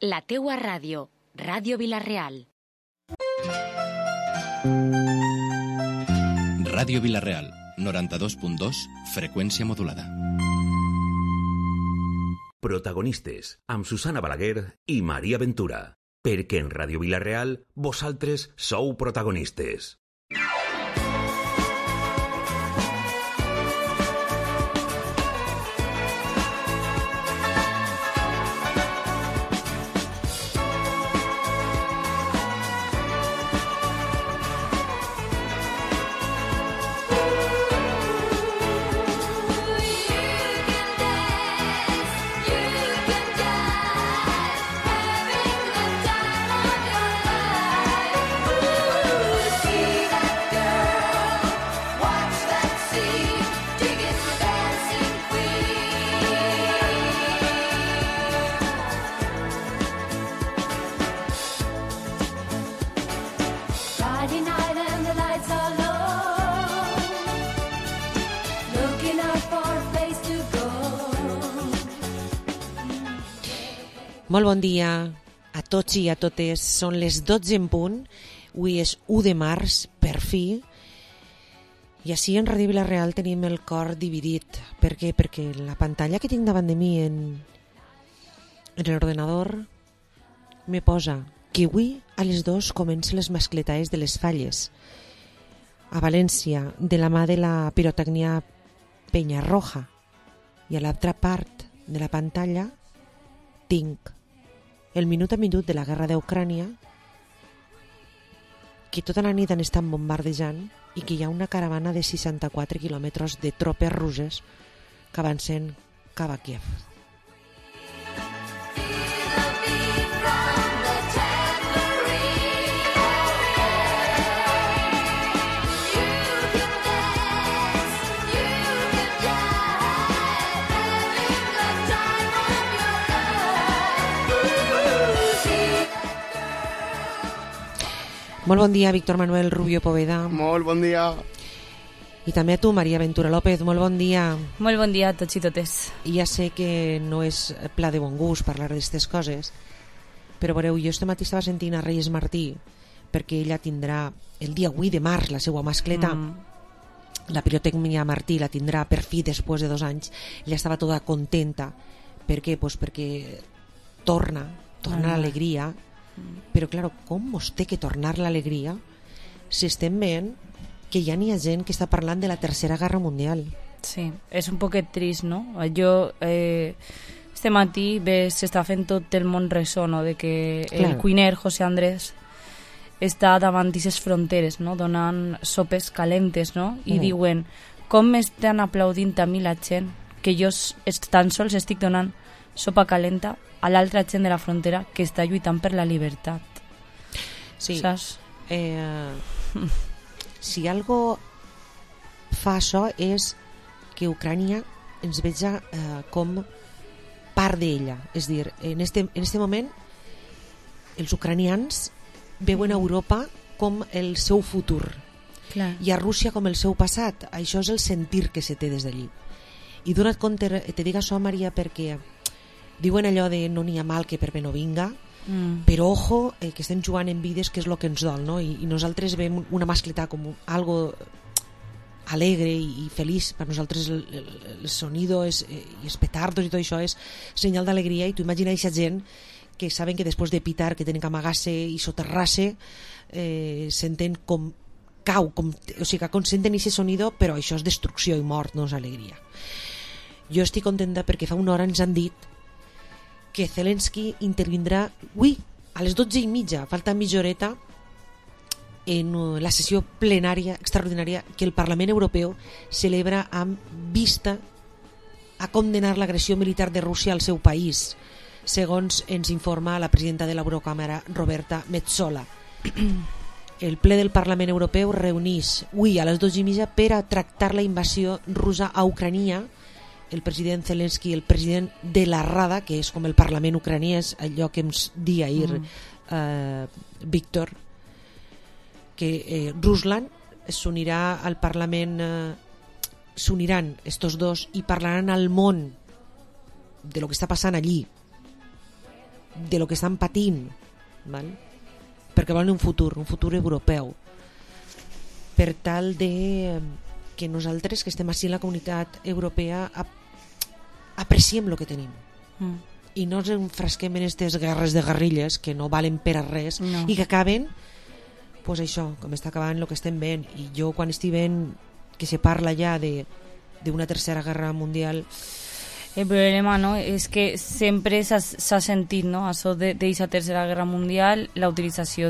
La teua ràdio, Ràdio Vila-real. Ràdio Vila-real, 92.2, freqüència modulada. Protagonistes, amb Susana Balaguer i Maria Ventura. Perquè en Ràdio Vila-real vosaltres sou protagonistes. Molt bon dia a tots i a totes. Són les 12 en punt. Avui és 1 de març, per fi. I així en Ràdio Vila-real tenim el cor dividit. Per què? Perquè la pantalla que tinc davant de mi en l'ordenador me posa que avui a les 2 comencen les mascletaes de les Falles. A València, de la mà de la pirotècnia Penyarroja. I a l'altra part de la pantalla tinc el minut a minut de la guerra d'Ucrània, que tota la nit han estat bombardejant i que hi ha una caravana de 64 quilòmetres de tropes russes que avancen cap a Kiev. Molt bon dia, Víctor Manuel Rubio Poveda. Molt bon dia. I també a tu, Maria Ventura López. Molt bon dia. Molt bon dia a tots i totes. I ja sé que no és pla de bon gust parlar d'aquestes coses, però veureu, jo este matí estava sentint a Reyes Martí, perquè ella tindrà el dia 8 de març la seva mascleta. La pirotècnia Martí la tindrà per fi després de 2 anys. Ella estava tota contenta. Per què? Pues perquè torna l'alegria. Però, clar, com mos té que tornar l'alegria si estem veient que ja n'hi ha gent que està parlant de la Tercera Guerra Mundial? Sí, és un poquet trist, no? Jo, este matí s'està fent tot el món ressò, no? De que el cuiner José Andrés està davant d'aquestes fronteres, no? Donant sopes calentes, no? I diuen, com m'estan aplaudint a mi la gent que jo tan sols estic donant sopa calenta a l'altra gent de la frontera que està lluitant per la llibertat. Sí. Saps? Si algo fa això és que Ucrània ens veja com part d'ella. És a dir, en este moment els ucranians veuen a Europa com el seu futur. Clar. I a Rússia com el seu passat. Això és el sentir que se té des d'allí. I dona't compte, te dic això, Maria, perquè diuen allò de no n'hi ha mal que per bé no vinga, però ojo, que estem jugant en vides, que és el que ens dol, no? I nosaltres veiem una mascleta com algo alegre i feliç. Per nosaltres el sonido i els petardos i tot això és senyal d'alegria, i tu imagina aquesta gent que saben que després de pitar, que tenen que amagar-se i soterrar-se, senten com cau, o sigui, que senten aquest sonido, però això és destrucció i mort, no és alegria. Jo estic contenta perquè fa una hora ens han dit que Zelensky intervindrà avui a les 12:30, falta mitja horeta, en la sessió plenària extraordinària que el Parlament Europeu celebra amb vista a condenar l'agressió militar de Rússia al seu país, segons ens informa la presidenta de l'Eurocàmera, Roberta Metsola. El ple del Parlament Europeu reunís avui a les 12:30 per a tractar la invasió russa a Ucrània. El president Zelensky, el president de la Rada, que és com el Parlament ucranià, és allò que ens dia ahir Víctor, que Rusland s'unirà al Parlament, s'uniran estos dos i parlaran al món de lo que està passant allí. de lo que estan patint, val? Perquè volen un futur europeu, per tal de que nosaltres que estem així en la comunitat europea apreciem el que tenim i no ens enfrasquem en aquestes guerres de guerrilles que no valen per a res i que acaben, pues això, com està acabant el que estem veient. I jo quan estic veient que se parla ja d'una tercera guerra mundial, el problema, no, és que sempre s'ha sentit, no, això d'aquesta tercera guerra mundial, la utilització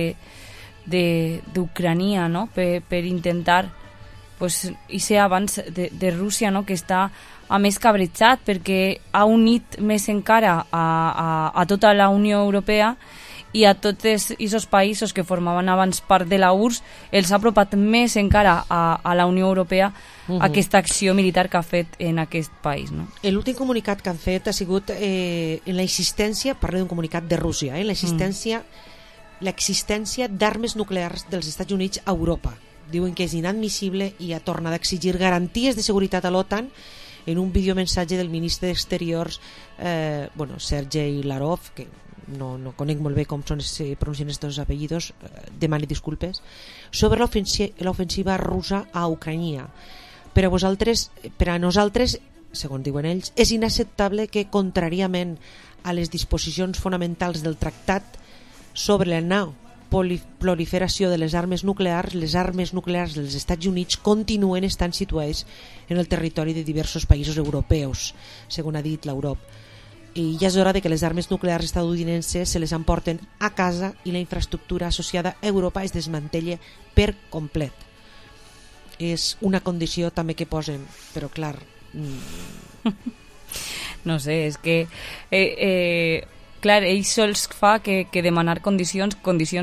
d'Ucrania, no, per intentar, pues, i ser abans de Rússia, no, que està a més cabrejat perquè ha unit més encara a tota la Unió Europea i a tots aquests països que formaven abans part de la URSS els ha apropat més encara a la Unió Europea aquesta acció militar que ha fet en aquest país, no? L'últim comunicat que han fet ha sigut en la existència, parlo d'un comunicat de Rússia, l'existència d'armes nuclears dels Estats Units a Europa. Diuen que és inadmissible i ha tornat a exigir garanties de seguretat a l'OTAN en un videomensatge del ministre d'Exteriors Sergei Lavrov, que no conec molt bé com pronuncien aquests apellidos, demani disculpes, sobre l'ofensiva russa a Ucrania. Per a nosaltres, segons diuen ells, és inacceptable que, contràriament a les disposicions fonamentals del tractat sobre la no proliferació de les armes nuclears dels Estats Units continuen estant situades en el territori de diversos països europeus, segons ha dit Lavrov. I ja és hora de que les armes nuclears estadounidenses se les emporten a casa i la infraestructura associada a Europa es desmantella per complet. És una condició també que posen, però clar... No sé, és que... clar, ell sols fa que demanar condicions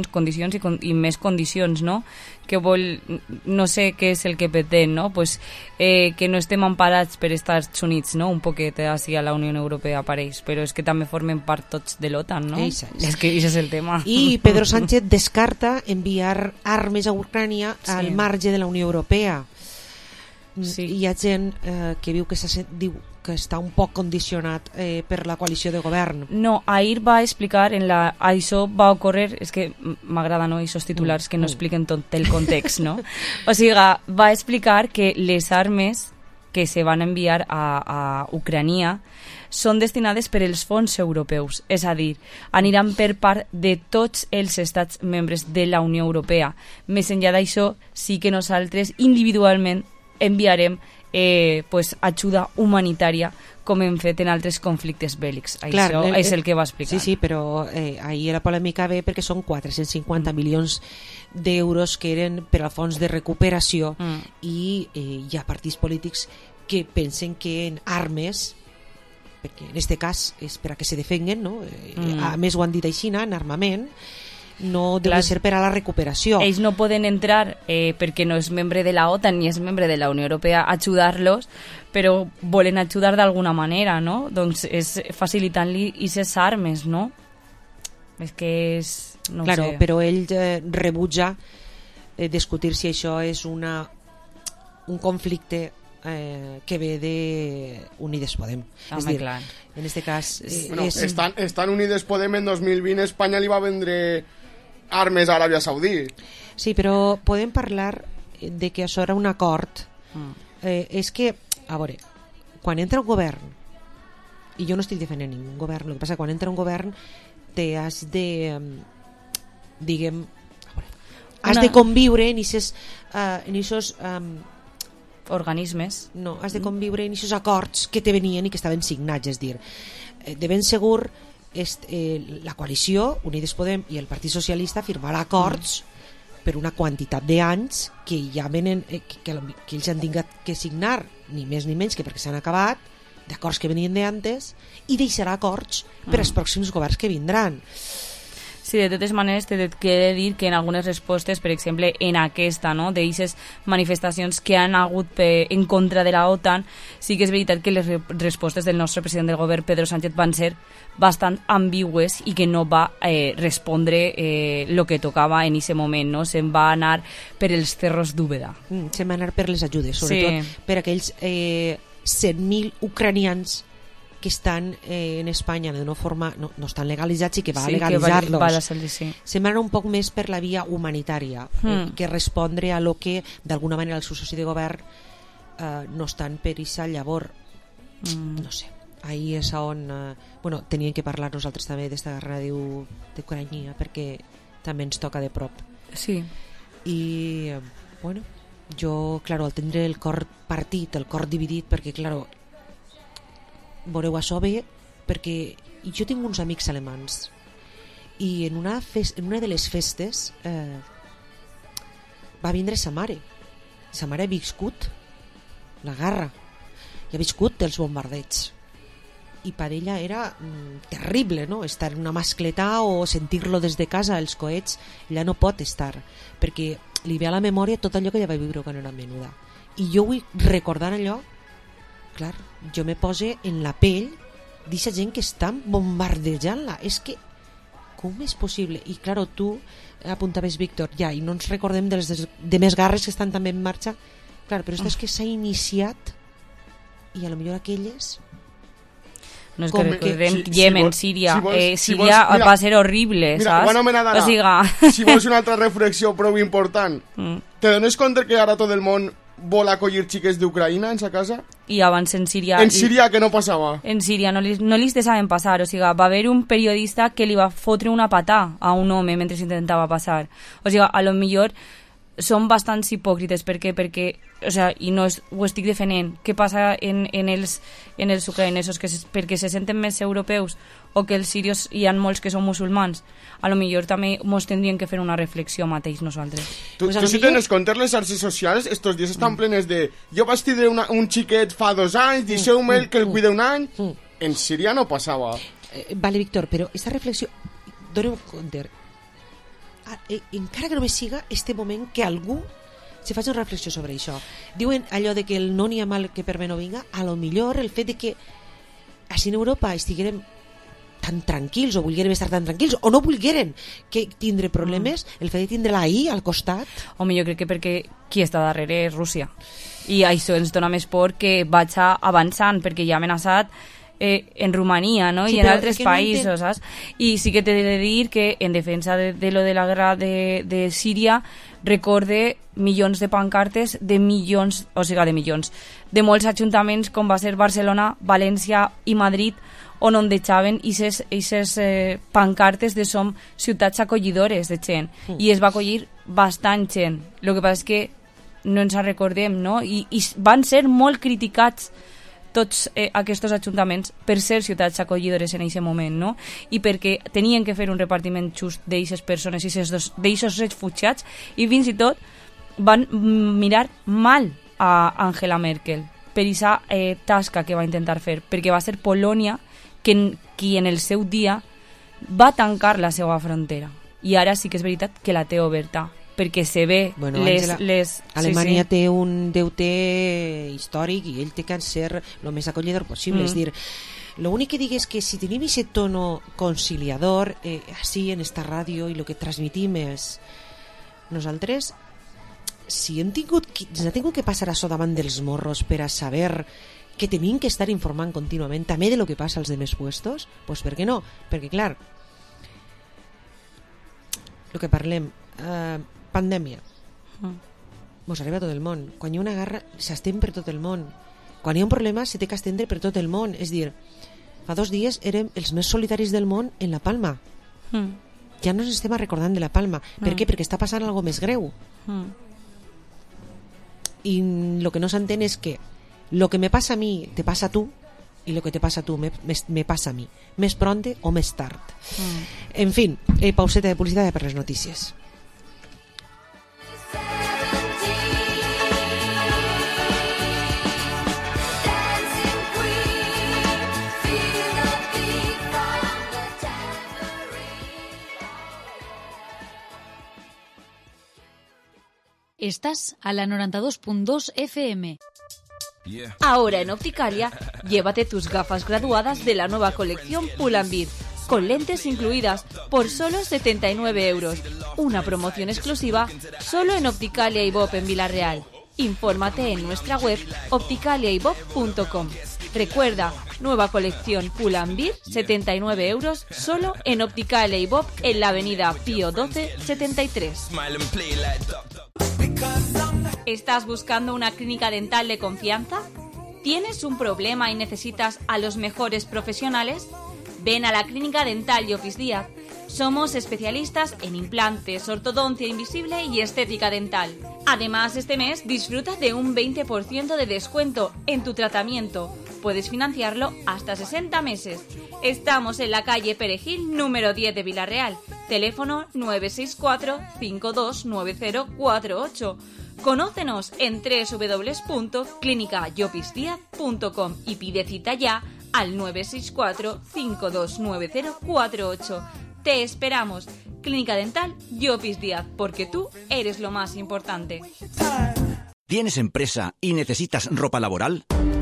i més condicions, no? Que vol, no sé què és el que pretén, no? Pues, que no estem emparats per Estats Units, no? Un poquet així a la Unió Europea pareix, però és que també formen part tots de l'OTAN, no? És que això és el tema. I Pedro Sánchez descarta enviar armes a Ucrània al marge de la Unió Europea. Sí. Hi ha gent que diu que està un poc condicionat per la coalició de govern. No, ahir va explicar, això va ocórrer, és que m'agrada, no, aquests titulars que no expliquen tot el context, no? O sigui, va explicar que les armes que se van enviar a Ucrània són destinades per als fons europeus, és a dir, aniran per part de tots els estats membres de la Unió Europea. Més enllà d'això, sí que nosaltres individualment enviarem ajuda humanitària com hem fet en altres conflictes bèl·lics. Això és el que va explicar. Sí, però ahir la polèmica ve perquè són 450 milions d'euros que eren per al fons de recuperació i hi ha partits polítics que pensen que en armes, perquè en aquest cas és per a que se defenguen, no? A més ho han dit així, en armament, no deu ser per a la recuperació. Ells no poden entrar perquè no és membre de la OTAN ni és membre de la Unió Europea a ajudar-los, però volen ajudar d'alguna manera, no? Doncs és facilitant-li aquestes armes, no? És que és... no claro, sé. Però ell rebutja discutir si això és un conflicte que ve de Unides Podem. Home, és dir, clar. En aquest cas... Estan Unides Podem en 2020, Espanya li va vendre armes a Aràbia Saudí. Sí, però podem parlar de que això era un acord. És que, a veure, quan entra un govern, i jo no estic defendent ningú govern, el que passa quan entra un govern has de diguem, has de conviure en aquests organismes. No, has de conviure en aquests acords que te venien i que estaven signats, és dir, de ben segur la coalició Unides Podem i el Partit Socialista firmarà acords per una quantitat d'anys que ja venen que ells han tingut que signar ni més ni menys que perquè s'han acabat d'acords que venien d'antes i deixarà acords per als pròxims governs que vindran. Sí, de totes maneres, t'he de dir que en algunes respostes, per exemple, en aquesta, no, d'aquestes manifestacions que han hagut en contra de la OTAN, sí que és veritat que les respostes del nostre president del govern, Pedro Sánchez, van ser bastant ambigües i que no va respondre el que tocava en aquest moment, no? Se'n va anar per els cerros d'Úbeda. Se'n va anar per les ajudes, sobretot per aquells 100.000 ucranians que estan en Espanya d'una forma, no estan legalitzats i que va a legalitzar-los. Semblen un poc més per la via humanitària, que respondre a lo que d'alguna manera el seu soci de govern no estan per issa llavor. No sé, ahir és on teníem que parlar nosaltres també d'esta guerra d'Ucraïna, perquè també ens toca de prop. Sí. I bueno, jo, claro, al tindre el cor partit, el cor dividit, perquè, claro, veureu això bé, perquè jo tinc uns amics alemans i en una de les festes va vindre sa mare ha viscut la guerra i ha viscut els bombardeigs i per ella era terrible, no? Estar en una mascletà o sentir-lo des de casa, els coets, ella no pot estar perquè li ve a la memòria tot allò que ella va viure quan era menuda, i jo vull recordar allò. Clar, jo me pose en la pell d'aquesta gent que estan bombardejant-la. És que, com és possible? I, clar, tu apuntaves, Víctor, ja, i no ens recordem de les demés guerres que estan també en marxa. Clar, però és que s'ha iniciat i a lo millor aquelles... No és que recordem Yemen, Síria. Síria va ser horrible, mira, saps? Bueno, Dana, si vols una altra reflexió prou important, te dones compte que ara tot el món vol acollir xiques d'Ucraïna en sa casa? I abans en Síria... En Síria què no passava? En Síria no li deixaven passar, o sigui, va haver un periodista que li va fotre una patà a un home mentre s'intentava passar. O sigui, a lo millor són bastants hipòcrites, perquè o sigui, i no ho estic defendent, què passa en els ucraïnesos, perquè se senten més europeus o que els sírios hi ha molts que són musulmans? A lo millor també mos tindríem que fer una reflexió mateix nosaltres. Tu si tens compte, les xarxes socials estos dies estan plenes de jo vaig tindre un xiquet fa 2 anys, deixeu-me que el cuide un any. En Síria no passava. Vale, Víctor, però aquesta reflexió, doneu compte, encara que només siga este moment que algú se faci una reflexió sobre això. Diuen allò de que el no n'hi ha mal que per bé no vinga, a lo millor el fet de que així en Europa estiguérem tan tranquils o volguérem estar tan tranquils o no volguérem que tindre problemes, el fet de tindre-la ahí al costat. Home, jo crec que perquè qui està darrere és Rússia, i això ens dona més por que vaig avançant, perquè ja ha amenaçat en Romania, no? Sí, i en altres països, saps? I sí que t'he de dir que en defensa de lo de la guerra de Síria recorde milions de pancartes de milions, o sigui, de molts ajuntaments com va ser Barcelona, València i Madrid, on deixaven aquestes pancartes de som ciutats acollidores de gent, i es va acollir bastant gent. El que passa és que no ens recordem, no? I van ser molt criticats tots aquests ajuntaments per ser ciutats acollidores en aquest moment, no? I perquè tenien que fer un repartiment just d'aquestes persones i d'aquests refugiats, i fins i tot van mirar mal a Angela Merkel per aquesta tasca que va intentar fer, perquè va ser Polònia qui en el seu dia va tancar la seva frontera, i ara sí que és veritat que la té oberta, perquè se ve Alemanya té un deute històric i ell té que ser el més acollidor possible. És dir, l'únic que dic és que si tenim aquest tono conciliador així en esta ràdio, i el que transmitim és nosaltres, si hem tingut que passar això davant dels morros per a saber que tenim que estar informant contínuament també de lo que passa als demés puestos, doncs per què no? Perquè clar, el que parlem, pandèmia, mos arriba a tot el món. Quan hi ha una guerra s'estén per tot el món. Quan hi ha un problema se té que estendre per tot el món. És dir, fa 2 dies érem els més solitaris del món en La Palma. Ja no ens estem recordant de La Palma. Per què? Perquè està passant alguna més greu. I el que no s'entén és que lo que me passa a mi te passa a tu, i lo que te passa a tu me passa a mi, més pronte o més tard. En fin, pauseta de publicitat per les notícies. Estás a la 92.2 FM. Ahora en Opticalia, llévate tus gafas graduadas de la nueva colección Pull&Bear, con lentes incluidas por solo 79 euros. Una promoción exclusiva solo en Opticalia y Bob en Vila Real. Infórmate en nuestra web opticaliaibob.com. Recuerda, nueva colección Pull&Bear, 79 euros, solo en Opticalia y Bob en la avenida Pío 12, 73. ¿Estás buscando una clínica dental de confianza? ¿Tienes un problema y necesitas a los mejores profesionales? Ven a la Clínica Dental Llopis Díaz. Somos especialistas en implantes, ortodoncia invisible y estética dental. Además, este mes disfruta de un 20% de descuento en tu tratamiento. Puedes financiarlo hasta 60 meses. Estamos en la calle Perejil, número 10 de Vilarreal. Teléfono 964-529048. Conócenos en www.clinicayopisdiaz.com y pide cita ya al 964-529048. Te esperamos. Clínica Dental Llopis Díaz, porque tú eres lo más importante. ¿Tienes empresa y necesitas ropa laboral?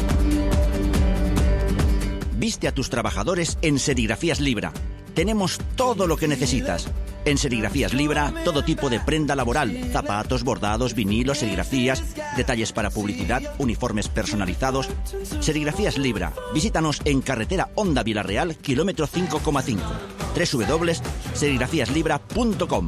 Viste a tus trabajadores en Serigrafías Libra. Tenemos todo lo que necesitas. En Serigrafías Libra, todo tipo de prenda laboral, zapatos, bordados, vinilos, serigrafías, detalles para publicidad, uniformes personalizados. Serigrafías Libra. Visítanos en carretera Honda Vilarreal, kilómetro 5,5. www.serigrafíaslibra.com.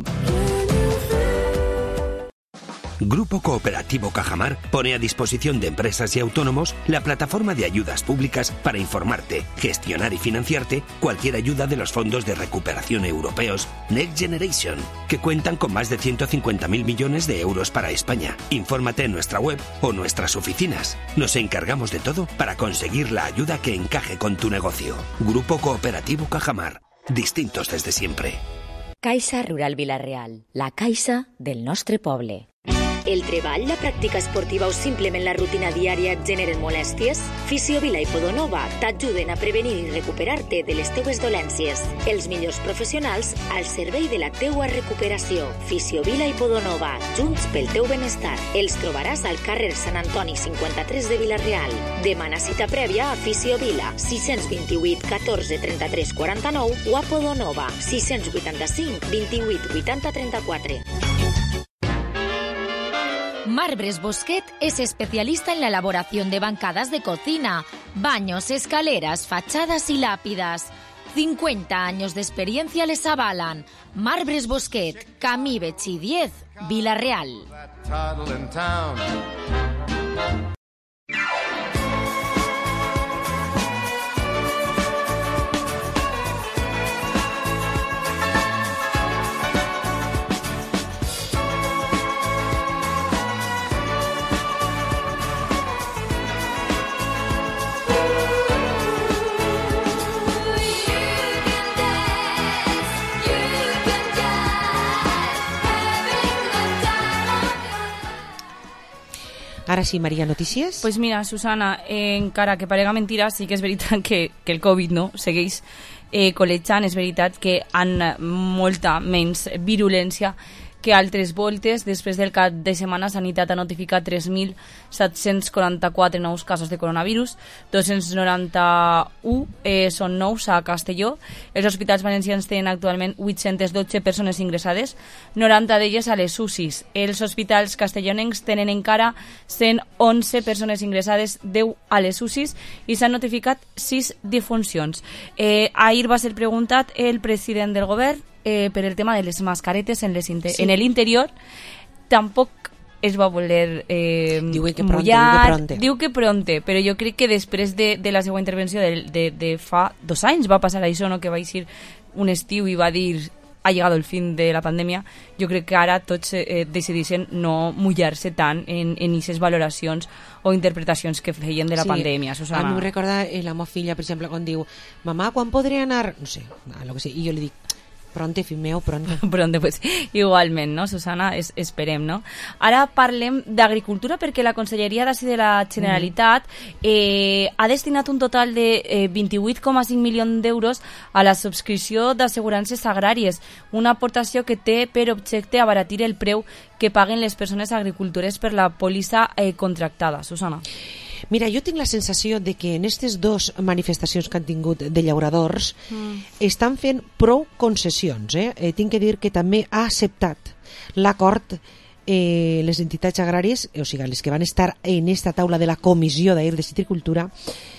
Grupo Cooperativo Cajamar pone a disposición de empresas y autónomos la plataforma de ayudas públicas para informarte, gestionar y financiarte cualquier ayuda de los fondos de recuperación europeos Next Generation, que cuentan con más de 150.000 millones de euros para España. Infórmate en nuestra web o nuestras oficinas. Nos encargamos de todo para conseguir la ayuda que encaje con tu negocio. Grupo Cooperativo Cajamar. Distintos desde siempre. Caixa Rural Vilarreal, la caixa del nostre poble. El treball, la pràctica esportiva o simplement la rutina diària et generen molèsties? Fisiovila i Podonova t'ajuden a prevenir i recuperar-te de les teues dolències. Els millors professionals al servei de la teua recuperació. Fisiovila i Podonova, junts pel teu benestar. Els trobaràs al carrer Sant Antoni 53 de Vilarreal. Demana cita prèvia a Fisiovila, 628 14 33 49 o a Podonova, 685 28 80 34. Marbres Bosquet es especialista en la elaboración de bancadas de cocina, baños, escaleras, fachadas y lápidas. 50 años de experiencia les avalan. Marbres Bosquet, Camí Betxí 10, Vilarreal. Ara sí, Maria, notícies? Pues mira, Susana, encara que parega mentira, sí que és veritat que el Covid no segueix col·lejant. És veritat que han molta menys virulència que altres voltes. Després del cap de setmana, Sanitat ha notificat 3.744 nous casos de coronavirus, 291 són nous a Castelló. Els hospitals valencians tenen actualment 812 persones ingressades, 90 d'elles a les UCIs. Els hospitals castellonencs tenen encara 111 persones ingressades, 10 a les UCIs, i s'han notificat 6 defuncions. Ahir va ser preguntat el president del govern per el tema de les mascaretes en l'interior. Tampoc es va voler mullar. Diu que pronte, però jo crec que després de la seva intervenció de fa 2 anys va passar això, no? Que va ser un estiu i va dir ha llegado el fin de la pandèmia. Jo crec que ara tots decideixen no mullar-se tant en aquestes valoracions o interpretacions que feien de la pandèmia, Susana. A mi em recorda la meva filla, per exemple, quan diu mamà, quan podré anar? No sé, a lo que sé, i jo li dic pronte, fill meu, pronte. Pronte, pues, igualment, no, Susana? Esperem, no? Ara parlem d'agricultura, perquè la Conselleria d'Ací de la Generalitat ha destinat un total de 28,5 milions d'euros a la subscripció d'assegurances agràries, una aportació que té per objecte abaratir el preu que paguen les persones agricultores per la pòlissa contractada. Susana. Mira, jo tinc la sensació de que en aquestes 2 manifestacions que han tingut de llauradors estan fent prou concessions. Tinc que dir que també ha acceptat l'acord les entitats agràries, o sigui, les que van estar en esta taula de la comissió d'ahir de citricultura,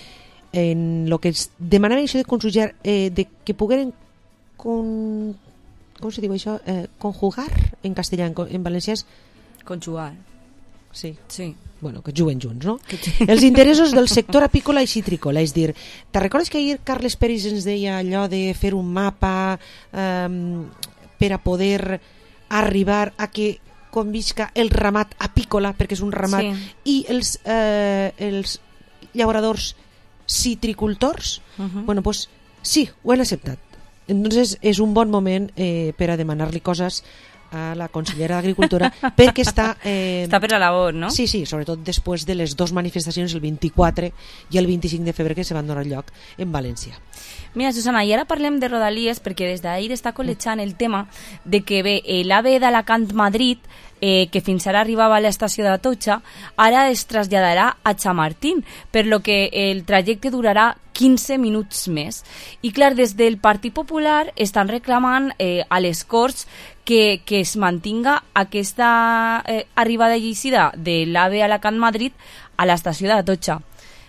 en lo que demanaven això de conjugar, de que pogueren com se diu això? Conjugar en castellà, en valencià és conjugar. Sí. Sí. Bueno, que juguen junts, no? Els interessos del sector apícola i citrícola, és dir, te recordes que ahir Carles Peris ens deia allò de fer un mapa per a poder arribar a que convisca el ramat apícola, perquè és un ramat, i els llauradors citricultors? Bueno, pues sí, ho han acceptat. Entonces és un bon moment per a demanar-li coses a la consellera d'Agricultura perquè està per la labor, no? Sí, sobretot després de les dues manifestacions el 24 i el 25 de febrer que se van donar lloc en València. Mira, Susana, i ara parlem de Rodalies perquè des d'ahir està col·lejant el tema de que bé, l'AVE d'Alacant-Madrid, que fins ara arribava a l'estació d'Atocha, ara es traslladarà a Chamartín, per lo que el trajecte durarà 15 minuts més. I clar, des del Partit Popular estan reclamant a les Corts que es mantinga aquesta arribada i eixida de l'AVE Alacant-Madrid a l'estació d'Atocha.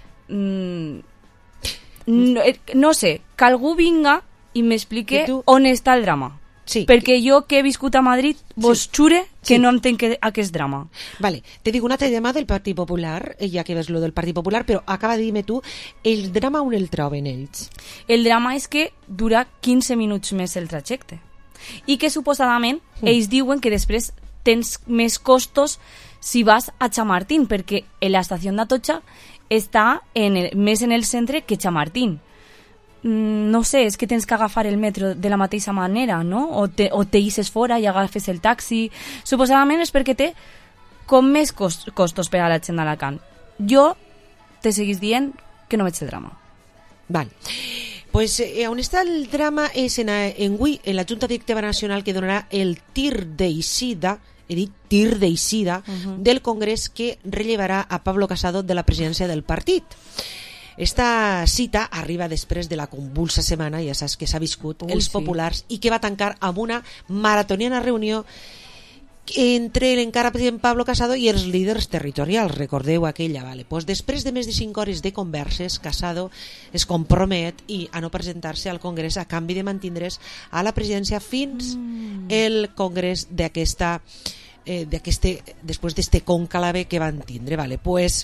No sé, que algú vinga i m'explique on està el drama. Sí. Perquè jo que he viscut a Madrid vos xure que no entenc aquest drama. Vale, te dic un altre tema del Partit Popular, ja que ves lo del Partit Popular, però acaba de dir-me tu el drama on el troben ells. El drama és que dura 15 minuts més el trajecte i que suposadament ells diuen que després tens més costos si vas a Chamartín, perquè l'estació d'Atocha està més en el centre que Chamartín. No sé, és que tens que agafar el metro de la mateixa manera, no? O te ixes fora i agafes el taxi. Suposadament és perquè té com més costos per a la gent d'Alacant. Jo te seguís dient que no veig el drama. Val. Pues on està el drama és en la Junta Directiva Nacional que donarà el tir d'eixida, he dit tir d'eixida, del Congrés que rellevarà a Pablo Casado de la presidència del partit. Esta cita arriba després de la convulsa setmana, ja saps que s'ha viscut els populars, i que va tancar amb una maratoniana reunió entre l'encara president Pablo Casado i els líders territorials. Recordeu aquella, vale? Pues després de més de 5 hores de converses, Casado es compromet a no presentar-se al Congrés a canvi de mantindre's a la presidència fins el Congrés després d'este conclave que van tindre, vale? Pues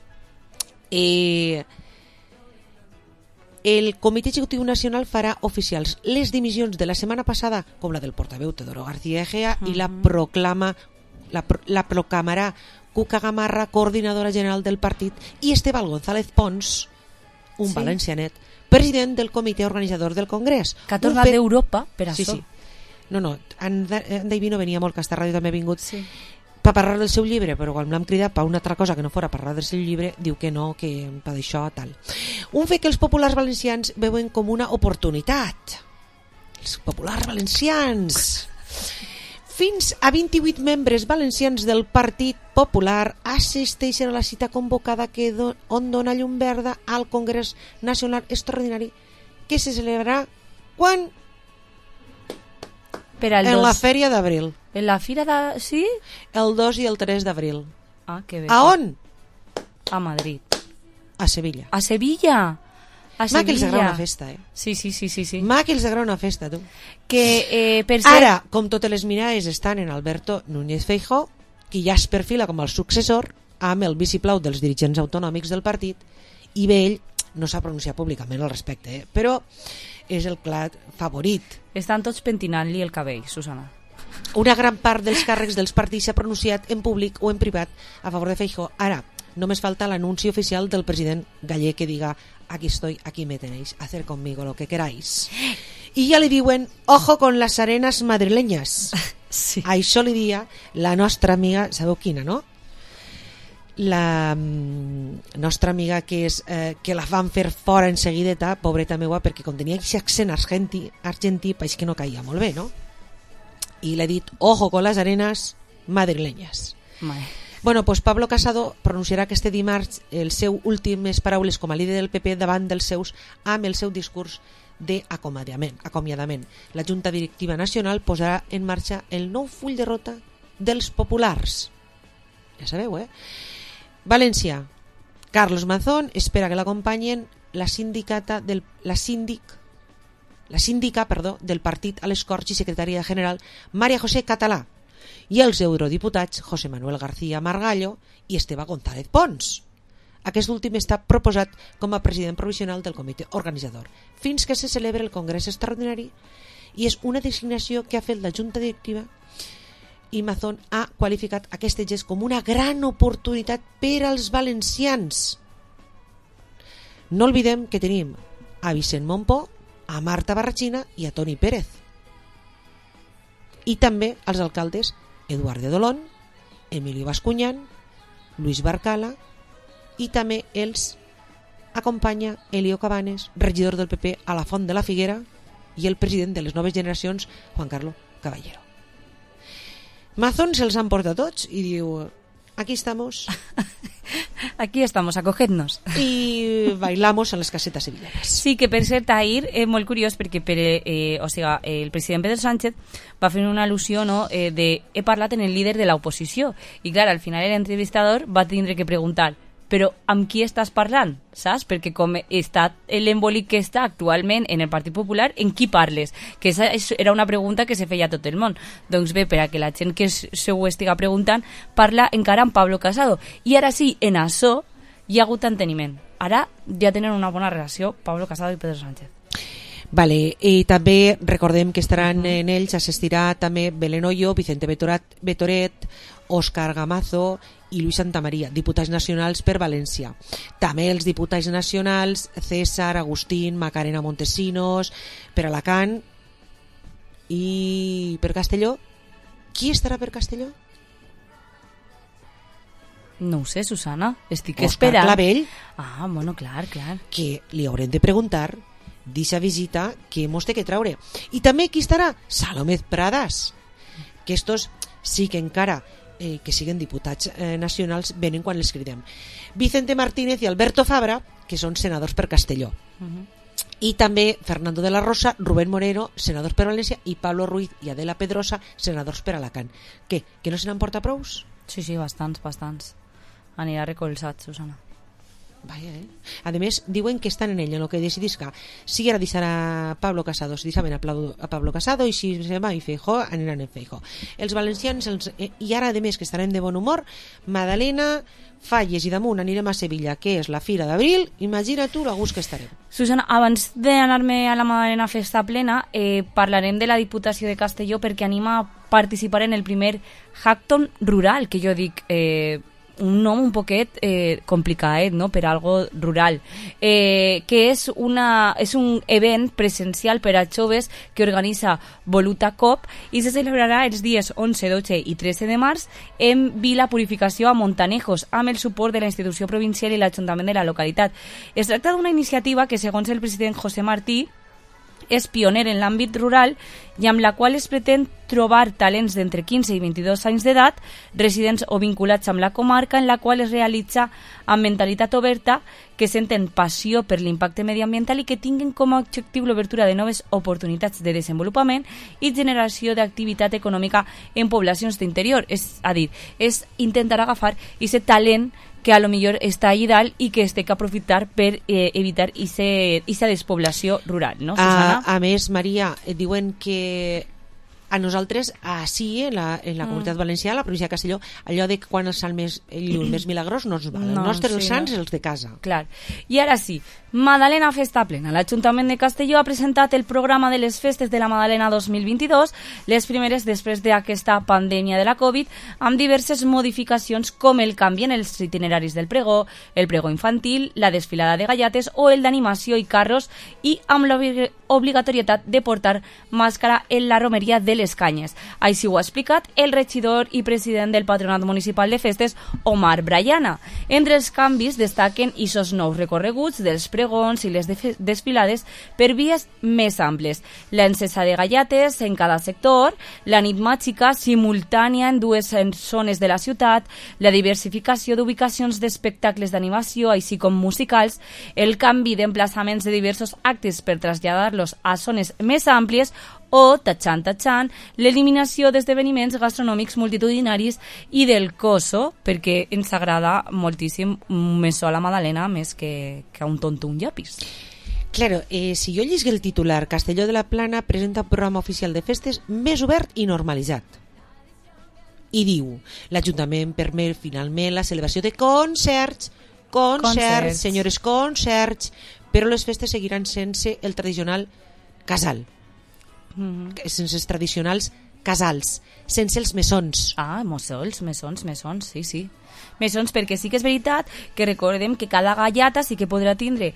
el Comitè Executiu Nacional farà oficials les dimissions de la setmana passada, com la del portaveu Teodoro García Egea, i la proclamarà Cuca Gamarra, coordinadora general del partit, i Estebal González Pons, un valencianet, president del comitè organitzador del Congrés. Que ha tornat d'Europa per això. Sí. No, Andavino venia molt, que a esta ràdio també ha vingut, per parlar del seu llibre, però quan l'hem cridat per una altra cosa que no fora parlar del seu llibre, diu que no, que per això tal. Un fet que els populars valencians veuen com una oportunitat. Els populars valencians. Fins a 28 membres valencians del Partit Popular assisteixen a la cita convocada on dona llum verda al Congrés Nacional Extraordinari que se celebrarà quan? En la Fèria d'Abril. En la Fira de... Sí? El 2 i el 3 d'abril. Ah, que bé. A on? A Madrid. A Sevilla. A Sevilla? Ma que els agrada una festa, Sí. Ma que els agrada una festa, tu. Que, per ser... Ara, com totes les mirades estan en Alberto Núñez Feijóo, que ja es perfila com el successor amb el vistiplau dels dirigents autonòmics del partit, i bé, ell no s'ha pronunciat públicament al respecte, però és el clar favorit. Estan tots pentinant-li el cabell, Susana. Una gran part dels càrrecs dels partits s'ha pronunciat en públic o en privat a favor de Feijóo. Ara, només falta l'anunci oficial del president gallec que diga aquí estoy, aquí me tenéis, hacer conmigo lo que queráis. I ja li diuen, ojo con las arenas madrileñas. Sí. Això li dia la nostra amiga, sabeu quina, no? La nostra amiga que la van fer fora en seguideta, pobreta meua, perquè com tenia aquest accent argentí, país que no caia molt bé, no? I l'he dit, ojo con las arenas madrileñas. Bueno, pues Pablo Casado pronunciarà aquest dimarts les seus últimes paraules com a líder del PP davant dels seus amb el seu discurs d'acomiadament. La Junta Directiva Nacional posarà en marxa el nou full de ruta dels populars. Ja sabeu, València. Carlos Mazón espera que l'acompanyen la síndica del partit a les Corts i secretària general María José Català i els eurodiputats José Manuel García Margallo i Esteve González Pons. Aquest últim està proposat com a president provisional del comitè organitzador fins que se celebra el Congrés Extraordinari i és una designació que ha fet la Junta Directiva i Mazón ha qualificat aquest gest com una gran oportunitat per als valencians. No oblidem que tenim a Vicent Montpó, a Marta Barrachina i a Toni Pérez. I també als alcaldes Eduardo Dolón, Emilio Bascuñán, Luis Barcala i també els acompanya Elio Cabanes, regidor del PP a la Font de la Figuera i el president de les noves generacions, Juan Carlos Caballero. Mazón se'ls han portat tots i diu, aquí estamos. Aquí estamos, acogednos. I bailamos en les casetes sevillanes. Sí, que per cert, ahir, molt curiós, perquè el president Pedro Sánchez va fer una al·lusió, no, he parlat en el líder de l'oposició. I clar, al final l'entrevistador va tindre que preguntar, però amb qui estàs parlant, saps? Perquè com està l'embolic que està actualment en el Partit Popular, en qui parles? Que esa era una pregunta que se feia a tot el món. Doncs bé, per a que la gent que se ho estiga preguntant, parla encara amb Pablo Casado. I ara sí, en això hi ha hagut enteniment. Ara ja tenen una bona relació Pablo Casado i Pedro Sánchez. Vale, i també recordem que estaran en ells, assistirà també Belén Hoyo, Vicente Betoret, Òscar Gamazo i Luis Santamaría, diputats nacionals per València. També els diputats nacionals César, Agustín, Macarena Montesinos, per Alacant i per Castelló. Qui estarà per Castelló? No ho sé, Susana, estic Òscar esperant. Clavell. Ah, bueno, clar. Que li haurem de preguntar d'aquesta visita que mos té que traure. I també qui estarà? Salomé Pradas, que estos sí que encara que siguen diputats nacionals venen quan les cridem. Vicente Martínez i Alberto Fabra, que són senadors per Castelló. I també Fernando de la Rosa, Rubén Moreno, senadors per València, i Pablo Ruiz i Adela Pedrosa, senadors per Alacant. Què? Que no se n'emporta prous? Sí, bastants. Anirà recolzat, Susana. Vaya, A més, diuen que estan en ell, en el que decidisca. Si ara deixarà Pablo Casado, si deixaven a Pablo Casado, i si se va i Feijó, aniran en Feijó. Els valencians, i ara, a més, que estarem de bon humor, Madalena, Falles i damunt anirem a Sevilla, que és la Fira d'Abril, imagina tu la gust que estarem. Susana, abans d'anar-me a la Madalena Festa Plena, parlarem de la Diputació de Castelló perquè anima a participar en el primer Hackathon Rural, que jo dic... un nom un poquet complicat, no?, per algo rural, que és un event presencial per a joves que organitza Voluta Cop i se celebrarà els dies 11, 12 i 13 de març en Vila Purificació a Montanejos, amb el suport de la institució provincial i l'Ajuntament de la localitat. Es tracta d'una iniciativa que, segons el president José Martí, és pioner en l'àmbit rural i amb la qual es pretén trobar talents d'entre 15 i 22 anys d'edat, residents o vinculats amb la comarca, en la qual es realitza amb mentalitat oberta, que senten passió per l'impacte mediambiental i que tinguin com a objectiu l'obertura de noves oportunitats de desenvolupament i generació d'activitat econòmica en poblacions d'interior. És a dir, és intentar agafar aquest talent que a lo millor està allà dalt i que es té que aprofitar per evitar aquesta despoblació rural, no, Susana? A més, Maria, diuen que a nosaltres, així, en la Comunitat Valenciana, a la província de Castelló, allò de quan els salmes més milagrós no ens val. Els nostres sants, els de casa. Clar. I ara sí, Madalena Festa Plena. L'Ajuntament de Castelló ha presentat el programa de les festes de la Madalena 2022, les primeres després d'aquesta pandèmia de la Covid, amb diverses modificacions com el canvi en els itineraris del pregó, el pregó infantil, la desfilada de gallates o el d'animació i carros, i amb l'obligatorietat de portar màscara en la romeria de les Canyes. Així ho ha explicat el regidor i president del Patronat Municipal de Festes, Omar Brayana. Entre els canvis destaquen aquests nous recorreguts dels pregons i les desfilades per vies més amples, l'encesa de gallates en cada sector, la nit màgica simultània en dues zones de la ciutat, la diversificació d'ubicacions d'espectacles d'animació, així com musicals, el canvi d'emplaçaments de diversos actes per traslladar-los a zones més àmplies o, tatxant, l'eliminació d'esdeveniments gastronòmics multitudinaris i del coso, perquè ens agrada moltíssim un mesó a la Madalena més que a un tonto un llapis. Claro, si jo llisc el titular, Castelló de la Plana presenta un programa oficial de festes més obert i normalitzat. I diu, l'Ajuntament permet finalment la celebració de concerts, senyores, concerts, però les festes seguiran sense el tradicional casal, sense els tradicionals casals, sense els mesons. Els mesons, sí. Mesons, perquè sí que és veritat que recordem que cada gallata sí que podrà tindre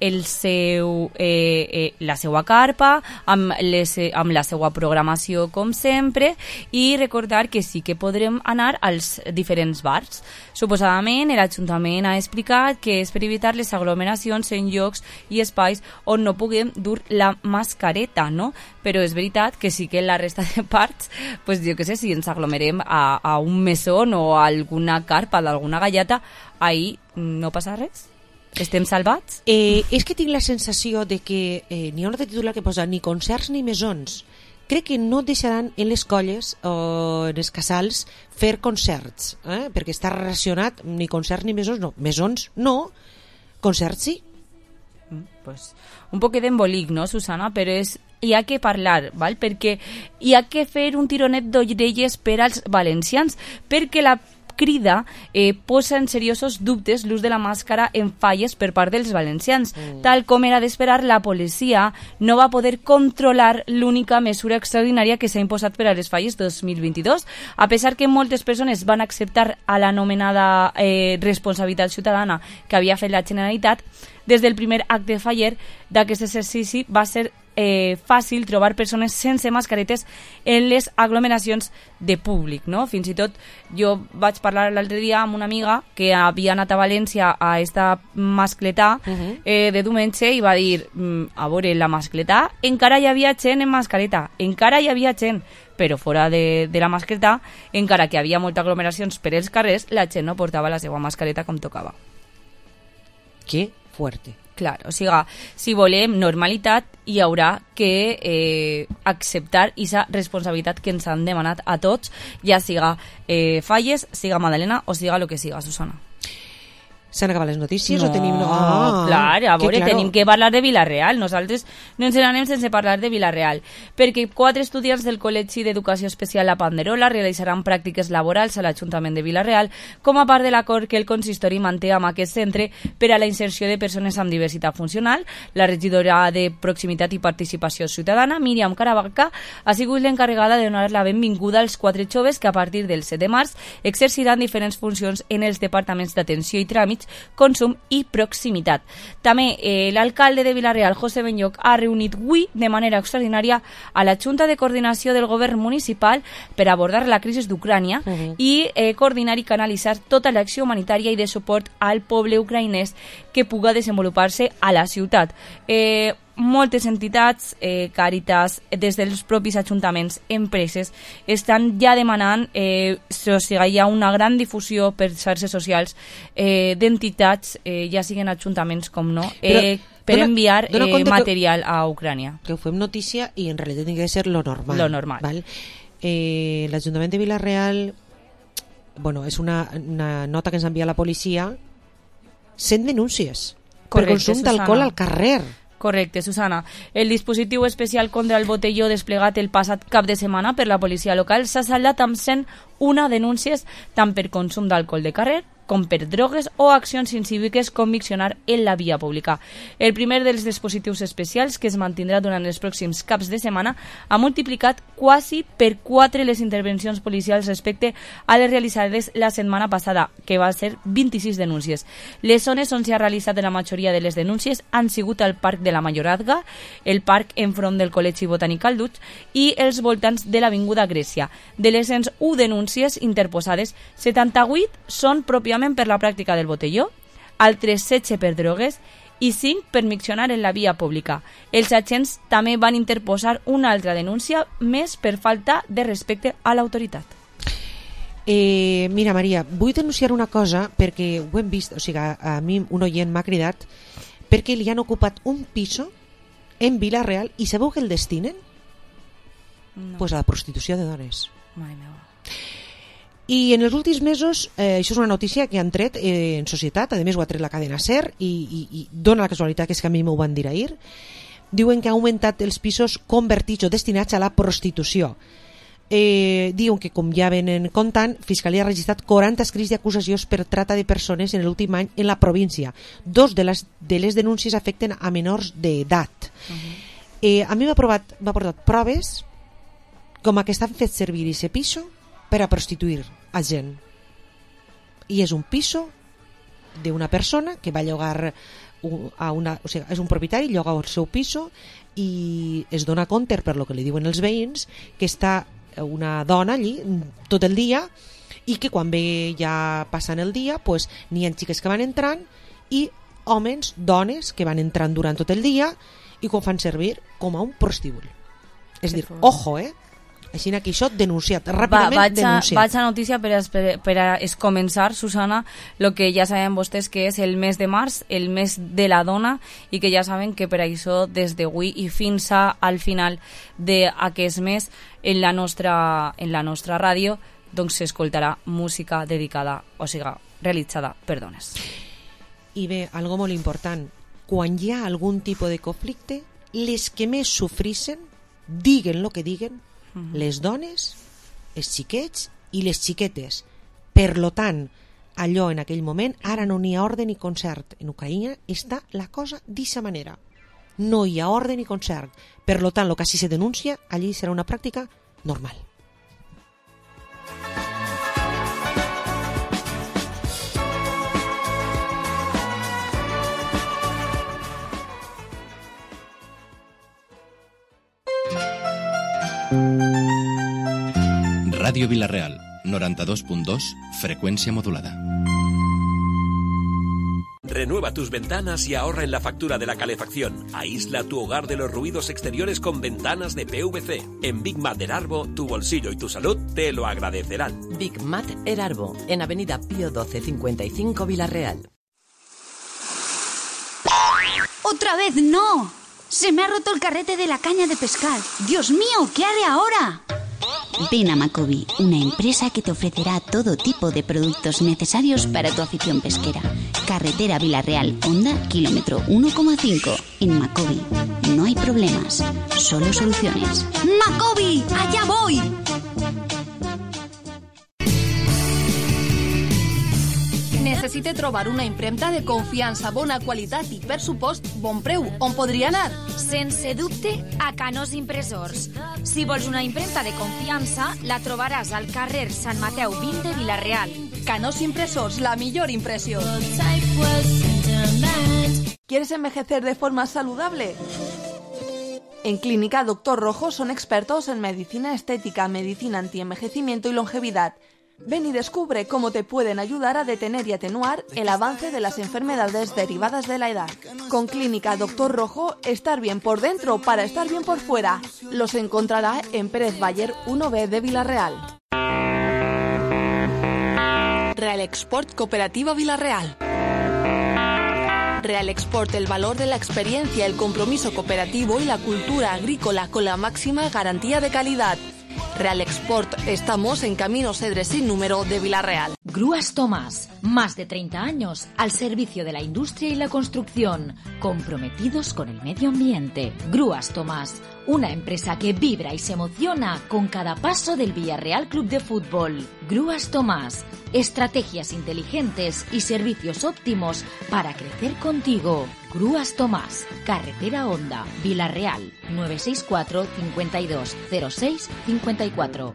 la seva carpa amb la seva programació com sempre, i recordar que sí que podrem anar als diferents bars. Suposadament l'Ajuntament ha explicat que és per evitar les aglomeracions en llocs i espais on no puguem dur la mascareta, no? Però és veritat que sí que en la resta de parts, pues jo que sé, si ens aglomerem a un mesón o a alguna carpa d'alguna gallata, ahí no passa res? Estem salvats? És que tinc la sensació de que n'hi ha un altre titular que posa ni concerts ni mesons. Crec que no deixaran en les colles o en els casals fer concerts, perquè està relacionat ni concerts ni mesons, no. Mesons no, concerts sí. Pues un poquet d'embolic, no, Susana? Però hi ha que parlar, val? Perquè hi ha que fer un tironet d'orelles per als valencians, perquè la crida posa en seriosos dubtes l'ús de la màscara en falles per part dels valencians. Tal com era d'esperar, la policia no va poder controlar l'única mesura extraordinària que s'ha imposat per a les falles 2022. A pesar que moltes persones van acceptar a l'anomenada responsabilitat ciutadana que havia fet la Generalitat, des del primer acte faller d'aquest exercici va ser fàcil trobar persones sense mascaretes en les aglomeracions de públic, no? Fins i tot jo vaig parlar l'altre dia amb una amiga que havia anat a València a esta mascletà de diumenge i va dir, a veure, la mascletà encara hi havia gent en mascareta, encara hi havia gent, però fora de la mascletà, encara que hi havia moltes aglomeracions per els carrers, la gent no portava la seva mascareta com tocava. Que fuerte. Clar, o sigui, si volem normalitat, hi haurà que acceptar aquesta responsabilitat que ens han demanat a tots, ja siga falles, siga Madalena o siga el que siga, Susana. S'han acabat les notícies no, o tenim... clar, a veure, tenim que parlar de Vila-real. Nosaltres no ens n'anem sense parlar de Vila-real, perquè 4 estudiants del Col·legi d'Educació Especial La Panderola realitzaran pràctiques laborals a l'Ajuntament de Vila-real com a part de l'acord que el consistori manté amb aquest centre per a la inserció de persones amb diversitat funcional. La regidora de Proximitat i Participació Ciutadana, Míriam Caravaca, ha sigut l'encarregada de donar la benvinguda als 4 joves que a partir del 7 de març exerciran diferents funcions en els departaments d'atenció i tràmits, consum i proximitat. També l'alcalde de Vila-real, José Benlloc, ha reunit avui de manera extraordinària a la Junta de Coordinació del Govern Municipal per abordar la crisi d'Ucrània i coordinar i canalitzar tota l'acció humanitària i de suport al poble ucraïnès que puga desenvolupar-se a la ciutat. Moltes entitats, Càritas, des dels propis ajuntaments, empreses, estan ja demanant, o sigui, hi ha una gran difusió per xarxes socials d'entitats, ja siguin ajuntaments com no, per enviar material a Ucrània. Que ho fem notícia i en realitat ha de ser lo normal. Lo normal. Val? L'Ajuntament de Vila-real, bueno, és una nota que ens envia la policia, 100 denúncies per consum d'alcohol al carrer. Correcte, Susana. El dispositiu especial contra el botelló desplegat el passat cap de setmana per la policia local s'ha saldat amb 101 denúncies tant per consum d'alcohol de carrer com per drogues o accions incíviques com miccionar en la via pública. El primer dels dispositius especials, que es mantindrà durant els pròxims caps de setmana, ha multiplicat quasi per 4 les intervencions policials respecte a les realitzades la setmana passada, que va ser 26 denúncies. Les zones on s'ha realitzat la majoria de les denúncies han sigut al Parc de la Mayorazga, el parc enfront del Col·legi Botànic Calduch i els voltants de l'Avinguda Grècia. De les 101 denúncies interposades, 78 són pròpiament per la pràctica del botelló, altres 16 per drogues i 5 per miccionar en la via pública. Els agents també van interposar una altra denúncia més per falta de respecte a l'autoritat. Mira, Maria, vull denunciar una cosa perquè ho hem vist, o sigui, a mi un oient m'ha cridat perquè li han ocupat un piso en Vila-real i sabeu que el destinen? Pues a la prostitució de dones. Mare meva. I en els últims mesos, això és una notícia que han tret en societat, a més ho ha tret la cadena SER i dona la casualitat que és que a mi m'ho van dir ahir. Diuen que ha augmentat els pisos convertits o destinats a la prostitució. Diuen que, com ja venen contant, Fiscalia ha registrat 40 escrits d'acusacions per trata de persones en l'últim any en la província. 2 de les denúncies afecten a menors d'edat. A mi m'ha portat proves com a que estan fet servir aquest piso per a prostituir a gent. I és un piso d'una persona que va llogar o sigui, és un propietari, lloga el seu piso i es dona compte, per lo que li diuen els veïns, que està una dona allí tot el dia i que quan ve ja passant el dia pues, n'hi ha xiques que van entrant i homes, dones que van entrant durant tot el dia i que ho fan servir com a un prostíbul. És a dir, ojo, així que això denunciat, ràpidament denunciat. Vaig a notícia per a començar, Susana, el que ja sabem vostès que és el mes de març, el mes de la dona, i que ja saben que per això des d'avui i fins al final d'aquest mes en la nostra ràdio doncs s'escoltarà música dedicada, o sigui, realitzada per dones. I bé, algo molt important, quan hi ha algun tipus de conflicte, les que més sofrixen, diguen el que diguen, les dones, els xiquets i les xiquetes. Per lo tant, allò en aquell moment, ara no n'hi ha ordre ni concert. En Ucraïna està la cosa d'aquesta manera. No hi ha ordre ni concert. Per lo tant, el que així se denuncia, allí serà una pràctica normal. Radio Vila-real, 92.2, frecuencia modulada. Renueva tus ventanas y ahorra en la factura de la calefacción. Aísla tu hogar de los ruidos exteriores con ventanas de PVC. En Big Mat Erarbo, tu bolsillo y tu salud te lo agradecerán. Big Mat Erarbo, en Avenida Pío 12, 55, Vila-real. ¡Otra vez no! Se me ha roto el carrete de la caña de pescar. ¡Dios mío! ¿Qué haré ahora? Ven a Macobi, una empresa que te ofrecerá todo tipo de productos necesarios para tu afición pesquera. Carretera Vila-real, Honda, kilómetro 1,5. En Macobi no hay problemas, solo soluciones. ¡Macobi! ¡Allá voy! Necessite trobar una impremta de confiança, bona qualitat i, per supost, bon preu. On podria anar? Sense dubte, a Canós Impressors. Si vols una impremta de confiança, la trobaràs al carrer Sant Mateu 20 de Vila-real. Canós Impressors, la millor impressió. ¿Quieres envejecer de forma saludable? En Clínica Dr. Rojo son expertos en medicina estética, medicina antienvejecimiento y longevidad. Ven y descubre cómo te pueden ayudar a detener y atenuar el avance de las enfermedades derivadas de la edad. Con Clínica Dr. Rojo, estar bien por dentro para estar bien por fuera. Los encontrará en Pérez Bayer 1B de Vila-real. Real Export Cooperativa Vila-real. Real Export, el valor de la experiencia, el compromiso cooperativo y la cultura agrícola con la máxima garantía de calidad. Real Export, estamos en Camino Cedre sin número de Vila-real. Grúas Tomás, más de 30 años al servicio de la industria y la construcción, comprometidos con el medio ambiente. Grúas Tomás, una empresa que vibra y se emociona con cada paso del Villarreal Club de Fútbol. Grúas Tomás, estrategias inteligentes y servicios óptimos para crecer contigo. Grúas Tomás, Carretera Honda, Vila-real, 964 52 06 54.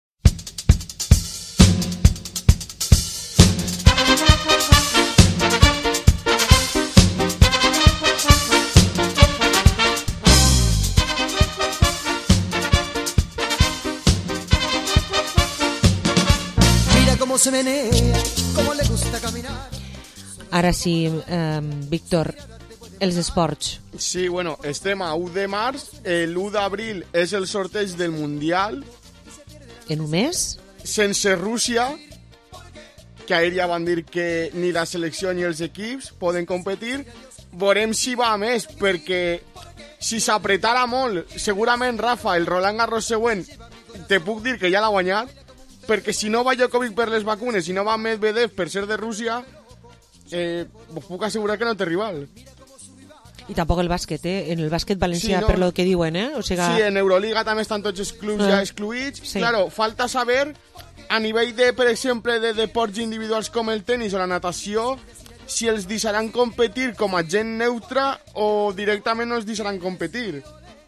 Mira cómo se menea, cómo le gusta caminar. Ara sí, Víctor, els esports. Sí, bueno, estem a 1 de març, l'1 d'abril és el sorteig del Mundial. En un mes? Sense Rússia, que ahir ja van dir que ni la selecció ni els equips poden competir. Veurem si va a més, perquè si s'apretara molt, segurament, Rafa, el Roland Garros següent, te puc dir que ja l'ha guanyat, perquè si no va Djokovic per les vacunes, si no va Medvedev per ser de Rússia, us puc assegurar que no té rival. I tampoc el bàsquet, en el bàsquet valencià, sí, no, per lo que diuen, o sigui... Sí, en Euroliga també estan tots els clubs ja excluïts. Sí. Claro, falta saber, a nivell de, per exemple, de deports individuals com el tenis o la natació, si els deixaran competir com a gent neutra o directament no els deixaran competir.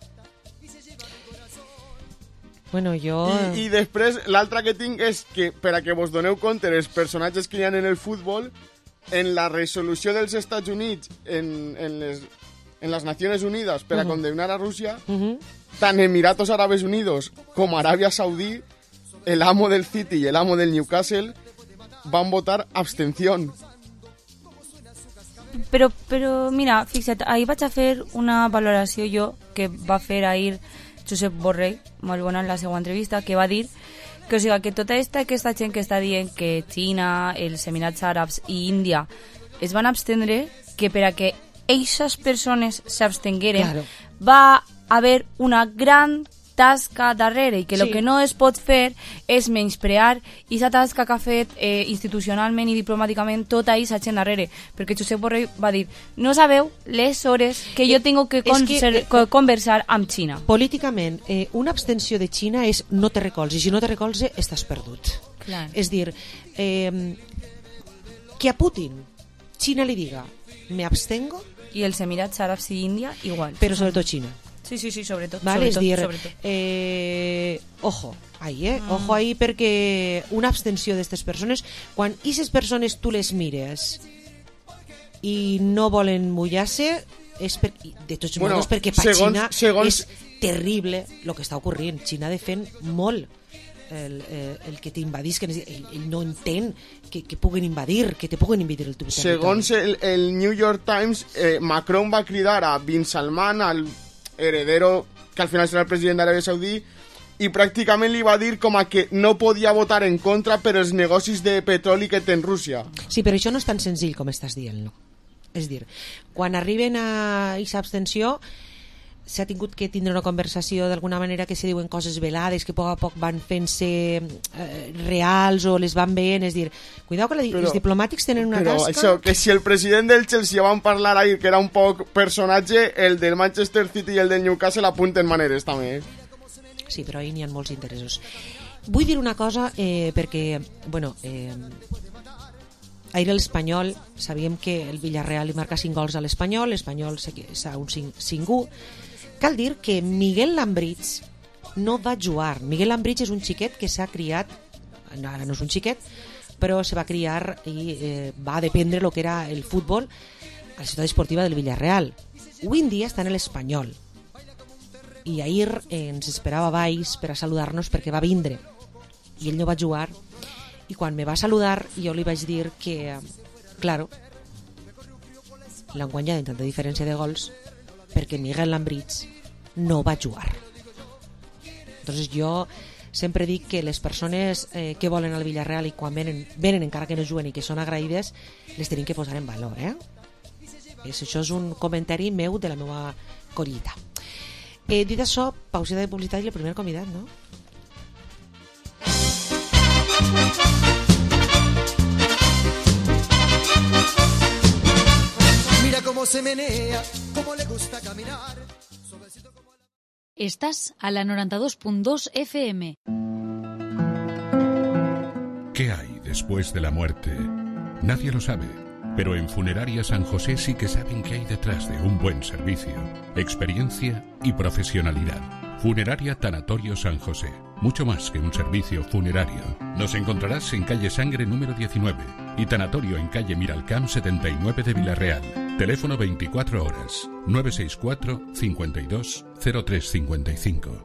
Bueno, jo... I després, l'altra que tinc és que, per a que vos doneu compte, els personatges que hi ha en el futbol, en la resolució dels Estats Units, en les Nacions Unides per a condemnar a Rússia, tant Emiratos Árabes Unidos com Aràbia Saudí, el amo del City i el amo del Newcastle van votar abstención. Però mira, fixa't, ahir vaig a fer una valoració jo que va fer ahir Josep Borrell, molt bona en la seva entrevista, que va dir que, o sigui, que tota aquesta gent que està dient que Xina, els Emirats Àrabs i Índia es van abstendre, que per a que aquestes persones s'abstengueren, claro, va haver una gran tasca darrere i que el que no es pot fer és menysprear aquesta tasca que ha fet institucionalment i diplomàticament tota aquesta gent darrere, perquè Josep Borrell va dir, no sabeu les hores que jo tinc que conversar amb Xina. Políticament, una abstenció de Xina és no te recolze, i si no te recolze estàs perdut. Clar. És dir, que a Putin Xina li diga, me abstengo, i els Emirats Àrabs i Índia igual. Però sobretot Xina. Sí, sobretot. Vale, sobretot, és dir, ojo ahí, perquè una abstenció d'aquestes persones, quan aquestes persones tu les mires i no volen mullar-se, és de tots modos perquè per Xina és terrible el que està ocorrint. Xina defèn molt el que t'invadís, que ell no entén que puguen invadir, que te puguen invadir el teu territori. Segons el New York Times, Macron va cridar a Bin Salman, al heredero, que al final serà el president d'Aràbia Saudí, i pràcticament li va dir com a que no podia votar en contra per els negocis de petroli que té en Rússia. Sí, però això no és tan senzill com estàs dient, no? És dir, quan arriben a aquesta abstenció, s'ha tingut que tindre una conversació d'alguna manera que se diuen coses velades que a poc van fent-se reals o les van veient, és dir, cuidao que els diplomàtics tenen una tasca... Això, que si el president del Chelsea van parlar ahir que era un poc personatge, el del Manchester City i el del Newcastle apunten maneres també. Sí, però ahir n'hi ha molts interessos. Vull dir una cosa perquè, bueno, ahir l'Espanyol, sabíem que el Villarreal li marca 5 gols a l'Espanyol s'ha un 5-1. Cal dir que Miguel Lambrits no va jugar. Miguel Lambrits és un xiquet que s'ha criat, ara no és un xiquet, però se va criar i va dependre el que era el futbol a la ciutat esportiva del Villarreal. Avui en dia està en l'Espanyol. I ahir ens esperava Valls per a saludar-nos perquè va vindre. I ell no va jugar. I quan me va saludar jo li vaig dir que, claro, l'han guanyat en tanta diferència de gols perquè Miguel Lambrits no va jugar. Entonces jo sempre dic que les persones que volen al Villarreal i quan venen encara que no juguen i que són agraïdes, les tenim que posar en valor, Això és un comentari meu de la meva collita. Dit això, pauseta de publicitat i el primer convidat, no? Mira cómo se menea, cómo le gusta caminar. Estás a la 92.2 FM. ¿Qué hay después de la muerte? Nadie lo sabe, pero en Funeraria San José sí que saben qué hay detrás de un buen servicio, experiencia y profesionalidad. Funeraria Tanatorio San José, mucho más que un servicio funerario. Nos encontrarás en calle Sangre número 19 y Tanatorio en calle Miralcamp 79 de Villarreal. Teléfono 24 horas, 964 52 0355.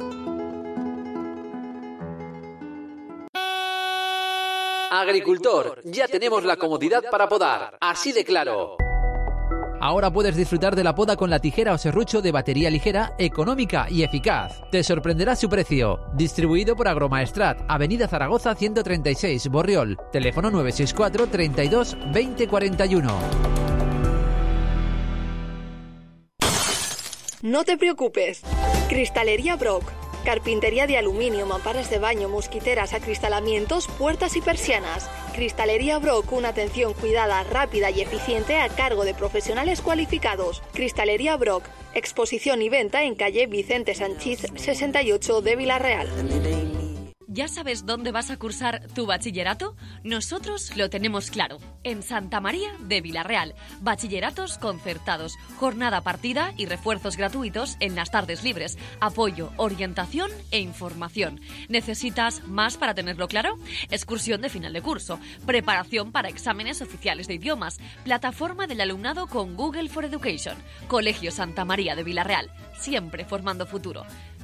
Agricultor, ya tenemos la comodidad para podar, así de claro. Ahora puedes disfrutar de la poda con la tijera o serrucho de batería ligera, económica y eficaz. Te sorprenderá su precio. Distribuido por Agromaestrat, Avenida Zaragoza 136, Borriol. Teléfono 964 32 20 41. No te preocupes. Cristalería Brock. Carpintería de aluminio, mamparas de baño, mosquiteras, acristalamientos, puertas y persianas. Cristalería Brock, una atención cuidada, rápida y eficiente a cargo de profesionales cualificados. Cristalería Brock, exposición y venta en calle Vicente Sanchís 68 de Villarreal. ¿Ya sabes dónde vas a cursar tu bachillerato? Nosotros lo tenemos claro. En Santa María de Villarreal. Bachilleratos concertados, jornada partida y refuerzos gratuitos en las tardes libres. Apoyo, orientación e información. ¿Necesitas más para tenerlo claro? Excursión de final de curso. Preparación para exámenes oficiales de idiomas. Plataforma del alumnado con Google for Education. Colegio Santa María de Villarreal. Siempre formando futuro.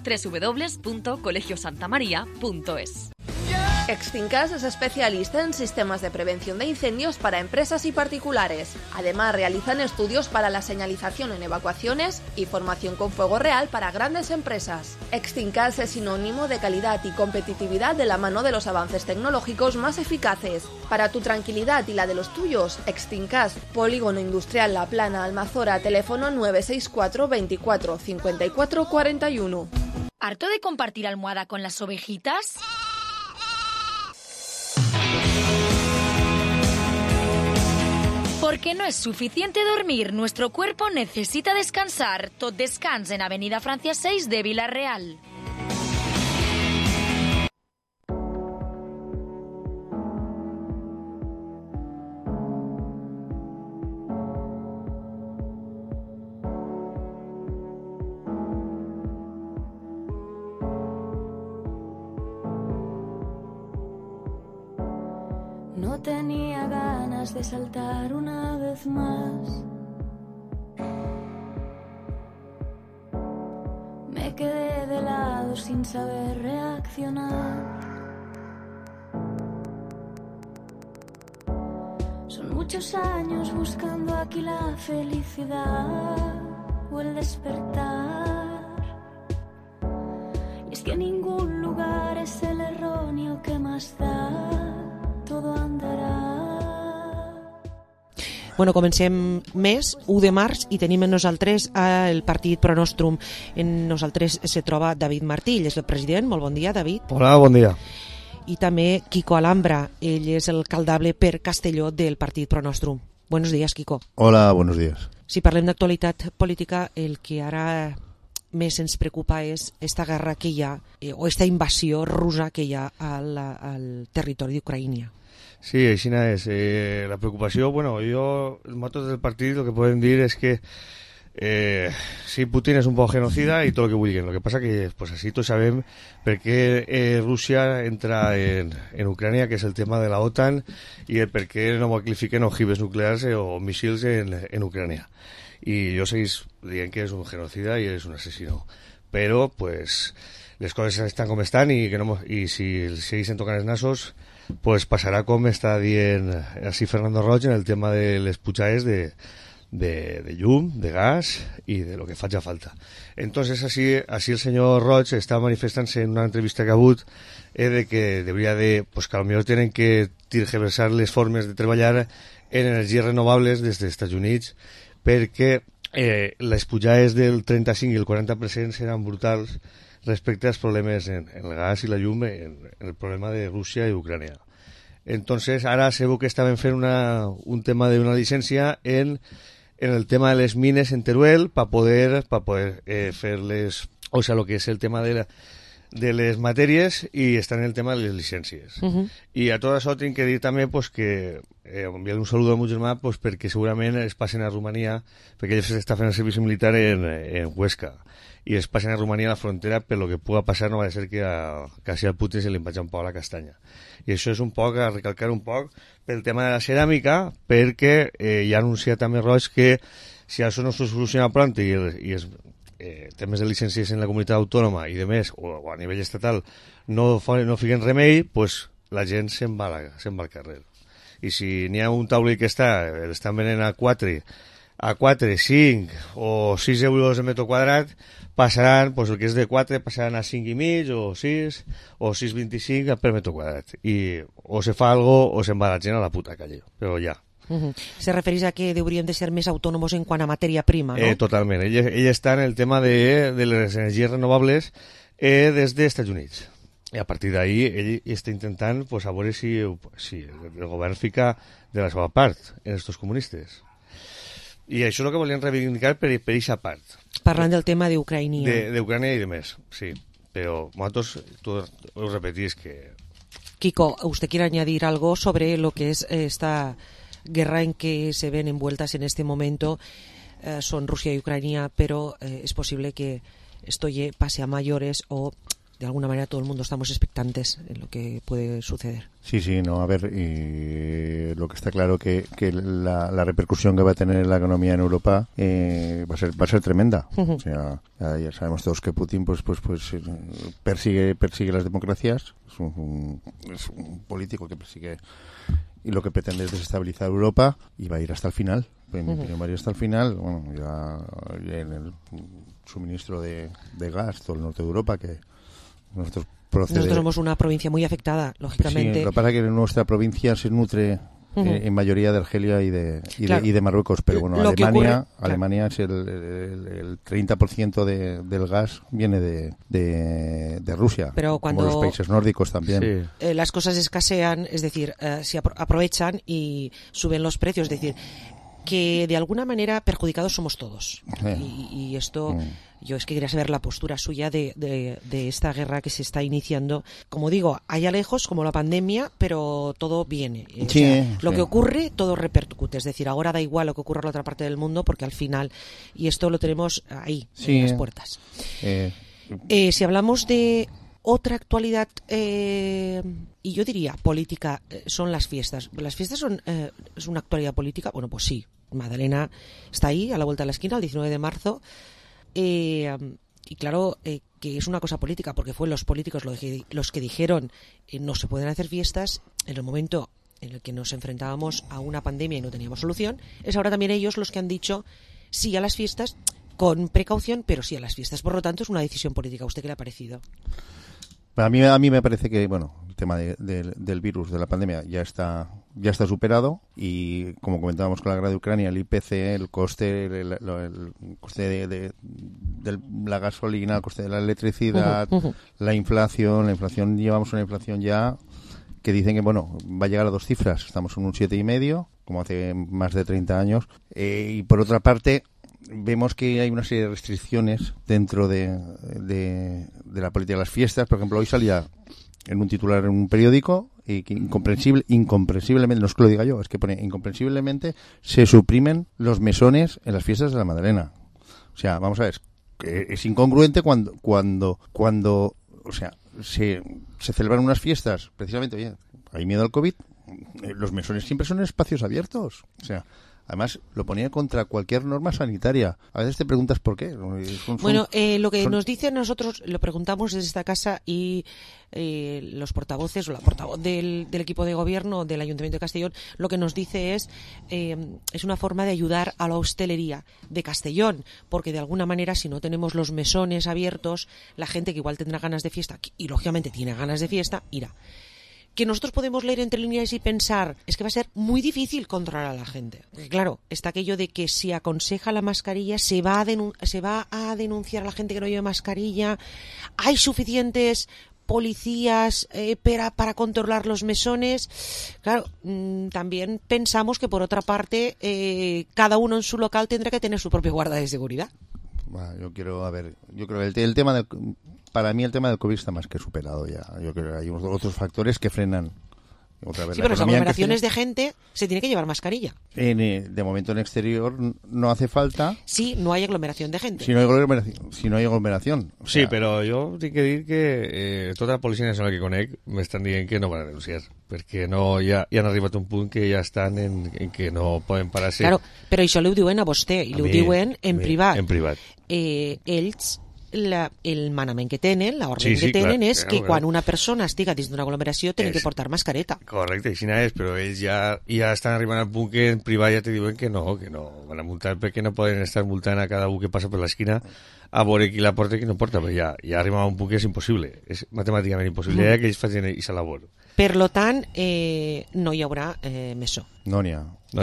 www.colegiosantamaria.es. Extincas es especialista en sistemas de prevención de incendios para empresas y particulares. Además, realizan estudios para la señalización en evacuaciones y formación con fuego real para grandes empresas. Extincas es sinónimo de calidad y competitividad de la mano de los avances tecnológicos más eficaces. Para tu tranquilidad y la de los tuyos, Extincas, Polígono Industrial La Plana, Almazora, teléfono 964 24 54 41. ¿Harto de compartir almohada con las ovejitas? Porque no es suficiente dormir, nuestro cuerpo necesita descansar. Tot Descans en Avenida Francia 6 de Villarreal. No tenía ganas de saltar una vez más. Me quedé de lado sin saber reaccionar. Son muchos años buscando aquí la felicidad o el despertar. Y es que ningún lugar es el erróneo que más da. Todo andarà. Bueno, comencem mes, 1 de març, i tenim en nosaltres el partit Pro Nostrum. En nosaltres se troba David Martí, és el president. Molt bon dia, David. Hola, bon dia. I també Quico Alhambra, ell és el alcaldable per Castelló del partit Pro Nostrum. Buenos días, Quico. Hola, buenos días. Si parlem d'actualitat política, el que ara més ens preocupa és esta guerra que hi ha, o esta invasió russa que hi ha al territori d'Ucraïna. Sí, així és. La preocupació, bueno, yo, los motos del partido, lo que pueden decir es que sí, Putin es un poco genocida y todo lo que vulguen. Lo que pasa que, pues así todos sabem per què Rusia entra en Ucrania, que és el tema de la OTAN, i el per què no clarifiquen ojivas nuclears o missils en Ucrania. Y yo seguís dient que es un genocida y es un asesino. Pero, pues, les coses estan com estan i si segueixen tocant els nassos, pues passarà com està dient así Fernando Roig en el tema de les pujades de llum, de gas y de lo que faci falta. Entonces así el señor Roig está manifestant-se en una entrevista que ha hagut de que debería de, pues que a lo mejor tienen que tergiversar les formes de treballar en energies renovables des dels Estats Units, perquè les pujades del 35 i el 40% seran brutals respecte als problemes en el gas i la llum, en el problema de Rússia i Ucrània. Entonces, ara se veu que estaven fent un tema d'una llicència en el tema de les mines en Teruel para poder fer les, o sea, lo que és el tema de les matèries, i estan en el tema de les llicències. I a tot això tinc que dir també pues, que enviar un saludo a meu germà pues, perquè segurament es passen a Romania, perquè ell està fent el servici militar en Huesca, i es passen a Romania a la frontera, per lo que puga passar no va a ser que casi al Putin se li empatxa un poc la castanya. I això és un poc a recalcar un poc pel tema de la ceràmica, perquè ja ha anunciat també Roig que si això no se soluciona pront i els temes de llicències en la comunitat autònoma i de més, o a nivell estatal, no fiquen remei, pues la gent se'n va al carrer. I si n'hi ha un taulell que l'estan venent a 4, 5 o 6 euros el metro quadrat, passaran, pues el que és de 4 passaran a 5,5 o 6 o 6,25 per metro quadrat. I o se fa algo o se'n va la gent a la puta calle. Però ja. Se refereix a que haurien de ser més autònoms en quant a matèria prima, no? Totalment. Ell està en el tema de les energies renovables des dels Estats Units. I a partir d'ahí ell està intentant a veure si el govern fica de la seva part en estos comunistes. I això és el que volien reivindicar per aquesta part. Parlant del tema d'Ucraïna. D'Ucrània i de més, sí. Pero nosaltres, tú os repetís que... Kiko, ¿usted quiere añadir algo sobre lo que es esta guerra en que se ven envueltas en este momento? Son Rusia y Ucrania, pero es posible que esto pase a mayores o de alguna manera todo el mundo estamos expectantes en lo que puede suceder. Sí, no, a ver, y lo que está claro que la repercusión que va a tener en la economía en Europa va a ser tremenda. O sea, ya sabemos todos que Putin pues persigue las democracias, es un político que persigue y lo que pretende es desestabilizar Europa y va a ir hasta el final. Va a ir hasta el final, bueno, ya en el suministro de gas, todo el norte de Europa, que nosotros somos una provincia muy afectada, lógicamente. Sí, lo que pasa es que nuestra provincia se nutre en mayoría de Argelia y de Marruecos, pero bueno, Alemania es el 30% del gas viene de Rusia, pero cuando como los países nórdicos también. Sí. Las cosas escasean, es decir, se aprovechan y suben los precios, es decir, que de alguna manera perjudicados somos todos. Y esto, yo es que quería saber la postura suya de esta guerra que se está iniciando. Como digo, allá lejos, como la pandemia, pero todo viene. Lo que ocurre, todo repercute. Es decir, ahora da igual lo que ocurra en la otra parte del mundo, porque al final, y esto lo tenemos ahí, en las puertas. Si hablamos de otra actualidad, y yo diría política, son las fiestas. ¿Las fiestas es una actualidad política? Bueno, pues sí. Madalena está ahí, a la vuelta de la esquina, el 19 de marzo. Y claro, que es una cosa política, porque fueron los políticos los que dijeron no se pueden hacer fiestas en el momento en el que nos enfrentábamos a una pandemia y no teníamos solución. Es ahora también ellos los que han dicho sí a las fiestas, con precaución, pero sí a las fiestas. Por lo tanto, es una decisión política. ¿A usted qué le ha parecido? A mí me parece que, bueno, el tema del virus, de la pandemia, ya está superado, y como comentábamos con la guerra de Ucrania, el IPC, el coste, el coste de la gasolina, el coste de la electricidad, la inflación, llevamos una inflación ya que dicen que, bueno, va a llegar a 2 cifras. Estamos en un 7,5, como hace más de 30 años. Y por otra parte, vemos que hay una serie de restricciones dentro de la política de las fiestas. Por ejemplo, hoy salía en un titular en un periódico y que incomprensiblemente, no es que lo diga yo, es que pone incomprensiblemente se suprimen los mesones en las fiestas de la Madalena. O sea, vamos a ver, es incongruente cuando o sea, se celebran unas fiestas, precisamente, oye, hay miedo al COVID, los mesones siempre son espacios abiertos. O sea, además, lo ponía contra cualquier norma sanitaria. A veces te preguntas por qué. Bueno, lo que nos dicen, nosotros lo preguntamos desde esta casa, y los portavoces o la portavoz del equipo de gobierno del Ayuntamiento de Castellón lo que nos dice es una forma de ayudar a la hostelería de Castellón, porque de alguna manera, si no tenemos los mesones abiertos, la gente que igual tendrá ganas de fiesta, y lógicamente tiene ganas de fiesta, irá. Que nosotros podemos leer entre líneas y pensar, es que va a ser muy difícil controlar a la gente. Porque claro, está aquello de que si aconseja la mascarilla, se va a denunciar a la gente que no lleva mascarilla. Hay suficientes policías para controlar los mesones. Claro, también pensamos que por otra parte, cada uno en su local tendrá que tener su propio guarda de seguridad. Yo creo que el tema para mí el tema del COVID está más que superado ya. Yo creo que hay otros factores que frenan otra vez. Sí, pero las aglomeraciones de gente se tiene que llevar mascarilla. De momento en exterior no hace falta. Sí, no hay aglomeración de gente. Si no hay aglomeración. O sea, sí, però jo tinc que dir que tota la policia nacional que conec m'estan dient que no van a denunciar, perquè no, ja han arribat a un punt que ja estan en que no poden parar-se. Claro, però això li ho diuen a vostè, i li ho diuen en privat. En privat. Ells, el manament que tenen, l'ordre que tenen, és que quan una persona estiga dins d'una aglomeració tenen que portar mascareta. Correcte, així és, però ells ja estan arribant al punt que en privat ja te diuen que no van a multar, perquè no poden estar multant a cada un que passa per l'esquina a veure qui la porta i qui no porta, però ja arribem a un punt que és impossible, és matemàticament impossible, ja que ells facin aquesta labor. Per lo tant, no hi haurà mesó. No n'hi ha.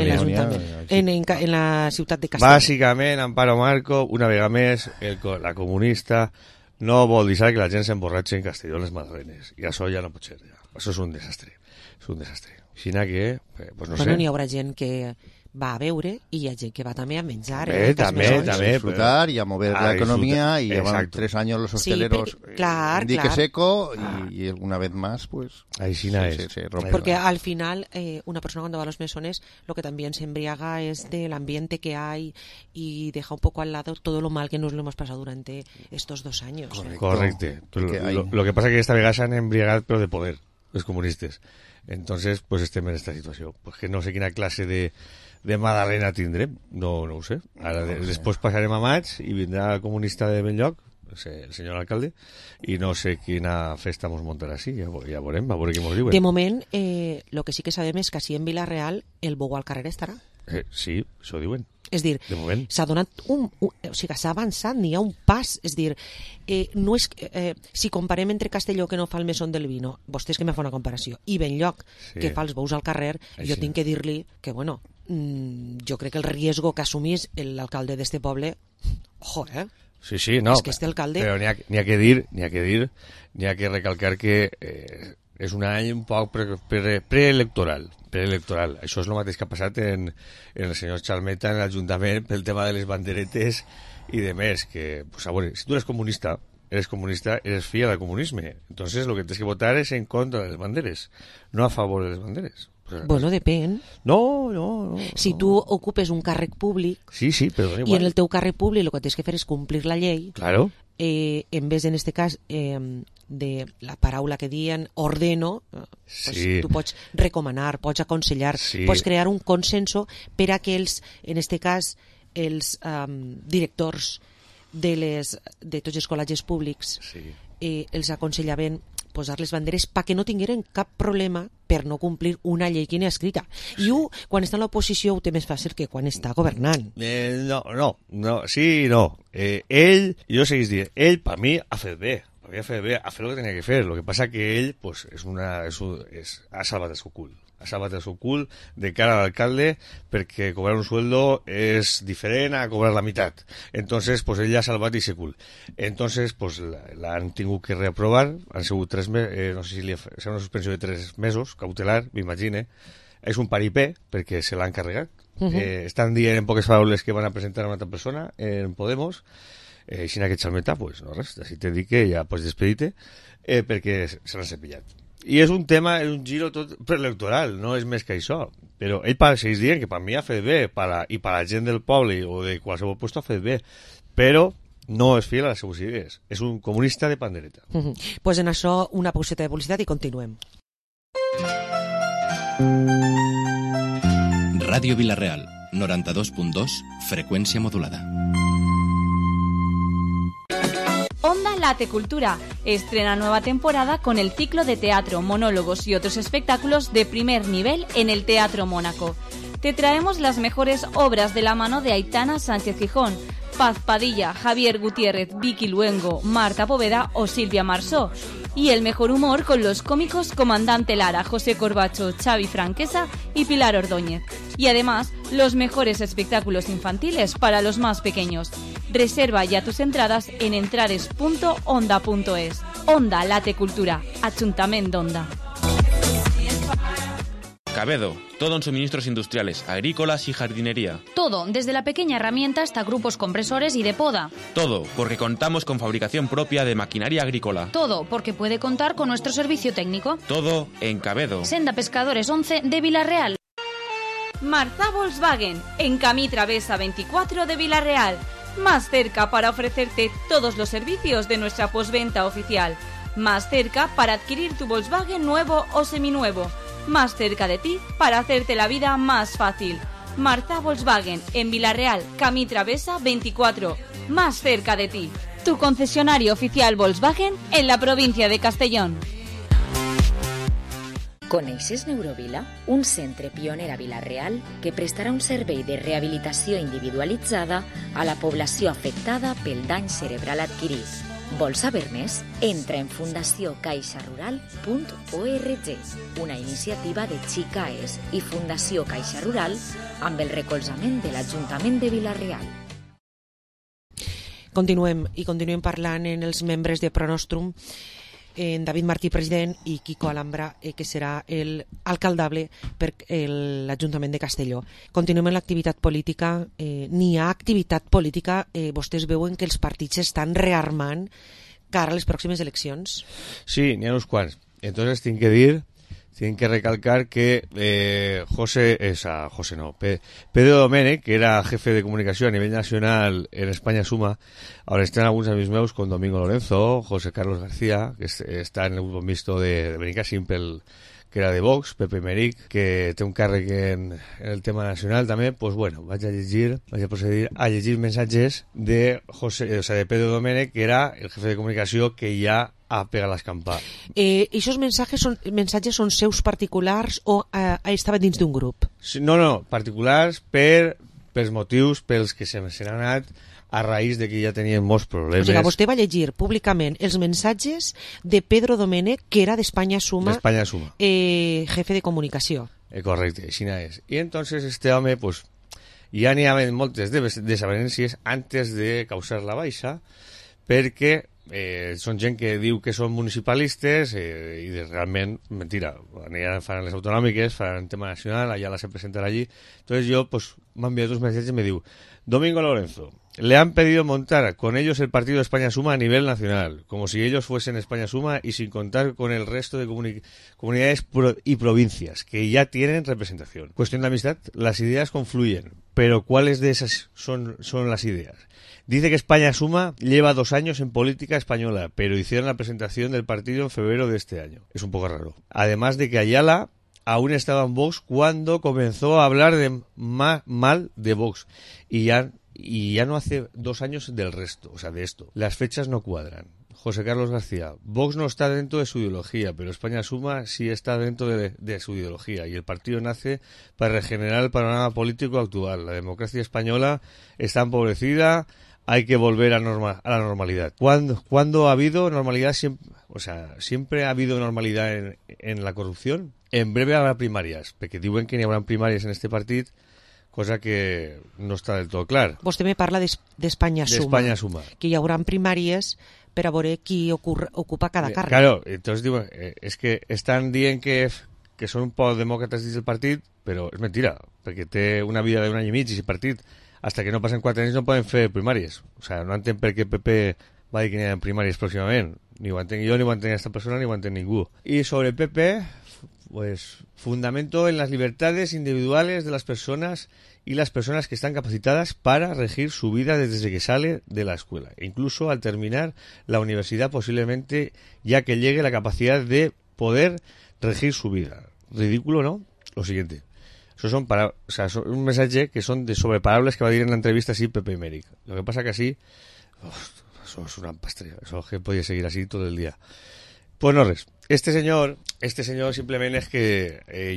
En la ciutat de Castelló. Bàsicament, Amparo Marco, una vegada més, la comunista no vol deixar que la gent s'emborratxi en Castelló en les Madalenes. I això ja no pot ser. Ja. Això és un desastre. És un desastre. Així que, pues no sé. N'hi haurà gent que va a beure i hi ha gent que va també a menjar. També. A disfrutar y a mover la economía y llevan 3 años los hosteleros en dique seco y una vez más pues se rompe. Porque al final una persona cuando va a los mesones lo que también se embriaga es del ambiente que hay y deja un poco al lado todo lo mal que nos lo hemos pasado durante estos 2 años. Correcto. Lo que pasa es que esta vegada s'han embriagat però de poder, els comunistes. Entonces pues estem en esta situació. Pues que no sé quina clase de Madalena tindrem, no ho sé. Ara després passarem a maig i vindrà el comunista de Benlloc, el senyor alcalde, i no sé quina festa mos muntarà així, ja veurem, a veure què mos diuen. De moment, lo que sí que sabem és que si en Vila-real el bou al carrer estarà. Sí, això diuen. És dir, s'ha donat o sigui, s'ha avançat, n'hi ha un pas, és dir, no és, si comparem entre Castelló, que no fa el mesón del vino, vostès que me fa una comparació, i Benlloc, que fa els bous al carrer, jo tinc que dir-li que, bueno, jo crec que el riesgo que assumís l'alcalde d'este poble, ojo, Sí, no, és que este alcalde... però n'hi ha que recalcar que és un any un poc preelectoral. Això és el mateix que ha passat en el senyor Chalmeta en l'Ajuntament pel tema de les banderetes i de més, que, pues, a veure, si tu eres comunista, eres fiel al comunisme. Entonces lo que tienes que votar es en contra de las banderes, no a favor de las banderes. Bueno, depèn. No. Si tu ocupes un càrrec públic però i en el teu càrrec públic el que tens que fer és complir la llei, claro. En vez, en este cas, de la paraula que diuen ordeno, pues, tu pots recomanar, pots aconsellar, pots crear un consenso per a que en este cas, els directors de tots els col·legis públics els aconsellaven posar les banderes perquè no tingueren cap problema per no complir una llei que n'hi ha escrita. I quan està en l'oposició, ho té més fàcil que quan està governant. Ell, jo seguís dient, ell, per mi, ha fet bé. Ha fet lo que tenia que fer. Lo que passa que ell pues, ha salvat el seu cul. Ha salvat el seu cul de cara al alcalde perquè cobrar un sueldo és diferent a cobrar la meitat. Entonces, pues ell ha salvat ese cul. Entonces, pues l'han tingut que reaprovar, han sigut 3 mesos, no sé si serà una suspensió de 3 mesos, cautelar, m'imagine. És un paripé perquè se l'han carregat. Estan dient en poques paraules que van a presentar a una altra persona en Podemos, així en aquest Chalmeta, pues no res, així te dic que ja pots despedir-te perquè se l'han cepillat. I és un tema, és un giro tot preelectoral, no és més que això. Però ell segueix dient que per mi ha fet bé, i per la gent del poble o de qualsevol lloc ha fet bé, però no és fiel a les seves idees. És un comunista de pandereta. Pues en això una pauseta de publicitat i continuem. Ràdio Vila-real, 92.2, frecuencia modulada. Onda Late Cultura estrena nueva temporada con el ciclo de teatro, monólogos y otros espectáculos de primer nivel en el Teatro Mónaco. Te traemos las mejores obras de la mano de Aitana Sánchez Gijón, Paz Padilla, Javier Gutiérrez, Vicky Luengo, Marta Poveda o Silvia Marsó. Y el mejor humor con los cómicos Comandante Lara, José Corbacho, Xavi Franquesa y Pilar Ordóñez. Y además, los mejores espectáculos infantiles para los más pequeños. Reserva ya tus entradas en entrades.onda.es. Onda Late Cultura, Ayuntamiento d'Onda. Cabedo, todo en suministros industriales, agrícolas y jardinería. Todo, desde la pequeña herramienta hasta grupos compresores y de poda. Todo, porque contamos con fabricación propia de maquinaria agrícola. Todo, porque puede contar con nuestro servicio técnico. Todo en Cabedo. Senda Pescadores 11 de Vila-real. Marza Volkswagen, en Camí Travesa 24 de Vila-real. Más cerca para ofrecerte todos los servicios de nuestra postventa oficial. Más cerca para adquirir tu Volkswagen nuevo o seminuevo. Más cerca de ti para hacerte la vida más fácil. Marza Volkswagen, en Vila-real, Camí Travesa 24. Más cerca de ti. Tu concesionario oficial Volkswagen en la provincia de Castellón. Coneixes Neurovila? Un centre pioner a Vila-real que prestarà un servei de rehabilitació individualitzada a la població afectada pel dany cerebral adquirit. Vols saber més? Entra en fundaciocaixarural.org, una iniciativa de Xicaes i Fundació Caixa Rural amb el recolzament de l'Ajuntament de Vila-real. Continuem parlant en els membres de Pronostrum, en David Martí, president, i Quico Alhambra, que serà l'alcaldable per l'Ajuntament de Castelló. Continuem en l'activitat política. N'hi ha activitat política. Vostès veuen que els partits s'estan rearmant cara a les pròximes eleccions? Sí, n'hi ha uns quants. Entonces, tinc que recalcar que Pedro Domènech, que era jefe de comunicación a nivel nacional en España Suma, ahora están algunos amigos meus con Domingo Lorenzo, José Carlos García, que está en el grupo mixto de Benica Simple, que era de Vox, Pepe Meric, que té un càrrec en el tema nacional també. Pues bueno, vaig a procedir a llegir mensatges de Pedro Domènech, que era el jefe de comunicació que ja ha pegat l'escampà. Aquests mensatges són seus particulars o estaven dins d'un grup? No, particulars pels motius pels que se n'han anat a raïs de que ja tenien molts problemes. O sigui, vostè va llegir públicament els mensatges de Pedro Domènech, que era d'Espanya Suma, jefe de comunicació. Correcte, així és. I entonces este home, pues, ja n'hi havia moltes desavenències antes de causar la baixa, perquè són gent que diu que són municipalistes i realment, mentira, ja faran les autonòmiques, faran tema nacional, allà la se presentarà allí. Entonces yo, pues, m'ha enviat uns mensatges y me diu: Domingo Lorenzo, le han pedido montar con ellos el partido de España Suma a nivel nacional, como si ellos fuesen España Suma y sin contar con el resto de comunidades y provincias que ya tienen representación. Cuestión de amistad, las ideas confluyen, pero ¿cuáles de esas son las ideas? Dice que España Suma lleva 2 años en política española, pero hicieron la presentación del partido en febrero de este año. Es un poco raro. Además de que Ayala aún estaba en Vox cuando comenzó a hablar mal de Vox. Y ya no hace 2 años del resto, o sea, de esto. Las fechas no cuadran. José Carlos García, Vox no está dentro de su ideología, pero España Suma sí está dentro de su ideología, y el partido nace para regenerar el panorama político actual. La democracia española está empobrecida, hay que volver a la normalidad. ¿Cuándo ha habido normalidad? Siempre ha habido normalidad en la corrupción. En breve habrá primàries, perquè diuen que n'hi haurà primàries en este partit, cosa que no està del tot clar. Vostè me parla d'Espanya Suma, que hi haurà primàries per a veure qui ocupa cada càrrec. Claro, entonces diuen, és que estan dient que són un poc demòcrates dins del partit, però és mentira, perquè té una vida d'un any i mig i si partit, hasta que no passen 4 anys no poden fer primàries. O sea, no entenc per què PP va dir que n'hi ha primàries pròximament. Ni ho entenc jo, ni ho entenc esta persona, ni ho entenc ningú. I sobre PP, pues fundamento en las libertades individuales de las personas y las personas que están capacitadas para regir su vida desde que sale de la escuela, incluso al terminar la universidad posiblemente, ya que llegue la capacidad de poder regir su vida. Ridículo, ¿no? Lo siguiente. Eso son un mensaje que son de sobreparables que va a decir en la entrevista así Pepe Meric. Lo que pasa que así, eso es una pastilla, eso que podía seguir así todo el día. Pues no res. Este señor simplement és que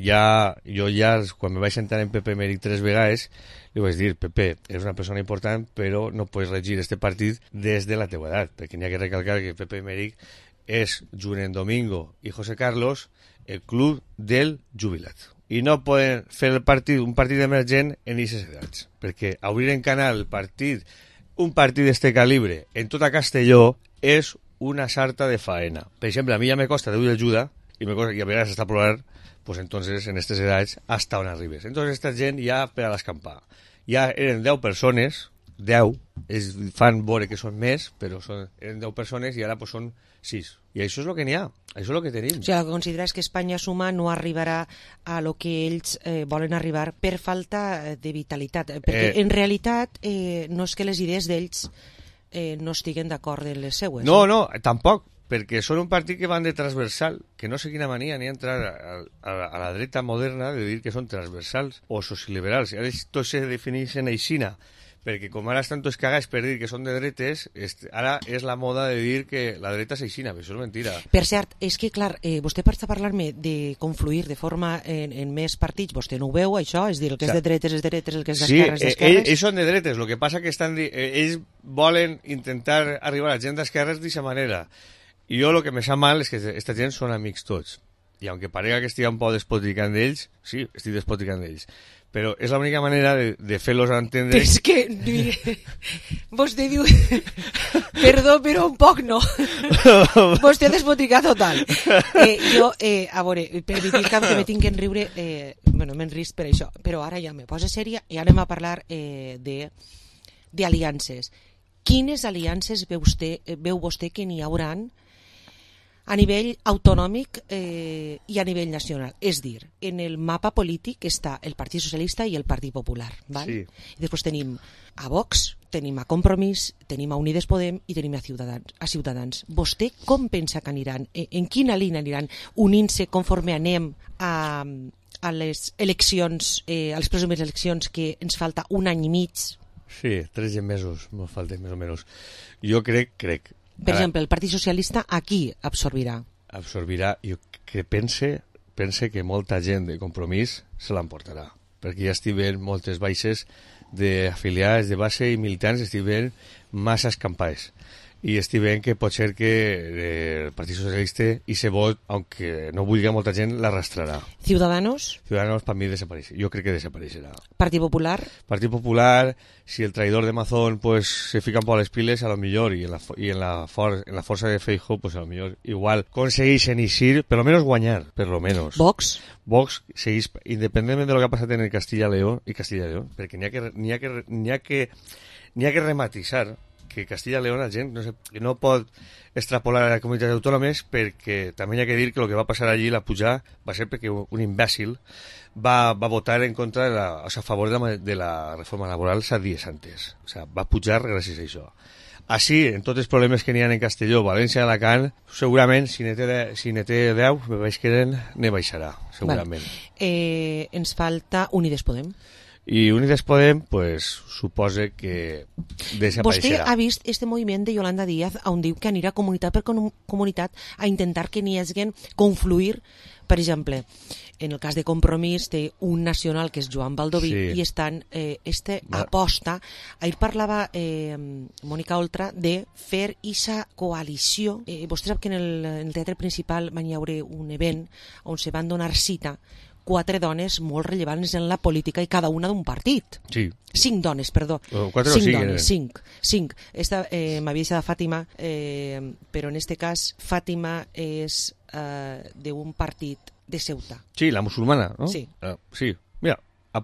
jo ja, quan me vaig sentar en Pepe Meric 3 vegades, li vaig dir: Pepe, eres una persona important, però no pots regir este partit des de la teua edat, perquè n'hi ha que recalcar que Pepe Meric és, junt amb Domingo i José Carlos, el club del jubilat. I no poden fer un partit emergent en aquestes edats, perquè obrir en canal un partit d'este calibre en tota Castelló és una sarta de faena. Per exemple, a mi ja me costa Déu i ajuda, i a vegades hasta plorar, pues entonces en aquestes edats hasta on arribes. Entonces esta gent ja per a l'escampar. Ja eren 10 persones, 10, fan veure que són més, però eren 10 persones i ara pues són 6. I això és el que n'hi ha, això és el que tenim. O sigui, el que consideres que Espanya Suma no arribarà a lo que ells volen arribar per falta de vitalitat, perquè en realitat no és que les idees d'ells no estiguen d'acord en les seues. No, tampoc, perquè són un partit que van de transversal, que no sé quina mania ni entrar a la dreta moderna de dir que són transversals o sociliberals. Ara tots se defineixen aixina perquè com ara estan tots cagats per dir que són de dretes, ara és la moda de dir que la dreta s'aixina, però això és mentira. Per cert, és que, clar, vostè per parlar-me de confluir de forma en més partits, vostè no ho veu, això? És dir, el que és de dretes és dretes, el que és d'esquerres és d'esquerres? Sí, ells són de dretes, el que passa que ells volen intentar arribar a gent d'esquerres d'aquesta manera. I jo el que me sap mal és que aquesta gent són amics tots. I aunque parega que estigui un poc despoticant d'ells, sí, estic despoticant d'ells. Però és l'única manera de fer-los entendre... Però és que... Vostè diu... Perdó, però un poc no. Vostè despotica total. Jo, a veure, per dir que me tinc que enriure... Bueno, m'he enrist per això, però ara ja me posa sèria i anem a parlar d'aliances. Quines aliances veu vostè que n'hi hauran a nivell autonòmic i a nivell nacional? És dir, en el mapa polític està el Partit Socialista i el Partit Popular. Val? Sí. I després tenim a Vox, tenim a Compromís, tenim a Unides Podem i tenim a Ciutadans. Vostè com pensa que aniran? En quina línia aniran unint-se conforme anem a les eleccions, a les pròximes eleccions, que ens falta un any i mig? Sí, 3 mesos, ens falta més o menys. Jo crec... Per exemple, el Partit Socialista aquí absorbirà. Absorbirà, jo que pense que molta gent de Compromís se l'emportarà, perquè ja estic veient moltes baixes d'afiliats de base i militants, estic veient massa escampades. I estic veient que pot ser que el Partit Socialista i se vot, aunque no vulgui molta gent, l'arrastrarà. Ciudadanos? Ciudadanos per mi desapareix. Jo crec que desapareixerà. Partit Popular? Partit Popular, si el traidor de Mazón pues se fica un poc a les piles, a lo millor, i en la força de Feijóo, pues a lo millor igual aconsegueixen eixir, per lo menos guanyar, per lo menos. Vox? Vox segueix, independentment de lo que ha passat en el Castilla-León, perquè n'hi ha que rematisar que Castilla-León la gent no pot extrapolar a les comunitats autònomes, perquè també hi ha que dir que el que va passar allí, la pujar, va ser perquè un imbècil va votar en contra a favor de la reforma laboral 7 dies antes. O sea, va pujar gràcies a això. Així, en tots els problemes que n'hi ha en Castelló, València, Alacant, segurament, si n'hi té 10, me veig que ne baixarà, segurament. Vale. Ens falta Unides Podem. I Unides Podem, pues, suposa que desapareixerà. Vostè ha vist este moviment de Yolanda Díaz on diu que anirà comunitat per comunitat a intentar que n'hi hagin confluir, per exemple, en el cas de Compromís té un nacional que és Joan Baldoví, sí. I estan aposta, ahir parlava Mònica Oltra de fer aquesta coalició. Vostè sap que en el teatre principal van hi haure un event on se van donar cita 4 dones molt rellevants en la política i cada una d'un partit. Sí. 5 dones, perdó. 4 o 5 dones, 5. M'havia dit de Fàtima, però en este cas Fàtima és d'un partit de Ceuta. Sí, la musulmana, no? Sí. Sí. Mira,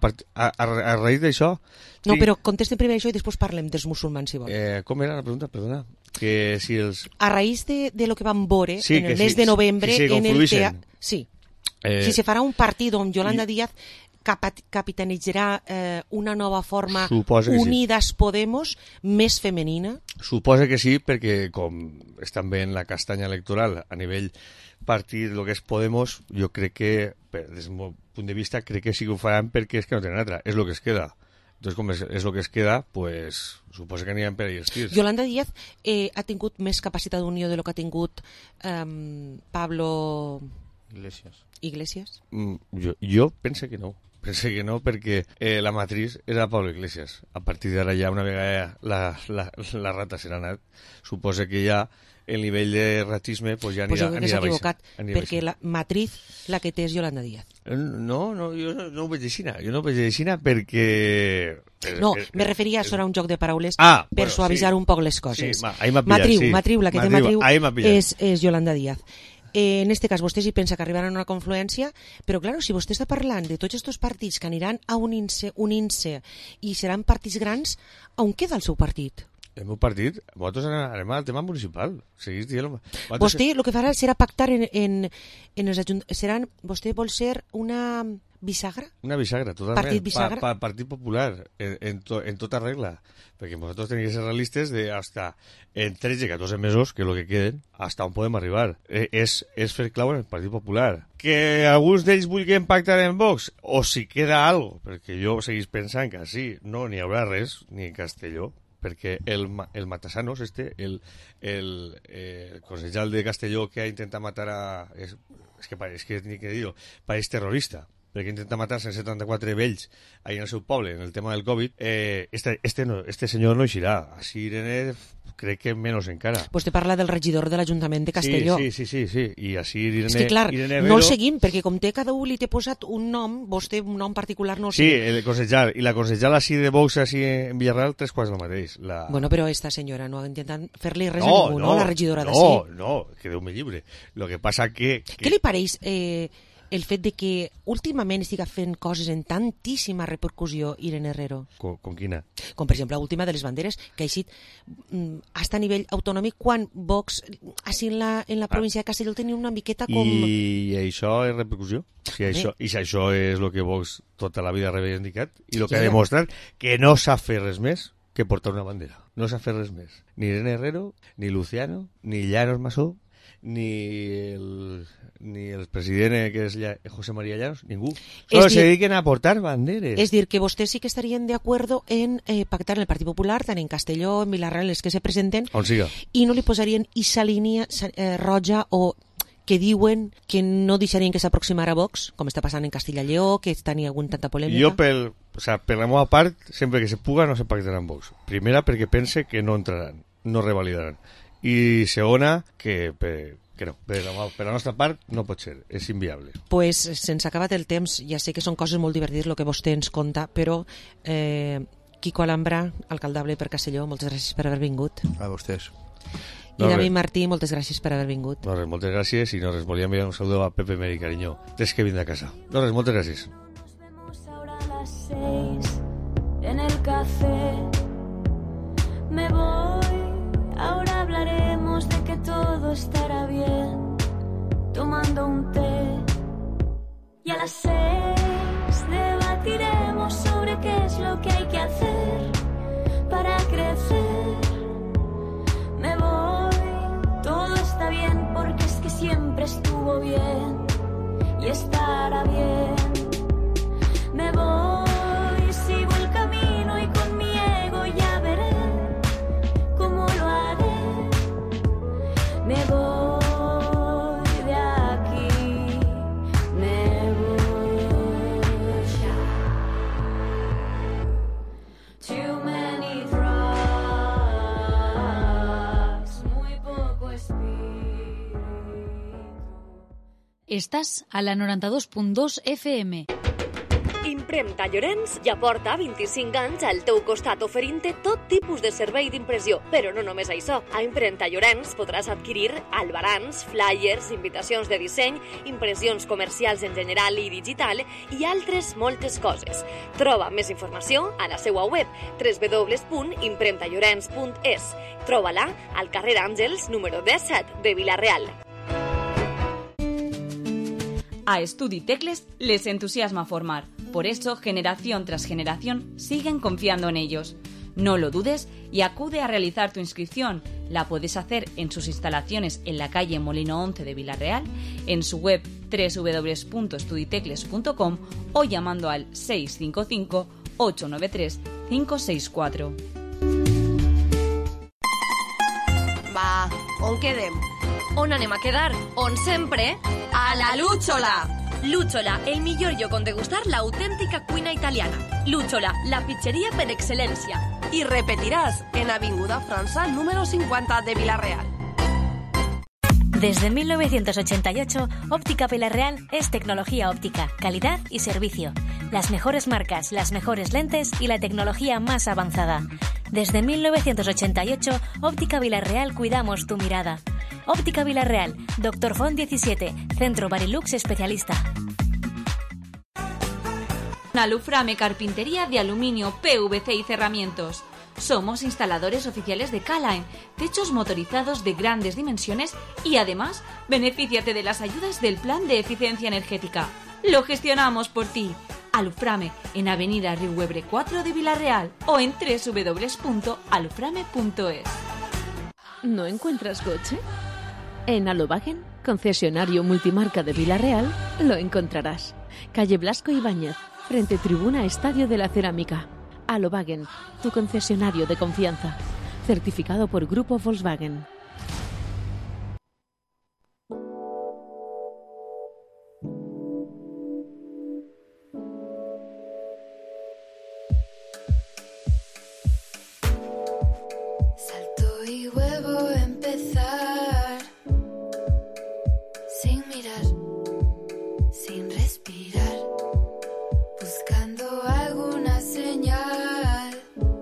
a raïs d'això... No, però contesten primer això i després parlem dels musulmans, si vol. Com era la pregunta? Perdona. Que si els... A raïs de lo que van veure en el mes de novembre en el teatre... Sí. Si se farà un partit on Yolanda Díaz capitanejarà una nova forma Unides Podemos més femenina? Suposa que sí, perquè com estan veient la castanya electoral a nivell partit, el que és Podemos, jo crec que, des del meu punt de vista, crec que sí que ho faran perquè és que no tenen altra, és el que es queda. Entonces, com és el que es queda, pues, suposa que aniran per allà els tirs. Yolanda Díaz ha tingut més capacitat d'unió de lo que ha tingut Pablo... Iglesias? Jo penso que no. Penso que no, perquè la matriz era Pablo Iglesias. A partir d'ara ja, una vegada la rata serà anat, suposa que ja el nivell de ratisme pues ja anirà pues jo crec que s'ha equivocat, perquè la matriz la que té és Yolanda Díaz. No, jo no ho veig aixina. Jo no ho veig aixina perquè... No, me referia a sonar un joc de paraules per suavitzar un poc les coses. Sí, ahí m'ha pillat, Matriu, la que té Matriu és Yolanda Díaz. En este cas, vostè sí pensa que arribaran a una confluència, però, clar, si vostè està parlant de tots aquests partits que aniran a unint-se i seran partits grans, on queda el seu partit? El meu partit, nosaltres anem al tema municipal. Seguís dient... Vostè el que farà serà pactar en els ajuntaments. Vostè vol ser una bisagra? Una bisagra, totalment. Partit bisagra? Partit popular, en tota regla. Perquè nosaltres tenim que ser realistes de hasta en 13-14 mesos, que és el que queden, hasta on podem arribar. És fer clau en el Partit Popular. Que alguns d'ells vulguin pactar en Vox, o si queda algo, perquè jo seguís pensant que sí, no n'hi haurà res, ni en Castelló, perquè el Matasanos, el consellal de Castelló que ha intentat matar a... És que ni que dir-ho, pareix terrorista, perquè intenta matar 174 vells ahí en el seu poble, en el tema del Covid, este senyor no eixirà. Així Irene crec que menys encara. Vostè parla del regidor de l'Ajuntament de Castelló. Sí. I així Irene... És que clar, Irene no el seguim, perquè com cada un li té posat un nom, vostè un nom particular no el seguim. Sí, el consellal. I la consellal així de Vox, així en Villarreal, 3 quarts del mateix. Bueno, però esta senyora no ha intentat fer-li res a ningú, no? La regidora d'ací. No, que Déu me llibre. Lo que passa que... Què li pareix... el fet de que últimament estiga fent coses en tantíssima repercussió Irene Herrero? Com quina? Com per exemple l'última de les banderes, que ha eixit hasta a nivell autonòmic, quan Vox així en la província de Castelló tenia una miqueta com... I això és repercussió? Si això és el que Vox tota la vida ha reivindicat i el que ha demostrat que no sap fer res més que portar una bandera. No sap fer res més. Ni Irene Herrero, ni Luciano, ni Llanos Masó, ni el president que és José María Llanos, ningú. Solo se dediquen a portar banderes. És dir, que vostès sí que estarien de acuerdo en pactar en el Partit Popular, tant en Castelló, en Villarreal, els que se presenten, on siga, i no li posarien issa línia roja o que diuen que no deixarien que s'aproximara a Vox, com està passant en Castilla y Lleó, que tenia tanta polèmica. Jo, per la meva part, sempre que se puga no se pactarà amb Vox. Primera, perquè pense que no entraran, no revalidaran. I segona, que no, per la nostra part no pot ser, és inviable. Pues se'ns ha acabat el temps, ja sé que són coses molt divertides el que vostè ens conta, però Quico Alhambra, alcaldable per Castelló, moltes gràcies per haver vingut. A vostès. I David Martí, moltes gràcies per haver vingut. No res, moltes gràcies, i no res, volia enviar un saludo a Pepe Meri, cariño, des que vine a casa. No res, moltes gràcies. Nos vemos ahora a las 6 en el café. Me voy, ahora hablaremos de que todo estará bien, tomando un té. Y a las 6 debatiremos sobre qué es lo que hay que hacer para crecer. Me voy, todo está bien porque es que siempre estuvo bien y estará bien. Me voy, sigo el camino y con mi ego ya veré cómo lo haré. Me voy de aquí, me voy. Too many drugs, muy poco espíritu. Estàs a la 92.2 FM. Impremta Llorenç ja porta 25 anys al teu costat oferint-te tot tipus de servei d'impressió. Però no només això. A Impremta Llorenç podràs adquirir albarans, flyers, invitacions de disseny, impressions comercials en general i digital i altres moltes coses. Troba més informació a la seva web www.impremtallorens.es. Troba-la al carrer Àngels número 17 de Vila-real. A Estudi Tecles les entusiasma formar. Por eso, generación tras generación, siguen confiando en ellos. No lo dudes y acude a realizar tu inscripción. La puedes hacer en sus instalaciones en la calle Molino 11 de Vila-real, en su web www.estuditecles.com o llamando al 655 893 564. Va, on quedem? On anem a quedar? On sempre? A la Lúchola! Lúchola, el millor lloc on degustar l'autèntica cuina italiana. Lúchola, la pizzeria per excel·lència. I repetiràs en Avinguda França número 50 de Vila-real. Desde 1988, Óptica Vila-real es tecnología óptica, calidad y servicio. Las mejores marcas, las mejores lentes y la tecnología más avanzada. Desde 1988, Óptica Vila-real cuidamos tu mirada. Óptica Vila-real, Dr. Font 17, Centro Barilux Especialista. Aluframe Carpintería de aluminio, PVC y cerramientos. Somos instaladores oficiales de K-Line, techos motorizados de grandes dimensiones y además, benefíciate de las ayudas del Plan de Eficiencia Energética. Lo gestionamos por ti. Aluframe, en Avenida Riuebre 4 de Vila-real o en www.aluframe.es. ¿No encuentras coche? En Alobagen, concesionario multimarca de Vila-real, lo encontrarás. Calle Blasco Ibáñez, frente Tribuna Estadio de la Cerámica. Alobagen, tu concesionario de confianza. Certificado por Grupo Volkswagen. Salto y vuelvo a empezar. Sin mirar, sin respirar. Buscando alguna señal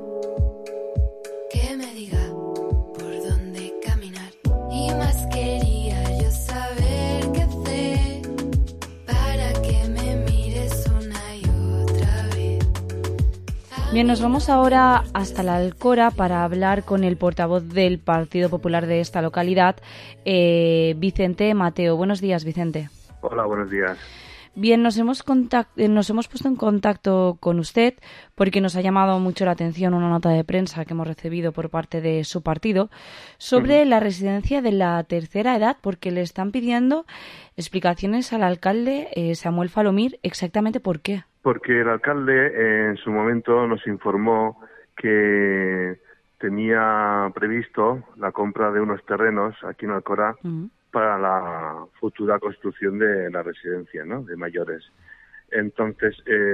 que me diga por dónde caminar. Y más quería yo saber qué hacer para que me mires una y otra vez. Bien, nos vamos ahora hasta la Alcora para hablar con el portavoz del Partido Popular de esta localidad, Vicente Mateo. Buenos días, Vicente. Hola, buenos días. Bien, nos hemos puesto en contacto con usted porque nos ha llamado mucho la atención una nota de prensa que hemos recibido por parte de su partido sobre la residencia de la tercera edad, porque le están pidiendo explicaciones al alcalde Samuel Falomir. ¿Exactamente por qué? Porque el alcalde en su momento nos informó que tenía previsto la compra de unos terrenos aquí en Alcora para la futura construcción de la residencia, ¿no?, de mayores. Entonces,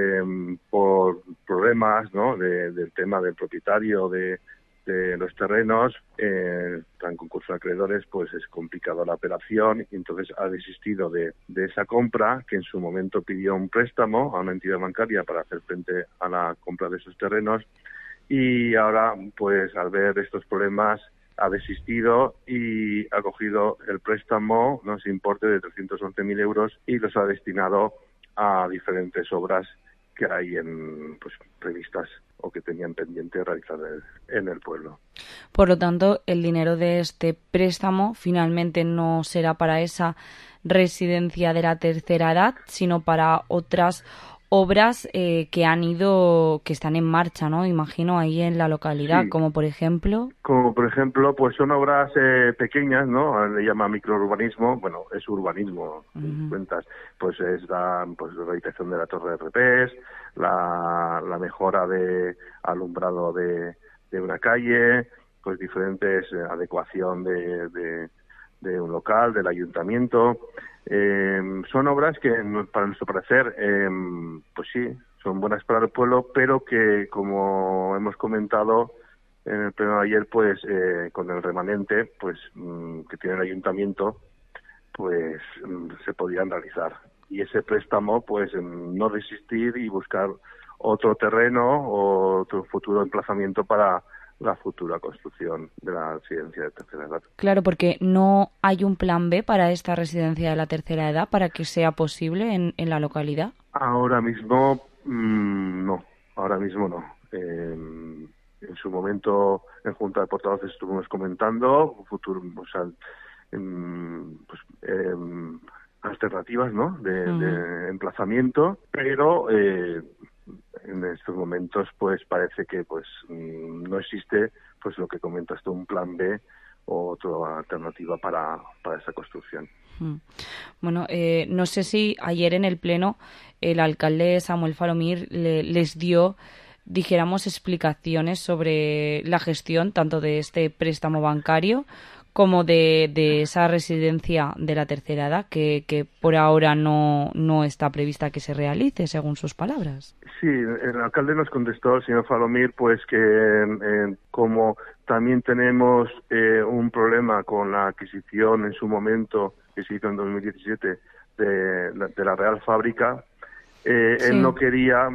por problemas, ¿no?, del tema del propietario de los terrenos, tan concurso de acreedores, pues es complicado la operación, y entonces ha desistido de esa compra, que en su momento pidió un préstamo a una entidad bancaria para hacer frente a la compra de esos terrenos, y ahora, pues al ver estos problemas, ha desistido y ha cogido el préstamo, ¿no?, ese importe de 311.000 euros, y los ha destinado a diferentes obras que hay previstas o que tenían pendiente realizar en el pueblo. Por lo tanto, el dinero de este préstamo finalmente no será para esa residencia de la tercera edad, sino para otras obras que están en marcha, ¿no? Imagino, ahí en la localidad, sí. Como por ejemplo, pues son obras pequeñas, ¿no? Le llama microurbanismo, bueno, es urbanismo, cuentas, pues es la rehabilitación de la torre de repés, la mejora de alumbrado de una calle, pues diferentes adecuación de un local, del ayuntamiento. Son obras que, para nuestro parecer, pues sí, son buenas para el pueblo, pero que, como hemos comentado en el pleno de ayer, pues con el remanente pues que tiene el ayuntamiento, pues se podían realizar. Y ese préstamo, pues no desistir y buscar otro terreno o otro futuro emplazamiento para la futura construcción de la residencia de tercera edad. Claro, porque no hay un plan B para esta residencia de la tercera edad para que sea posible en la localidad. Ahora mismo no, en su momento en Junta de Portavoces estuvimos comentando futuro, alternativas, ¿no?, de emplazamiento, pero en estos momentos pues parece que no existe pues lo que comentas tú, un plan B o otra alternativa para esa construcción. Bueno, no sé si ayer en el pleno el alcalde Samuel Falomir les dio, dijéramos, explicaciones sobre la gestión tanto de este préstamo bancario como de esa residencia de la tercera edad que por ahora no está prevista que se realice, según sus palabras. Sí, el alcalde nos contestó, el señor Falomir, pues que como también tenemos un problema con la adquisición en su momento, que se hizo en 2017, de la Real Fábrica, sí. Él no quería,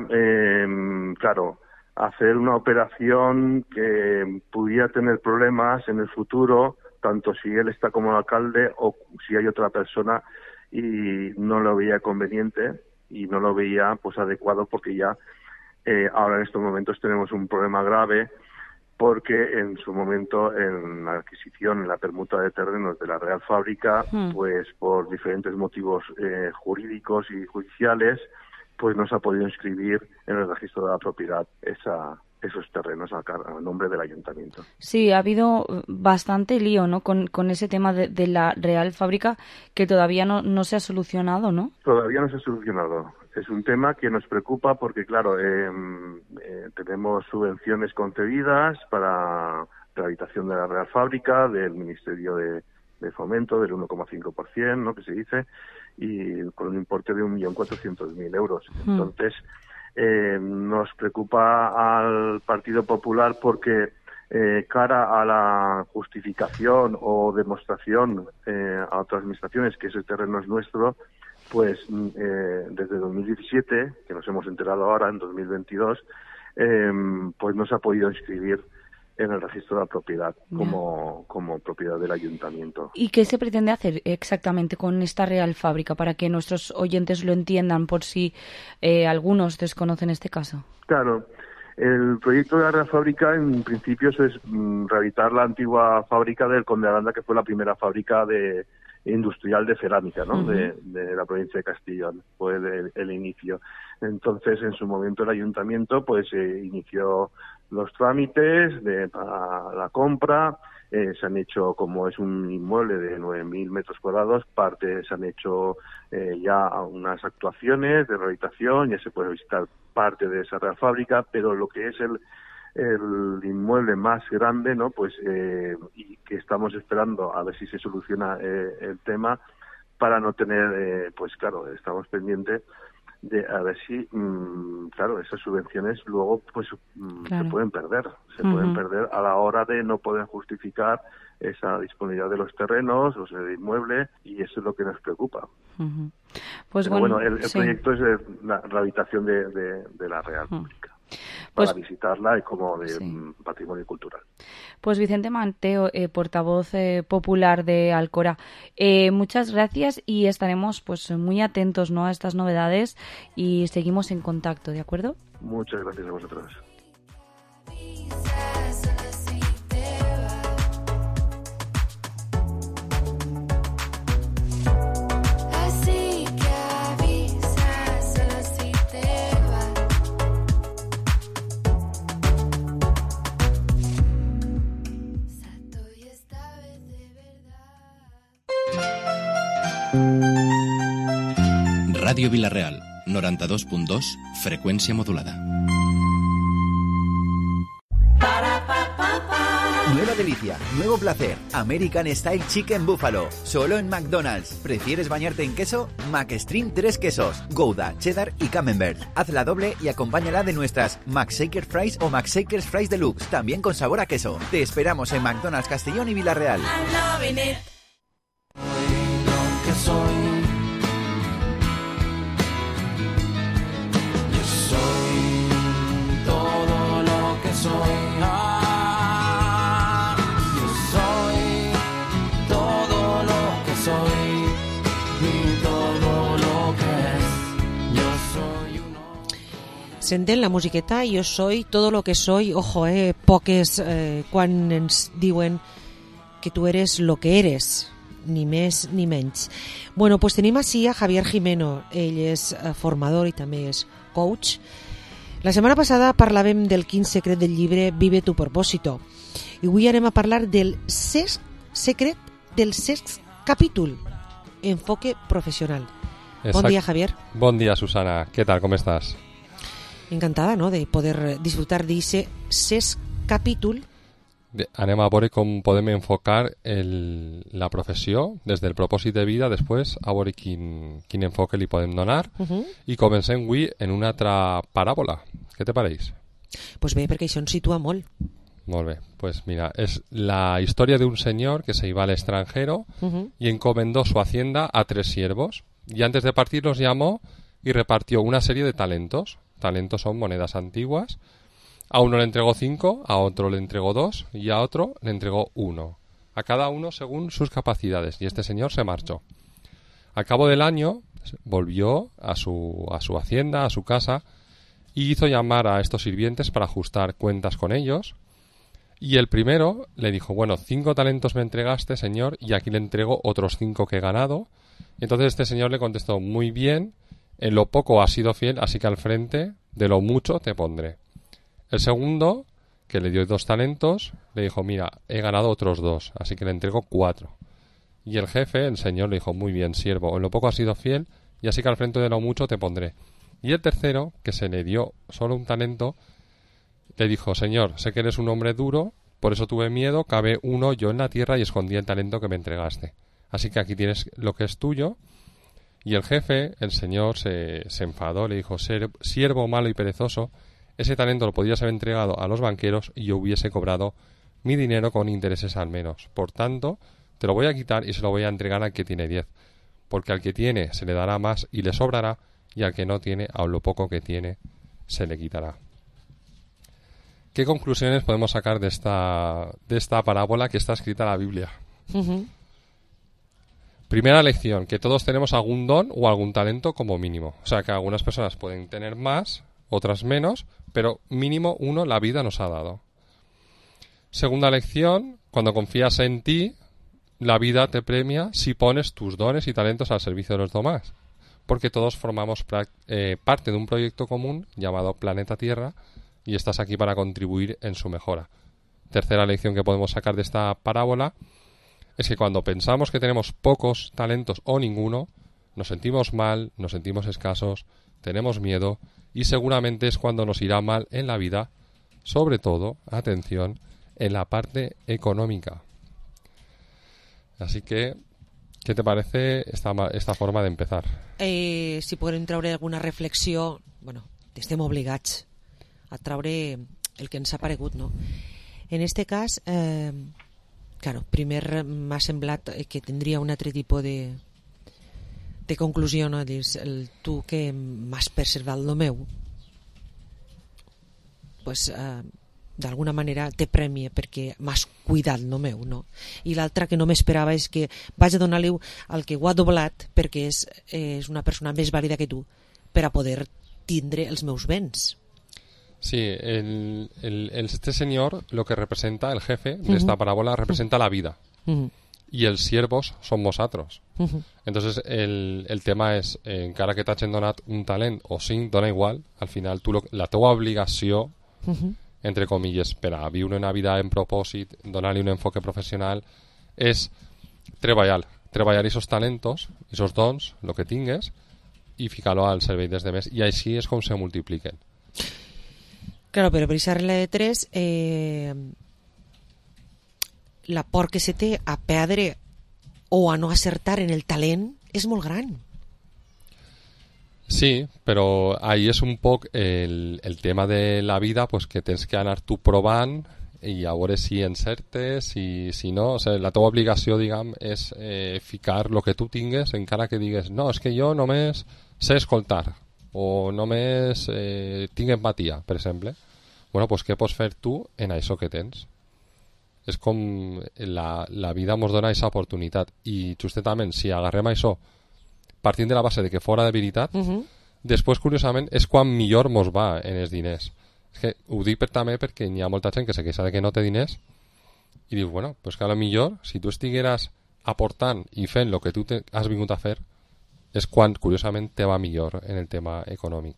hacer una operación que pudiera tener problemas en el futuro, tanto si él está como alcalde o si hay otra persona, y no lo veía conveniente y no lo veía adecuado, porque ya ahora en estos momentos tenemos un problema grave porque en su momento en la adquisición, en la permuta de terrenos de la Real Fábrica, pues por diferentes motivos jurídicos y judiciales, pues no se ha podido inscribir en el registro de la propiedad esos terrenos a nombre del ayuntamiento. Sí, ha habido bastante lío, ¿no? Con ese tema de la Real Fábrica, que todavía no se ha solucionado, ¿no? Todavía no se ha solucionado. Es un tema que nos preocupa porque, claro, tenemos subvenciones concedidas para rehabilitación de la Real Fábrica, del Ministerio de Fomento, del 1,5%, ¿no?, que se dice, y con un importe de 1.400.000 euros. Entonces, nos preocupa al Partido Popular porque cara a la justificación o demostración a otras administraciones que ese terreno es nuestro, pues desde 2017, que nos hemos enterado ahora en 2022, pues no se ha podido inscribir en el registro de la propiedad como propiedad del ayuntamiento. ¿Y qué se pretende hacer exactamente con esta Real Fábrica para que nuestros oyentes lo entiendan, por si algunos desconocen este caso? Claro, el proyecto de la Real Fábrica en principio es rehabilitar la antigua fábrica del Conde de Aranda, que fue la primera fábrica industrial de cerámica, ¿no? De la provincia de Castellón, fue el inicio. Entonces, en su momento el ayuntamiento pues inició los trámites para la compra. Se han hecho, como es un inmueble de 9.000 metros cuadrados, se han hecho ya unas actuaciones de rehabilitación, ya se puede visitar parte de esa Real Fábrica, pero lo que es el inmueble más grande, ¿no?, pues y que estamos esperando a ver si se soluciona el tema para no tener, pues claro, estamos pendientes de a ver si, claro, esas subvenciones luego pues se pueden perder, pueden perder a la hora de no poder justificar esa disponibilidad de los terrenos, o sea, del inmueble, y eso es lo que nos preocupa. Pues pero bueno, el proyecto es la rehabilitación de la Real Pública. Para visitarla y como de patrimonio cultural. Pues Vicente Manteo, portavoz popular de Alcora, muchas gracias y estaremos pues muy atentos, ¿no?, a estas novedades y seguimos en contacto, ¿de acuerdo? Muchas gracias a vosotros. Ràdio Vila-real, 92.2, freqüència modulada. Nueva delicia, nuevo placer, American Style Chicken Buffalo, solo en McDonald's. ¿Prefieres bañarte en queso? McStream 3 quesos, Gouda, Cheddar y Camembert. Hazla doble y acompáñala de nuestras McShaker Fries o McShakers Fries Deluxe, también con sabor a queso. Te esperamos en McDonald's Castellón y Vila-real. Senten la musiqueta Yo soy todo lo que soy. Ojo, poques quan ens diuen que tu eres lo que eres, ni més ni menys. Bueno, pues tenim així a Javier Jimeno. Ell és formador i també és coach. La setmana passada parlàvem del quin secret del llibre Vive tu propósito. I avui anem a parlar del secret del sexto capítol, enfoque profesional. Bon dia, Javier. Bon dia, Susana. ¿Qué tal? ¿Cómo estás? Encantada, ¿no?, de poder disfrutar d'ese sexto capítol. Anem a veure com podem enfocar la professió des del propòsit de vida, després a veure quin enfoque li podem donar i comencem avui en una altra paràbola. Què te pareix? Pues bé, perquè això ens situa molt. Molt bé, pues mira, es la historia de un señor que se iba al extranjero y encomendó su hacienda a 3 siervos y antes de partir los llamó y repartió una serie de talentos. Talentos son monedas antiguas. A uno le entregó 5, a otro le entregó 2 y a otro le entregó 1. A cada uno según sus capacidades. Y este señor se marchó. Al cabo del año volvió a su hacienda, a su casa, y hizo llamar a estos sirvientes para ajustar cuentas con ellos. Y el primero le dijo, bueno, 5 talentos me entregaste, señor, y aquí le entrego otros 5 que he ganado. Y entonces este señor le contestó, muy bien, en lo poco has sido fiel, así que al frente de lo mucho te pondré. El segundo, que le dio 2 talentos, le dijo, mira, he ganado otros 2, así que le entrego 4. Y el jefe, el señor, le dijo, muy bien, siervo, en lo poco has sido fiel, y así que al frente de lo mucho te pondré. Y el tercero, que se le dio solo un talento, le dijo, señor, sé que eres un hombre duro, por eso tuve miedo, cavé uno yo en la tierra y escondí el talento que me entregaste. Así que aquí tienes lo que es tuyo. Y el jefe, el señor, se enfadó, le dijo, siervo malo y perezoso, ese talento lo podrías haber entregado a los banqueros y yo hubiese cobrado mi dinero con intereses al menos. Por tanto, te lo voy a quitar y se lo voy a entregar al que tiene 10. Porque al que tiene se le dará más y le sobrará, y al que no tiene, aun lo poco que tiene, se le quitará. ¿Qué conclusiones podemos sacar de esta parábola que está escrita en la Biblia? Primera lección, que todos tenemos algún don o algún talento como mínimo. O sea, que algunas personas pueden tener más, otras menos, pero mínimo uno la vida nos ha dado. Segunda lección, cuando confías en ti, la vida te premia si pones tus dones y talentos al servicio de los demás. Porque todos formamos parte de un proyecto común llamado Planeta Tierra y estás aquí para contribuir en su mejora. Tercera lección que podemos sacar de esta parábola es que cuando pensamos que tenemos pocos talentos o ninguno, nos sentimos mal, nos sentimos escasos, tenemos miedo y seguramente es cuando nos irá mal en la vida, sobre todo, atención, en la parte económica. Así que, ¿qué te parece esta forma de empezar? Si podem treure alguna reflexió, bueno, estem obligats a treure el que ens ha paregut, no? En este cas, claro, primer m'ha semblat que tindria un altre tipus de conclusió, no? Dius, tu que m'has preservat lo meu, pues, d'alguna manera te premia perquè m'has cuidat lo meu, no? I l'altra que no m'esperava és que vaig a donar-li al que ho ha doblat perquè és una persona més vàlida que tu per a poder tindre els meus béns. Sí, este señor lo que representa, el jefe de esta parábola, representa la vida. Y els siervos som vosaltres. Entonces el tema és, encara que t'hagin donat un talent o 5, dona igual, al final la teua obligació, entre comillas, per a viure una vida en propòsit, donar-li un enfoque professional, és treballar esos talentos, esos dons, lo que tingues, i ficar-lo al servei dels demés, i així és com se multipliquen. Claro, pero per aquesta regla de 3, la por que se té a perdre o a no acertar en el talent és molt gran. Sí, però ahí és un poc el tema de la vida, pues que tens que anar tu provant i a veure si encertes i si no. O sigui, la teva obligació, diguem, és ficar el que tu tingues, encara que digues, no, és que jo només sé escoltar o només tinc empatia, per exemple. Bueno, pues què pots fer tu en això que tens? És com la vida ens dona aquesta oportunitat i justament si agarrem això partint de la base de que fora de veritat, després, curiosament, és quan millor mos va en els diners. És que ho dic també perquè hi ha molta gent que se queixa de que no té diners i dius, bueno, pues que a lo millor si tu estigueras aportant i fent el que tu has vingut a fer és quan, curiosament, te va millor en el tema econòmic.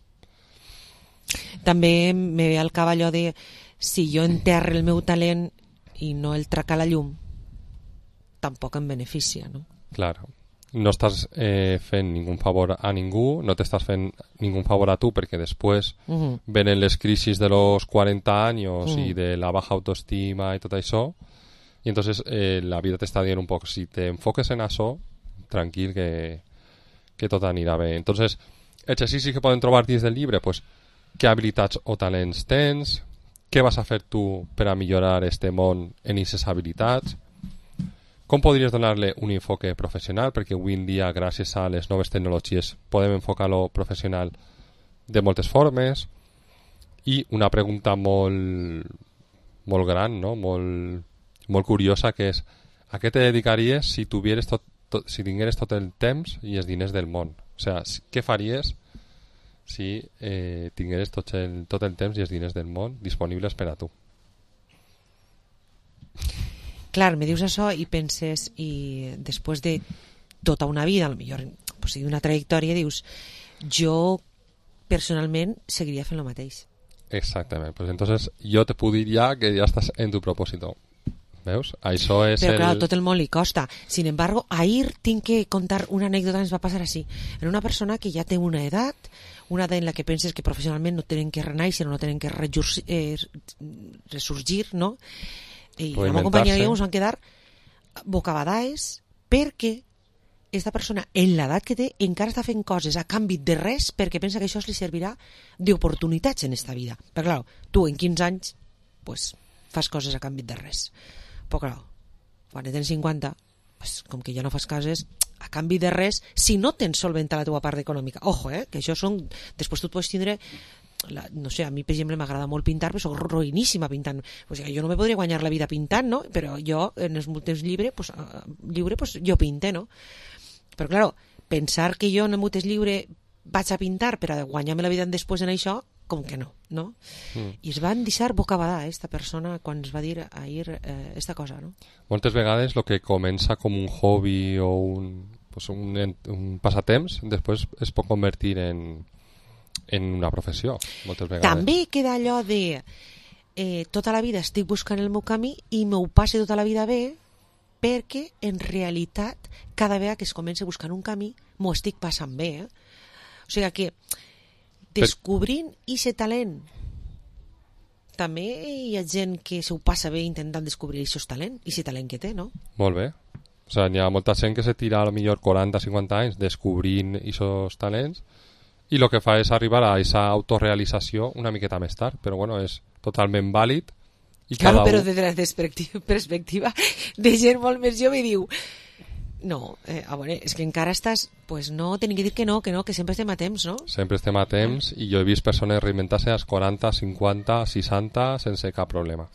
També me ve al cap allò de si jo enterro el meu talent i no el trac a la llum, tampoc em beneficia, no? Claro. No estàs fent ningú favor a ningú, no t'estàs fent ningú favor a tu perquè després venen les crisis de los 40 anys i de la baja autoestima i tot això i entonces la vida t'està dient un poc si t'enfoques en això, tranquil que tot anirà bé. Entonces, exercicis que poden trobar dins del llibre, pues, què habilitats o talents tens, què vas a fer tu per a millorar este món en aquestes habilitats, com podries donar-li un enfoque professional, perquè avui en dia, gràcies a les noves tecnologies, podem enfocar-lo professional de moltes formes, i una pregunta molt gran, no? molt curiosa, que és a què te dedicaries si tingueres tot el temps i els diners del món? O sigui, què faries si tingueres tot el temps i els diners del món disponibles per a tu? Clar, me dius això i penses, i després de tota una vida, potser pues, d'una trajectòria, dius, jo personalment seguiria fent el mateix. Exactament, pues entonces yo te puedo dir ya que ya estás en tu propósito. ¿Veus? Això és però clar, tot el món li costa. Sin embargo, ahir tinc que contar una anècdota que ens va passar així. En una persona que ja té una edat en la que penses que professionalment no tenen que renaixer o no tenen que ressorgir, no? I la meva companya i ens van quedar bocabadats perquè esta persona, en l'edat que té, encara està fent coses a canvi de res perquè pensa que això li servirà d'oportunitats en esta vida. Però clar, tu en 15 anys pues, fas coses a canvi de res. Però clar, quan tens 50, pues, com que ja no fas coses a canvi de res, si no tens solventa la teva part econòmica. Ojo, que això són... Després tu et pots tindre... no sé, a mi per exemple m'agrada molt pintar, però soc ruïníssima pintant. O sigui, jo no me podria guanyar la vida pintant, no? Però jo, en els meus temps lliure, pues, jo pinte, no? Però, clar, pensar que jo en el meu temps lliure vaig a pintar per a guanyar-me la vida després en això, com que no, no? I es van deixar bocabadar, esta persona, quan es va dir ahir esta cosa, no? Moltes vegades el que comença com un hobby o un passatemps, després es pot convertir en una professió, moltes vegades. També queda allò de tota la vida estic buscant el meu camí i m'ho passe tota la vida bé perquè en realitat cada vegada que es comença buscant un camí m'ho estic passant bé, O sigui que descobrint aquest talent també hi ha gent que s'ho passa bé intentant descobrir aquest talent que té, no? Molt bé. O sigui, hi ha molta gent que se tira a lo millor 40-50 anys descobrint aquests talents i el que fa és arribar a aquesta autorealització una miqueta més tard, però bueno, és totalment vàlid. I claro, però des de la perspectiva de gent molt més jove diu no, a veure, és que encara estàs pues no, tenim que dir que no, que sempre estem a temps, no? Sempre estem a temps i jo he vist persones reinventar-se als 40, 50, 60 sense cap problema.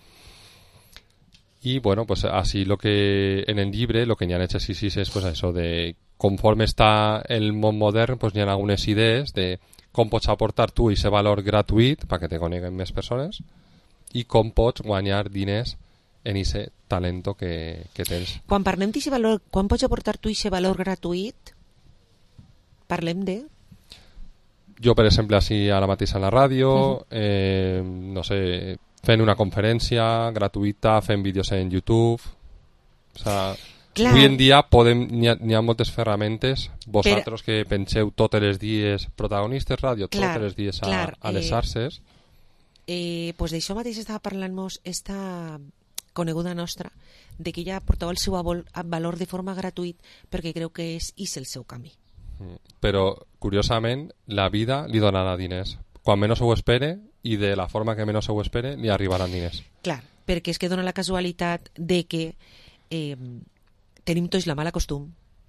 I bueno, pues así lo que en el llibre lo que hi ha exercicis és pues això de conforme està el món modern, pues hi ha algunes idees de com pots aportar tu aquest valor gratuït perquè te coneguen més persones i com pots guanyar diners en aquest talento que tens. Quan parlem d'aquest valor, quan pots aportar tu aquest valor gratuït, parlem de... Jo, per exemple, així ara mateix a la ràdio, no sé, fent una conferència gratuïta, fent vídeos en YouTube... O sigui, avui en dia hi ha moltes ferramentes, vosaltres que penseu tots els dies protagonistes ràdio, tots els dies a les xarxes... Pues d'això mateix estava parlant-nos esta coneguda nostra, de que ella portava el seu valor de forma gratuït perquè creu que és el seu camí. Però, curiosament, la vida li donarà diners. Quan menys ho espere i de la forma que menys ho espere li arribaran diners. Clar, perquè és que dona la casualitat de que tenim tots la mala costum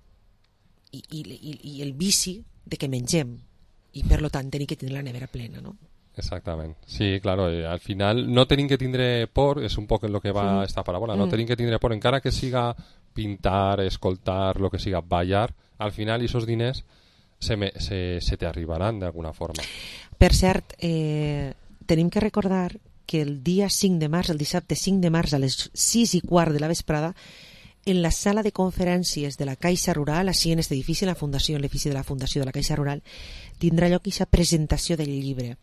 i el vici de que mengem i per tant tenim que tenir la nevera plena, no? Exactament. Sí, claro, al final no tenim que tindre por, és un poc en lo que va esta paràbola, no tenim que tindre por, encara que siga pintar, escoltar, lo que siga, ballar, al final esos diners se te arribaran d'alguna forma. Per cert, tenim que recordar que el dia 5 de març, el dissabte 5 de març a les 6:15 de la vesprada, en la sala de conferències de la Caixa Rural, així en aquest edifici, en la fundació, en l'edifici de la Fundació de la Caixa Rural, tindrà lloc aquesta presentació del llibre.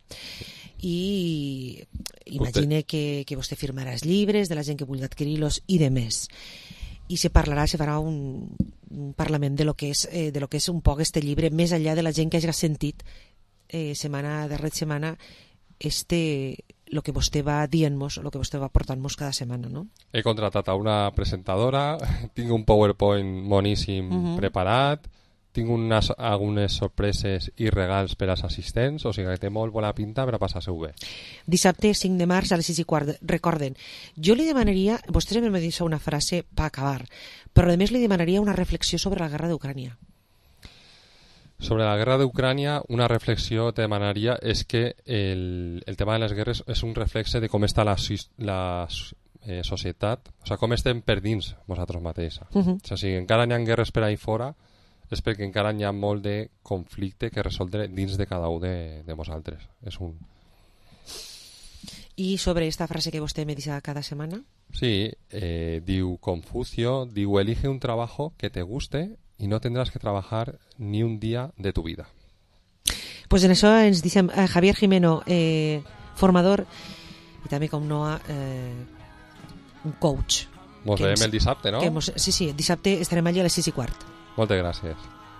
I imagine que vostè firmarà els llibres de la gent que vulgui adquirir-los i de més. I se farà un parlament de lo que és un poc este llibre, més enllà de la gent que hagi sentit setmana darrere setmana lo que vostè va dient-nos, lo que vostè va portant-nos cada setmana, no? He contratat a una presentadora, tinc un PowerPoint moníssim preparat, tinc algunes sorpreses i regals per als assistents, o sigui que té molt bona pinta per a passar-se-ho bé. Dissabte 5 de març a les 6:15. Recorden, jo li demanaria, vostè sempre me diu una frase per acabar, però a més li demanaria una reflexió sobre la guerra d'Ucrània. Sobre la guerra d'Ucrània, una reflexió que te demanaria és que el tema de les guerres és un reflexe de com està la societat, o sigui, com estem per dins vosaltres mateixos. O sigui, si encara hi ha guerres per ahí fora, és perquè encara hi ha molt de conflicte que resoldre dins de cada un de vosaltres. I sobre esta frase que vostè me dice cada semana. Sí, diu Confucio, diu, elige un trabajo que te guste y no tendrás que trabajar ni un día de tu vida. Pues en això ens dicem Javier Jimeno, formador, i també, com no, un coach. Mos veiem el dissabte, no? Sí, dissabte estarem allí a les 6:15. Moltes gràcies.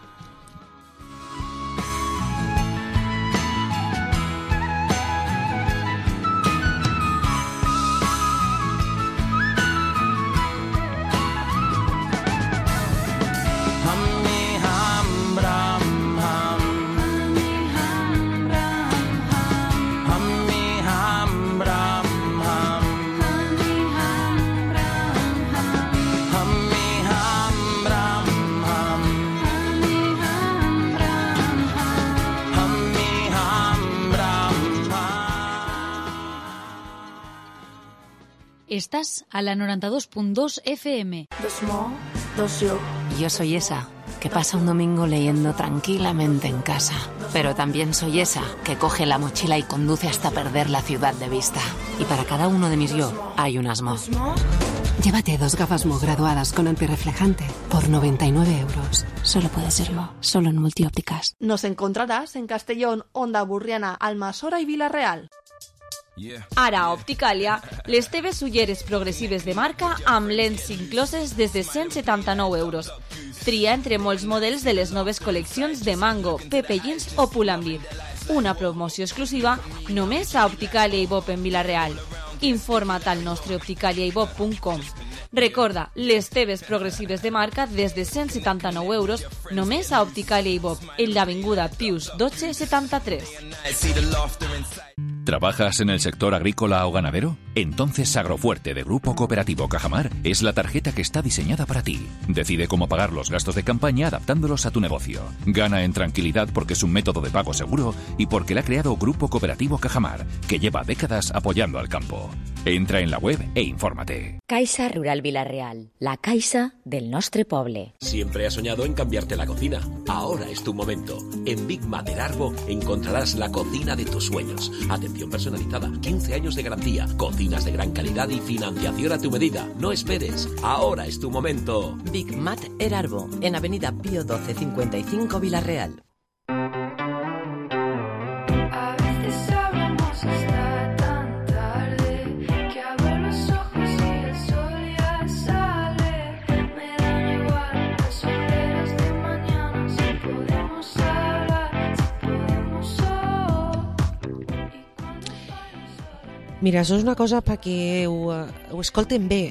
Estás a la 92.2 FM. Dos Mo, dos yo. Yo soy esa que pasa un domingo leyendo tranquilamente en casa. Pero también soy esa que coge la mochila y conduce hasta perder la ciudad de vista. Y para cada uno de mis yo hay unas Mo. Llévate 2 gafas Mo graduadas con antirreflejante por 99 euros. Solo puede ser Mo, solo en Multiópticas. Nos encontrarás en Castellón, Onda Burriana, Almassora i Vila-real. Ara, a Opticàlia, les teves ulleres progressives de marca amb lents incloses des de 179 euros. Tria entre molts models de les noves col·leccions de Mango, Pepe Jeans o Pull&Bear. Una promoció exclusiva només a Opticàlia i Bob en Vila-real. Informa't al nostre opticaliaibop.com. Recorda, les teves progressives de marca des de 179 euros només a Opticàlia i Bob, en l'avinguda Pius 1273. ¿Trabajas en el sector agrícola o ganadero? Entonces Agrofuerte de Grupo Cooperativo Cajamar es la tarjeta que está diseñada para ti. Decide cómo pagar los gastos de campaña adaptándolos a tu negocio. Gana en tranquilidad porque es un método de pago seguro y porque la ha creado Grupo Cooperativo Cajamar, que lleva décadas apoyando al campo. Entra en la web e infórmate. Caixa Rural Vila-real, la caixa del nostre poble. Siempre has soñado en cambiarte la cocina. Ahora es tu momento. En Big Mater Arbo encontrarás la cocina de tus sueños. Atención personalizada, 15 años de garantía, cocinas de gran calidad y financiación a tu medida. No esperes. Ahora es tu momento. Big Mater Arbo, en Avenida Pío 1255 Vila-real. Mira, això és una cosa perquè ho escolten bé.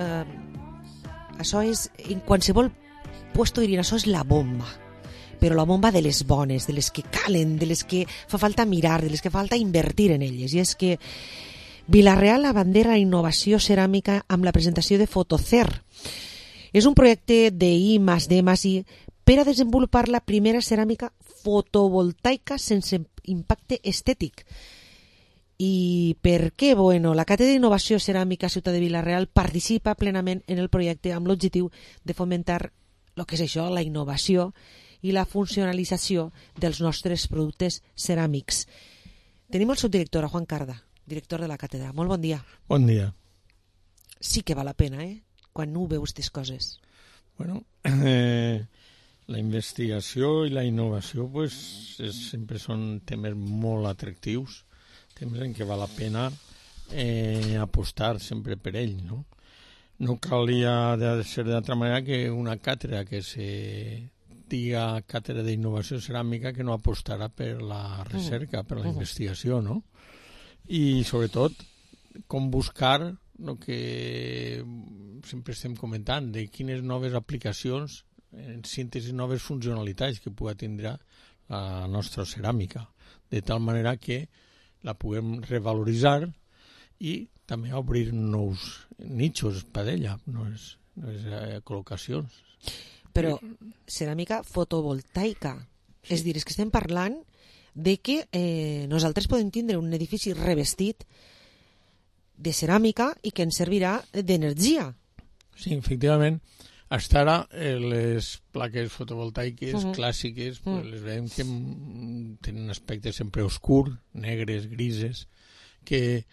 Això és, en qualsevol puesto dirien, això és la bomba. Però la bomba de les bones, de les que calen, de les que fa falta mirar, de les que fa falta invertir en elles. I és que Vila-real abandera innovació ceràmica amb la presentació de Fotocer. És un projecte d'I+D+I per a desenvolupar la primera ceràmica fotovoltaica sense impacte estètic. I per què? Bueno, la Càtedra d'Innovació Ceràmica Ciutat de Vila-real participa plenament en el projecte amb l'objectiu de fomentar el que és això, la innovació i la funcionalització dels nostres productes ceràmics. Tenim el subdirector, Juan Carda, director de la càtedra. Molt bon dia. Bon dia. Sí que val la pena, quan no ho veus aquestes coses. Bueno, la investigació i la innovació sempre són temes molt atractius, temes en què val la pena apostar sempre per ell, no? No calia de ser d'altra manera que una càtedra que se diga càtedra d'innovació ceràmica que no apostarà per la recerca, per la investigació, no? I sobretot com buscar el que sempre estem comentant, de quines noves aplicacions, en síntesi noves funcionalitats que pugui tindre la nostra ceràmica, de tal manera que la puguem revaloritzar i també obrir nous nichos per ella, noves col·locacions. Però ceràmica fotovoltaica, és dir, és que estem parlant de que nosaltres podem tindre un edifici revestit de ceràmica i que ens servirà d'energia. Sí, efectivament. Hasta ara, les plaques fotovoltaiques clàssiques, les veiem que tenen aspectes sempre oscurs, negres, grises, que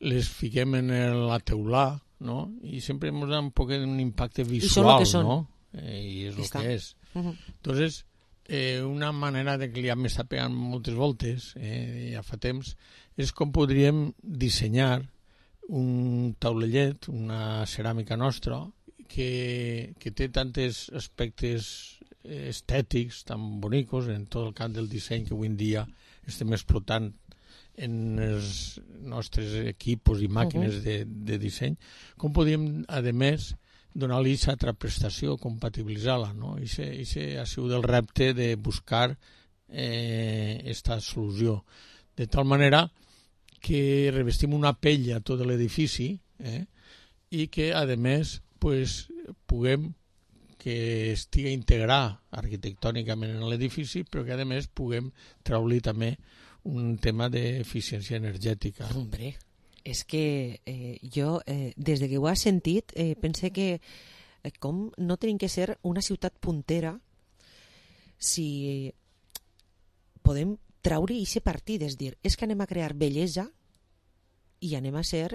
les fiquem en la teulà, no? I sempre ens da un poc un impacte visual, ¿no? I és el que és. Entonces, una manera de que ja m'està pegant moltes voltes, ja fa temps, és com podríem dissenyar un taulellet, una ceràmica nostra, que té tantes aspectes estètics tan bonicos en tot el camp del disseny que avui en dia estem explotant en els nostres equipos i màquines de disseny, com podríem, a més, donar-li aquesta altra prestació, compatibilitzar-la, no? I ha sigut el repte de buscar aquesta solució. De tal manera que revestim una pell a tot l'edifici i que, a més, puguem que estigui integrat arquitectònicament en l'edifici, però que, a més, puguem treure-li també un tema d'eficiència energètica. Hombre, és que jo, des de que ho he sentit, pense que com no tenim que ser una ciutat puntera si podem treure aquest partit, és dir, és que anem a crear bellesa i anem a ser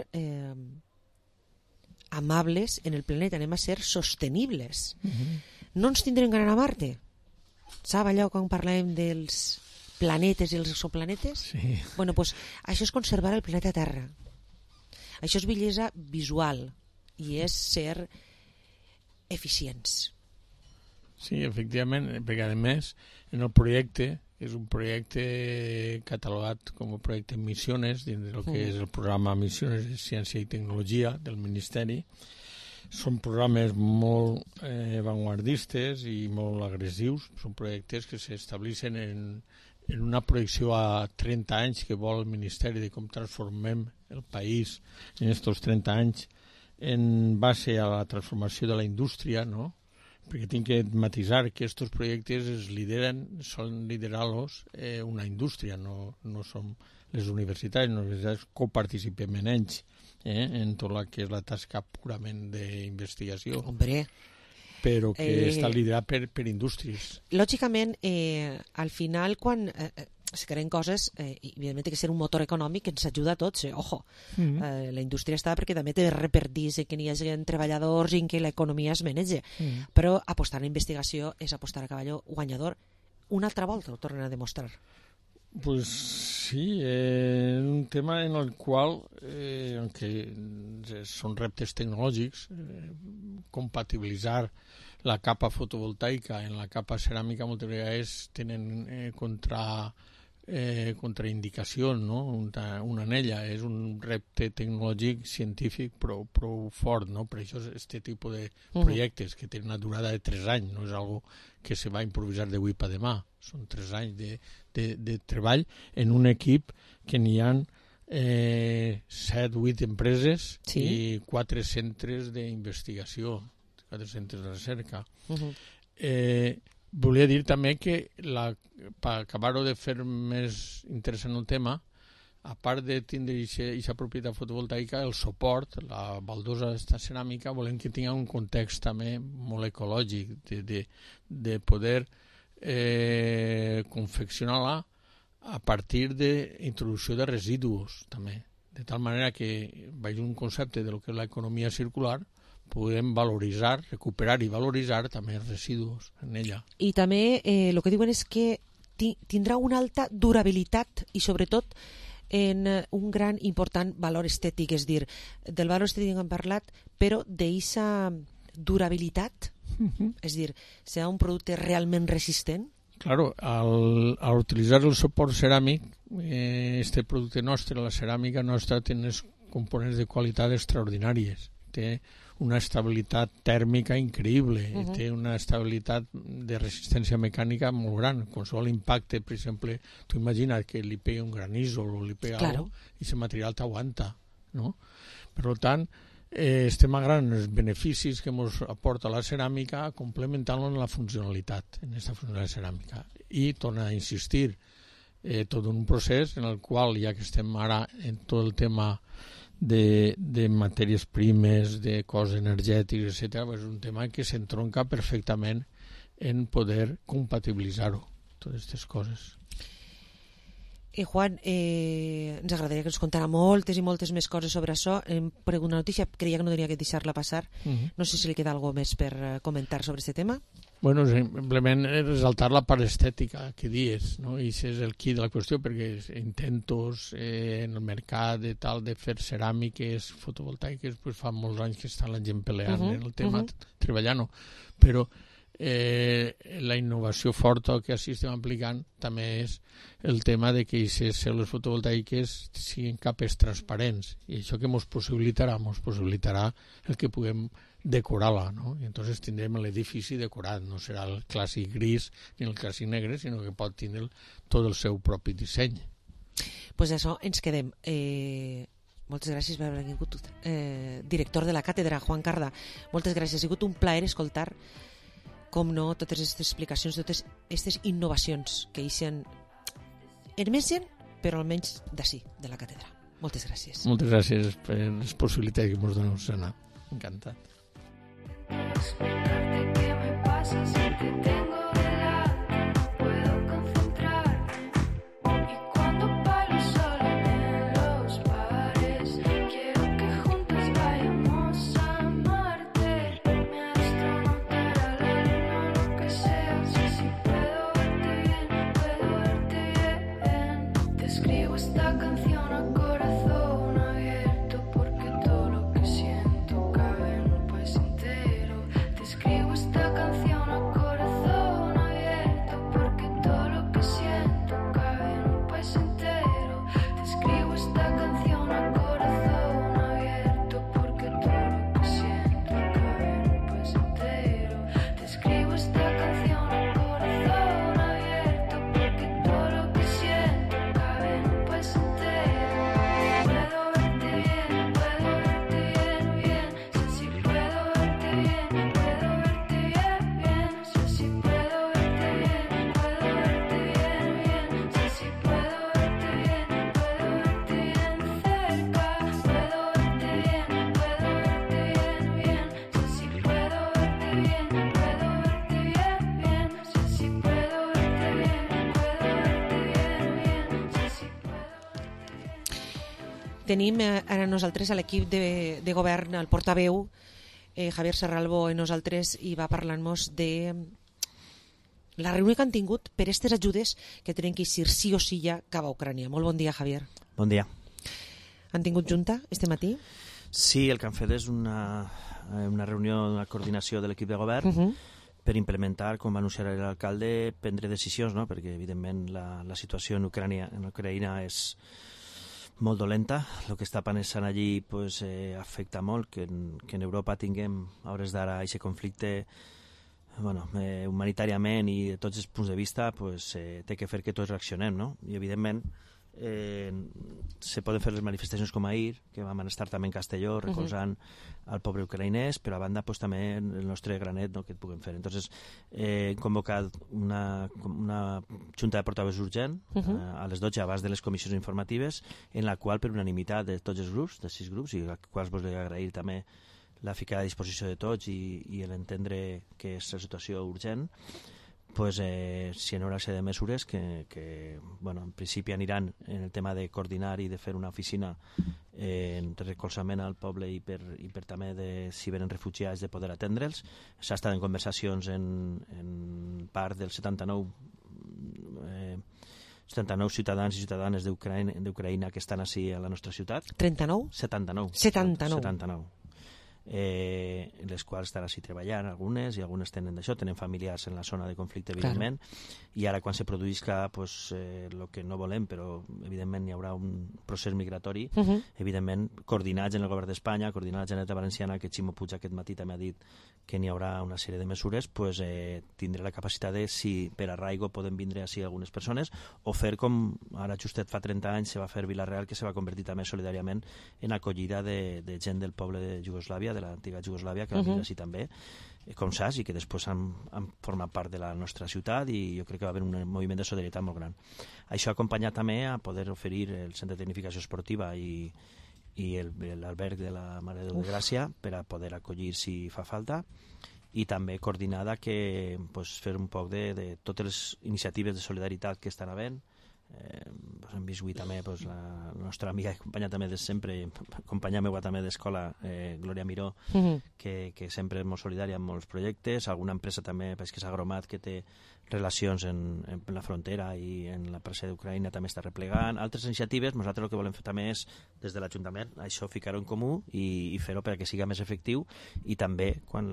amables en el planeta, anem a ser sostenibles. No ens tindrem que anar a Marte. Sap allò quan parlàvem dels planetes i els exoplanetes? Sí. Bueno, doncs això és conservar el planeta Terra. Això és bellesa visual i és ser eficients. Sí, efectivament, perquè a més en el projecte, és un projecte catalogat com a projecte Missiones, dins del que és el programa Missiones de Ciència i Tecnologia del Ministeri. Són programes molt avantguardistes i molt agressius, són projectes que s'estableixen en una projecció a 30 anys que vol el Ministeri de com transformem el país en aquests 30 anys en base a la transformació de la indústria, no? Perquè tinc que matisar que aquests projectes són liderar-los una indústria, no són les universitats. Les universitats coparticipem en ells, en tot el que és la tasca purament d'investigació. Hombre, però que està liderat per indústries. Lògicament, al final, quan es creen coses, evidentment té que ser un motor econòmic que ens ajuda a tots, ojo. La indústria està perquè també té de repertir que n'hi hagi treballadors i que l'economia es manege. Però apostar a la investigació és apostar a cavall guanyador. Una altra volta ho tornen a demostrar. Pues sí, un tema en el qual, aunque són reptes tecnològics, compatibilitzar la capa fotovoltaica en la capa ceràmica moltes vegades tenen contraindicacions, no? Una anella és un repte tecnològic científic prou fort, no? Per això aquest tipus de projectes que tenen una durada de 3 anys, no és algo que se va improvisar d'avui per demà, són 3 anys de treball en un equip que n'hi ha 7-8 empreses i 4 centres d'investigació, 4 centres de recerca. Volia dir també que per acabar-ho de fer més interessant el tema, a part de tindre aquesta propietat fotovoltaica, el suport, la baldosa d'esta ceràmica, volem que tingui un context també molt ecològic, de poder confeccionar-la a partir d'introducció de residus també, de tal manera que veig un concepte de lo que és l'economia circular, podem valoritzar, recuperar i valoritzar també els residus en ella. I també el que diuen és que tindrà una alta durabilitat i sobretot en un gran important valor estètic, és dir, del valor estètic que hem parlat, però d'aquesta durabilitat, és dir, serà un producte realment resistent? Claro, al utilitzar el suport ceràmic, este producte nostre, la ceràmica nostra, té uns components de qualitat extraordinàries. Té una estabilitat tèrmica increïble, té una estabilitat de resistència mecànica molt gran. Qualsevol impacte, per exemple, tu imagina't que li pega un granissol o li pega algo i aquest material t'aguanta, no? Per tant, estem agarrant els beneficis que ens aporta la ceràmica complementant-lo en la funcionalitat, en aquesta funcionalitat ceràmica. I torna a insistir, tot un procés en el qual, ja que estem ara en tot el tema de matèries primes, de costos energètics, etc., és un tema que s'entronca perfectament en poder compatibilitzar-ho, totes aquestes coses. Juan, ens agradaria que ens contara moltes i moltes més coses sobre això. Hem pregut una notícia, creia que no tenia que deixar-la passar. No sé si li queda alguna més per comentar sobre aquest tema. Bueno, simplement resaltar la part estètica que dius, no? I això és el qui de la qüestió, perquè intentos en el mercat de tal de fer ceràmiques fotovoltaiques, pues fa molts anys que està la gent peleant en el tema, treballant-ho. Però la innovació forta que així estem aplicant també és el tema de que aquestes cèl·lules fotovoltaiques siguin capes transparents, i això que ens possibilitarà el que puguem decorar-la, no? I entonces tindrem l'edifici decorat, no serà el clàssic gris ni el clàssic negre, sinó que pot tindre tot el seu propi disseny. Pues això ens quedem. Moltes gràcies per haver vingut, director de la càtedra, Juan Carda. Moltes gràcies, ha sigut un plaer escoltar, com no, totes aquestes explicacions, totes aquestes innovacions que eixen emergen, però almenys d'ací, de la càtedra. Moltes gràcies. Moltes gràcies per les possibilitats que ens doneu, Susana. Encantat. Tenim ara nosaltres a l'equip de govern, el portaveu, Javier Serralbo, i nosaltres, i va parlant-nos de la reunió que han tingut per aquestes ajudes que tenen que eixir sí o sí ja cap a Ucrània. Molt bon dia, Javier. Bon dia. Han tingut junta este matí? Sí, el que han fet és una reunió, una coordinació de l'equip de govern per implementar, com va anunciar l'alcalde, prendre decisions, no? Perquè evidentment la situació en Ucraïna és molt dolenta. El que està passant allí pues, afecta molt que en Europa tinguem a hores d'ara aquest conflicte humanitàriament i de tots els punts de vista pues, té que fer que tots reaccionem, no? I evidentment se poden fer les manifestacions com ahir, que vam estar també en Castelló recolzant al poble ucraïnès, però a banda pues, també el nostre granet, no, que et puguem fer. Entonces hem convocat una junta de portaveus urgent a les 12 abans de les comissions informatives, en la qual per unanimitat de tots els grups, de 6 grups, i als quals vos vull agrair també la ficada a disposició de tots i l'entendre que és la situació urgent, pues, si hi haurà de mesures que en principi aniran en el tema de coordinar i de fer una oficina de recolzament al poble i per també si venen refugiats de poder atendre'ls. S'ha estat en conversacions en part dels 79 ciutadans i ciutadanes d'Ucraïna que estan així a la nostra ciutat. 39? 79. Les quals estan així treballant, algunes, i algunes tenen familiars en la zona de conflicte, evidentment, i ara quan se produïsca el que no volem, però evidentment hi haurà un procés migratori, evidentment coordinats en el govern d'Espanya, coordinats en la Generalitat Valenciana, que Ximo Puig aquest matí també ha dit que n'hi haurà una sèrie de mesures, tindré la capacitat de, si per arraigo poden vindre així algunes persones, o fer com ara justet fa 30 anys se va fer Vila-real, que se va convertir també solidàriament en acollida de gent del poble de Iugoslàvia, de l'antiga Iugoslàvia, que va vindre així també, com saps, i que després han format part de la nostra ciutat, i jo crec que va haver un moviment de solidaritat molt gran. Això ha acompanyat també a poder oferir el centre de tecnificació esportiva i l'alberg de la Mare de Déu de Gràcia per a poder acollir si fa falta, i també coordinada que fer un poc de totes les iniciatives de solidaritat que estan havent hem vist avui també la nostra amiga i companya també de sempre, companya meva també d'escola, Glòria Miró, que sempre és molt solidària amb molts projectes, alguna empresa també, que és Agromat, que té relacions en la frontera i en la presa d'Ucraïna també està replegant. Altres iniciatives, nosaltres el que volem fer també és, des de l'Ajuntament, això ficar-ho en comú i fer-ho perquè sigui més efectiu, i també quan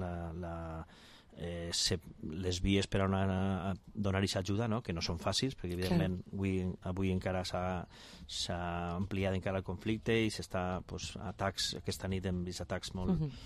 les vies per a donar-hi ajuda, no? Que no són fàcils, perquè evidentment avui encara s'ha ampliat encara el conflicte i s'està atacs, aquesta nit hem vist atacs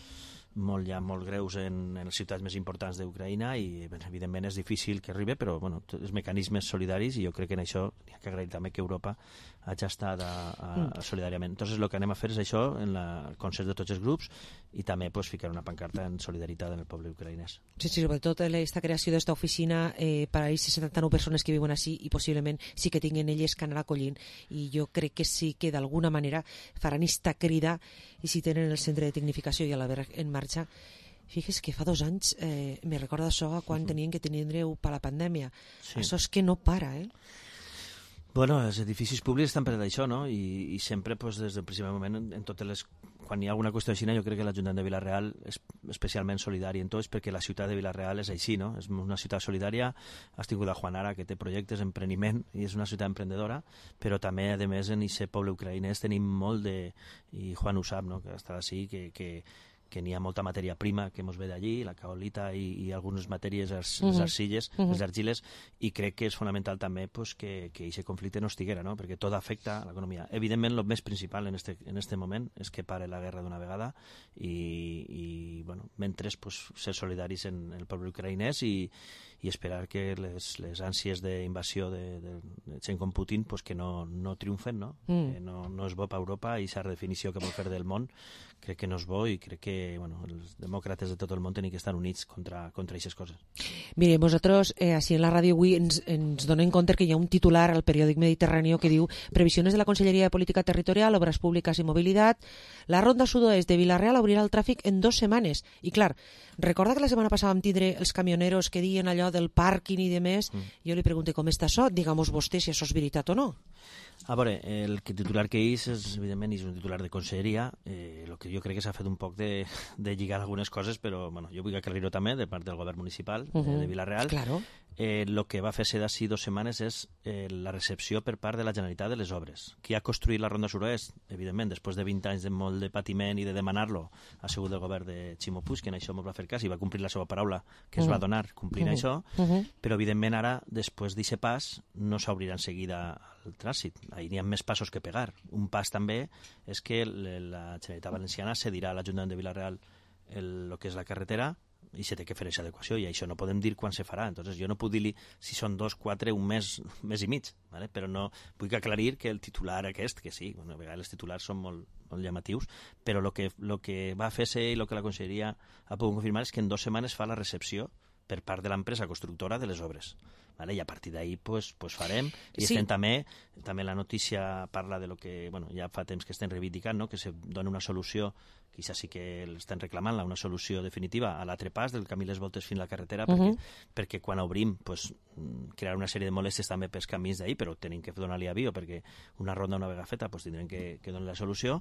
molt greus en les ciutats més importants d'Ucraïna i evidentment és difícil que arribi, però els mecanismes solidaris, i jo crec que en això hi ha que agrair també que Europa hagi estat solidàriament. Entonces el que anem a fer és això en el consens de tots els grups i també ficar una pancarta en solidaritat en el poble ucraïnès. Sí, sobretot aquesta creació d'esta oficina per a aquestes 79 persones que viuen així i possiblement sí que tinguin elles que anar acollint, i jo crec que sí que d'alguna manera faran esta crida, i si tenen el centre de tecnificació i a l'haver en marxa. Fixes que fa 2 anys me recorda això quan tenien que tindre-ho per la pandèmia. Això és que no para, Bueno, els edificis públics estan per això, no? I sempre, des del primer moment, quan hi ha alguna qüestió així, jo crec que l'Ajuntament de Vila-real és especialment solidari en tot, perquè la ciutat de Vila-real és així, no? És una ciutat solidària. Has tingut a Juan Ara, que té projectes, empreniment, i és una ciutat emprendedora, però també, a més, en aquest poble ucraïnès tenim molt de... I Juan ho sap, no?, que està així, que n'hi ha molta matèria prima que ens ve d'allí, la caolita i algunes matèries, les arcilles, les argiles, i crec que és fonamental també que aquest conflicte no estiguera, no? Perquè tot afecta a l'economia. Evidentment, el més principal en este moment és que pare la guerra d'una vegada i mentre ser solidaris en el poble ucraïnès i esperar que les ànsies d'invasió de gent com Putin que no triomfen, no? Que no és bo per Europa, i aquesta redefinició que vol fer del món crec que no és bo, i crec que els demòcrates de tot el món tenen que estar units contra aquestes coses. Mire, vosaltres així en la ràdio avui ens donem compte que hi ha un titular al periòdic Mediterrani que diu: previsiones de la Conselleria de Política Territorial, Obras Públicas y Movilidad, la ronda sud-oest de Vila-real obrirà el tràfic en 2 setmanes. I clar, recorda que la setmana passada vam tindre els camioneros que diuen allò del pàrquing i de més. Jo li pregunto com està això, diguem-nos vostè si això és veritat o no. A veure, el titular que és evidentment, és un titular de conselleria. El que jo crec que s'ha fet un poc de lligar algunes coses, però jo vull aclarir-ho també de part del govern municipal de Vila-real. Claro. El que va fer-se d'ací 2 setmanes és la recepció per part de la Generalitat de les obres. Qui ha construït la Ronda Sud-oest, evidentment, després de 20 anys de molt de patiment i de demanar-lo, ha sigut el govern de Ximo Puig, que en això ens va fer cas i va complir la seva paraula, que es va donar complint això, però evidentment ara, després d'aquest pas, no s'obrirà en seguida el trànsit. Ahir n'hi ha més passos que pegar. Un pas també és que la Generalitat Valenciana cedirà a l'Ajuntament de Vila-real el que és la carretera, i se té que fer aquesta adequació, i això no podem dir quan se farà. Entonces jo no puc dir si són 2, 4, un mes i mig, ¿vale? Però no vull aclarir que el titular aquest, que sí, a vegades els titulars són molt llamatius, però el que va fer-se i el que la Conselleria ha pogut confirmar és que en 2 setmanes fa la recepció per part de l'empresa constructora de les obres. Vale? I a partir d'ahir farem, i estem també la notícia parla de lo que ja fa temps que estem reivindicant, no? Que se doni una solució, que ja sí que l'estem reclamant, una solució definitiva a l'altre pas del camí Les Voltes fins a la carretera, perquè quan obrim crear una sèrie de molèsties també pels camins d'ahir, però tenim que donar-li avió, perquè una ronda una vegada feta tindrem que donar la solució,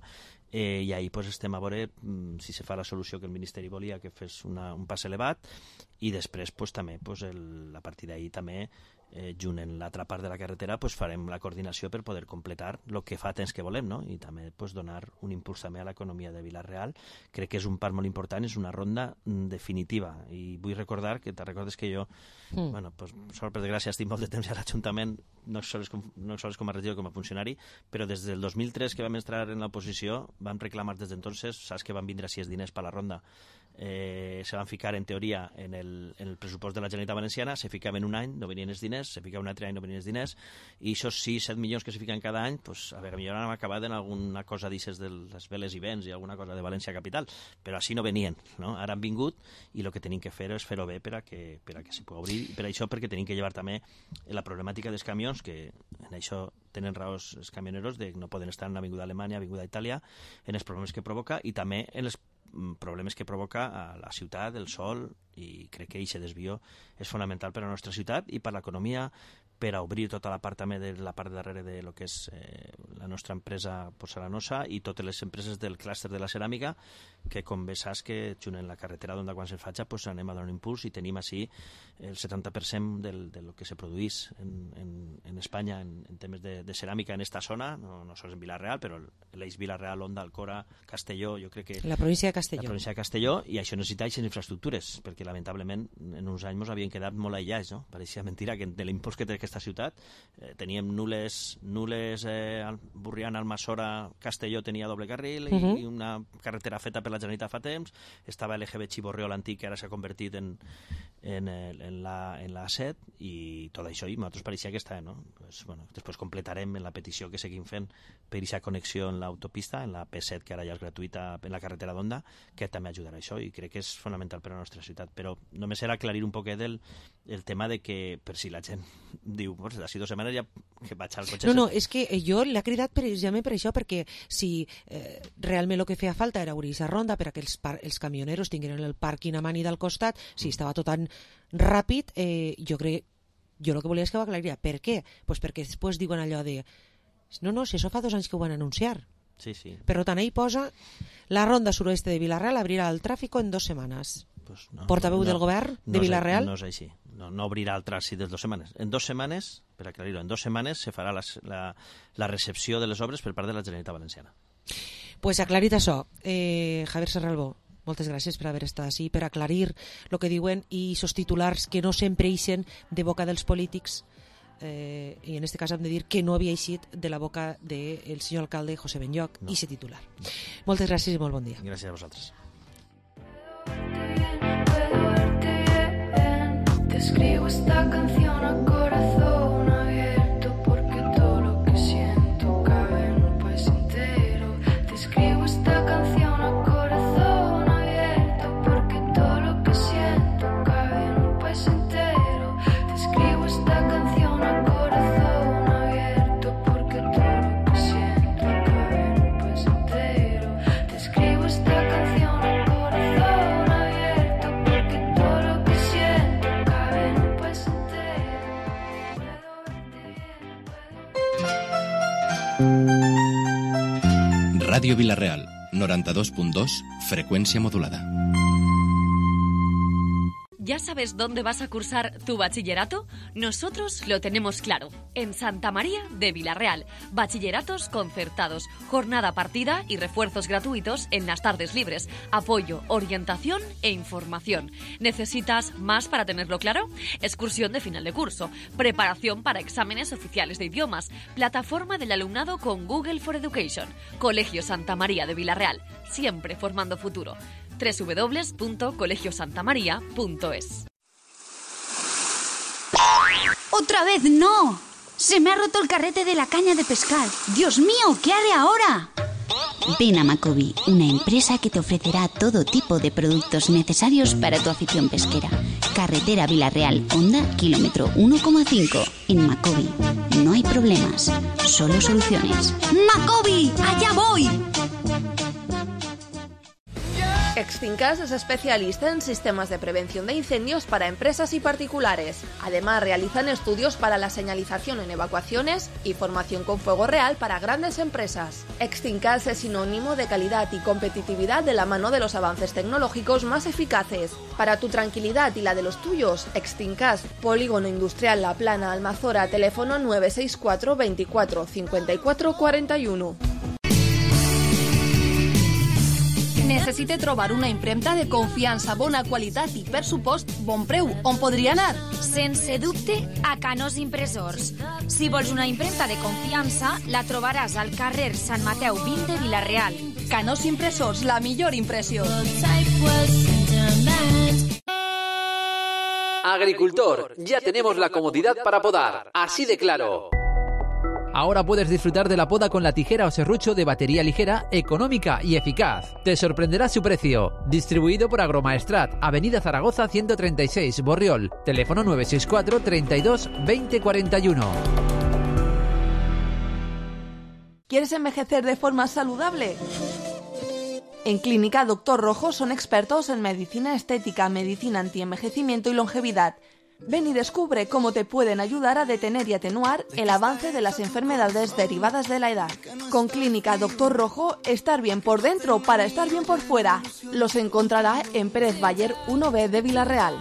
i ahir estem a veure si se fa la solució que el Ministeri volia, que fes un pas elevat, i després també a partir d'ahir també junt en l'altra part de la carretera farem la coordinació per poder completar el que fa temps que volem, no? I també donar un impuls també a l'economia de Vila-real. Crec que és un pas molt important, és una ronda definitiva, i vull recordar que te recordes que jo sort per desgràcia estic molt de temps a l'Ajuntament, no sols com a regidor, com a funcionari, però des del 2003 que vam entrar en l'oposició vam reclamar des d'entonces, saps que van vindre 6 diners per la ronda, se van ficar en teoria en el pressupost de la Generalitat Valenciana, se ficaven un any, no venien els diners, se ficaven un altre any, no venien els diners, i aquests 6-7 milions que se fiquen cada any, a veure, millor hem acabat en alguna cosa d'aixes de les veles i vents i alguna cosa de València Capital, però així no venien, no? Ara han vingut, i el que tenim que fer és fer-ho bé per a que s'hi pugui obrir, i per això perquè tenim que llevar també la problemàtica dels camions, que en això tenen raons els camioneros de no poden estar en l'Avinguda Alemanya, Avinguda Itàlia, en els problemes que provoca, i també en els problemes que provoca a la ciutat, el sol, i crec que aquest desvió és fonamental per a la nostra ciutat i per l'economia, per a obrir tota la part també de la part de darrere de lo que és la nostra empresa porcelanosa i totes les empreses del clúster de la ceràmica, que com bé saps que junt en la carretera d'Onda quan se faig pues, anem a donar un impuls i tenim així el 70% de lo que se produís en Espanya en temes de ceràmica en esta zona, no sols en Vila-real, però l'eix Vila-real, Onda, Alcora, Castelló, jo crec que... La província de Castelló. La província de Castelló, i això necessita aquestes infraestructures, perquè lamentablement en uns anys ens havien quedat molt aïllats, no? Pareixia mentira que de l'impuls que té aquesta ciutat teníem nules Burriana, Almassora, Castelló tenia doble carril i una carretera feta per la Generalitat fa temps, estava l'EGB Xiborriol antic que ara s'ha convertit en la 7 i tot això, i nosaltres pareixia que estava, no? Pues, bueno, després completarem en la petició que seguim fent per aquesta connexió en l'autopista, en la P7 que ara ja és gratuïta en la carretera d'Onda, que també ajudarà a això i crec que és fonamental per a la nostra ciutat, però només era aclarir un poquet el tema de que per si la gent diu, pues, d'ací 2 setmanes ja que vaig al cotxe... No, és que jo l'he cridat precisament per això, perquè si realment el que feia falta era obrir aquesta ronda per a que els camioneros tingueren el pàrquing a mani del costat, si estava tot tan ràpid, jo el que volia és que ho aclariria. Per què? Pues perquè després diuen allò de no, si això fa 2 anys que ho van anunciar. Sí, sí. Per tant, ahí posa la ronda suroeste de Vila-real abrirà el tràfic en 2 setmanes. Pues no, portaveu del govern de Vila-real? No és així. No obrirà el trànsit de 2 setmanes. En 2 setmanes, per aclarir-ho, en 2 setmanes se farà la recepció de les obres per part de la Generalitat Valenciana. Pues aclarit això, Javier Serralbó, moltes gràcies per haver estat així, per aclarir el que diuen i sos titulars que no sempre ixen de boca dels polítics, i en este cas hem de dir que no havia eixit de la boca del senyor alcalde José Benlloch, i ese titular. Moltes gràcies i molt bon dia. Gràcies a vosaltres. Te escribo esta canción a corazón abierto porque todo lo que siento cabe en un país entero. Te escribo esta canción a corazón abierto porque todo lo que siento cabe en un país entero. Te escribo esta canción a corazón abierto porque todo lo que siento cabe en un país entero. Te escribo esta canción a corazón abierto porque todo lo que siento cabe en un país entero. Ràdio Vila-real, 92.2, frecuencia modulada. ¿Ya sabes dónde vas a cursar tu bachillerato? Nosotros lo tenemos claro. En Santa María de Vila-real. Bachilleratos concertados, jornada partida y refuerzos gratuitos en las tardes libres. Apoyo, orientación e información. ¿Necesitas más para tenerlo claro? Excursión de final de curso. Preparación para exámenes oficiales de idiomas. Plataforma del alumnado con Google for Education. Colegio Santa María de Vila-real. Siempre formando futuro. www.colegiosantamaria.es. ¡Otra vez no! Se me ha roto el carrete de la caña de pescar. ¡Dios mío! ¿Qué haré ahora? Ven a Macobi, una empresa que te ofrecerá todo tipo de productos necesarios para tu afición pesquera. Carretera Vila-real, Onda, kilómetro 1,5. En Macobi no hay problemas, solo soluciones. ¡Macobi! ¡Allá voy! Extincas es especialista en sistemas de prevención de incendios para empresas y particulares. Además, realizan estudios para la señalización en evacuaciones y formación con fuego real para grandes empresas. Extincas es sinónimo de calidad y competitividad de la mano de los avances tecnológicos más eficaces. Para tu tranquilidad y la de los tuyos, Extincas, Polígono Industrial La Plana, Almazora, teléfono 964 24 54 41. Necessite trobar una impremta de confiança, bona qualitat i, per supost, bon preu. On podria anar? Sense dubte, a Canós Impressors. Si vols una impremta de confiança, la trobaràs al carrer Sant Mateu 20 de Vila-real. Canós Impressors, la millor impressió. Agricultor, ya tenemos la comodidad para podar. Así de claro. Ahora puedes disfrutar de la poda con la tijera o serrucho de batería ligera, económica y eficaz. Te sorprenderá su precio. Distribuido por Agromaestrat, Avenida Zaragoza 136, Borriol. Teléfono 964 32 20 41. ¿Quieres envejecer de forma saludable? En Clínica Doctor Rojo son expertos en medicina estética, medicina antienvejecimiento y longevidad. Ven y descubre cómo te pueden ayudar a detener y atenuar el avance de las enfermedades derivadas de la edad. Con Clínica Doctor Rojo, estar bien por dentro para estar bien por fuera. Los encontrará en Pérez Bayer 1B de Vila-real.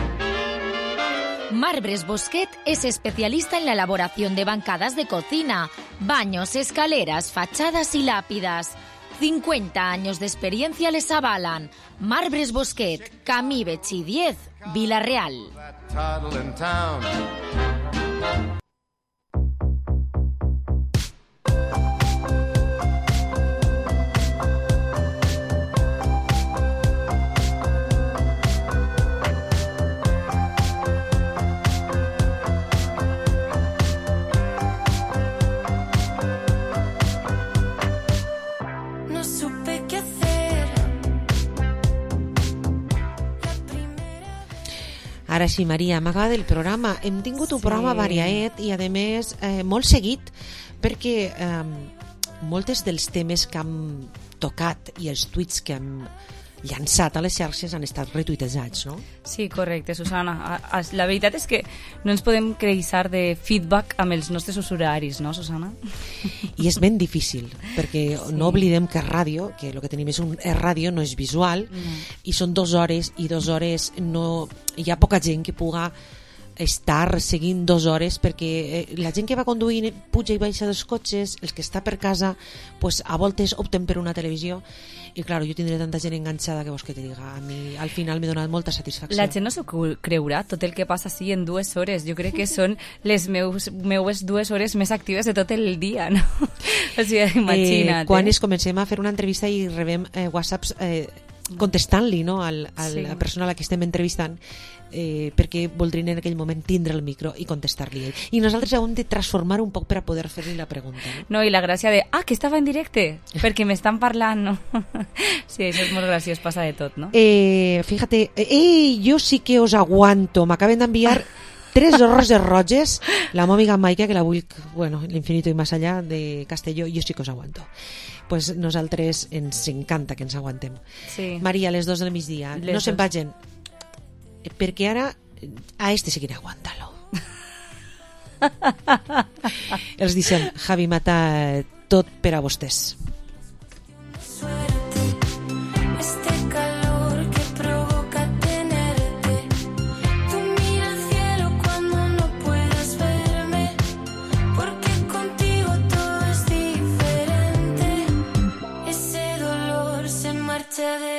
Marbres Bosquet es especialista en la elaboración de bancadas de cocina, baños, escaleras, fachadas y lápidas. 50 años de experiencia les avalan. Marbres Bosquet, Camí Betxí 10, Vila-real. Ara sí, Maria, m'agrada el programa. Hem tingut un programa variat i, a més, molt seguit, perquè molts dels temes que hem tocat i els tuits que hem llançat a les xarxes han estat retuitejats, no? Sí, correcte, Susana. La veritat és que no ens podem queixar de feedback amb els nostres usuaris, no, Susana? I és ben difícil, perquè no oblidem que ràdio, que el que tenim és ràdio, no és visual, i són 2 hores, i 2 hores no... Hi ha poca gent que puga estar seguint 2 hores, perquè la gent que va conduint puja i baixa dels cotxes, els que està per casa, pues, a voltes opten per una televisió, i clar, jo tindré tanta gent enganxada que vols que te diga, a mi al final m'he donat molta satisfacció. La gent no s'ho creurà, tot el que passa així en 2 hores. Jo crec que són les meues 2 hores més actives de tot el dia, no? O sigui, imagina't. Quan comencem a fer una entrevista i rebem whatsapps contestant-li, no, a la persona a la que estem entrevistant, perquè voldrien en aquell moment tindre el micro i contestar-li ell. I nosaltres hem de transformar un poc per a poder fer-li la pregunta. No, i la gràcia de, que estava en directe, perquè m'estan parlant, no? Sí, això és molt graciós, passa de tot, no? Fíjate, jo sí que us aguanto, m'acaben d'enviar 3 roses roges, la meva amiga Maica, que la vull, bueno, l'infinito i més allà de Castelló, jo sí que us aguanto. Pues nosaltres ens encanta que ens aguantem. Sí. Maria, a les 2 del migdia, no se'n vagin, perquè ara a este sí que aguántalo. Els deixem, Javi Mata, tot per a vostès. De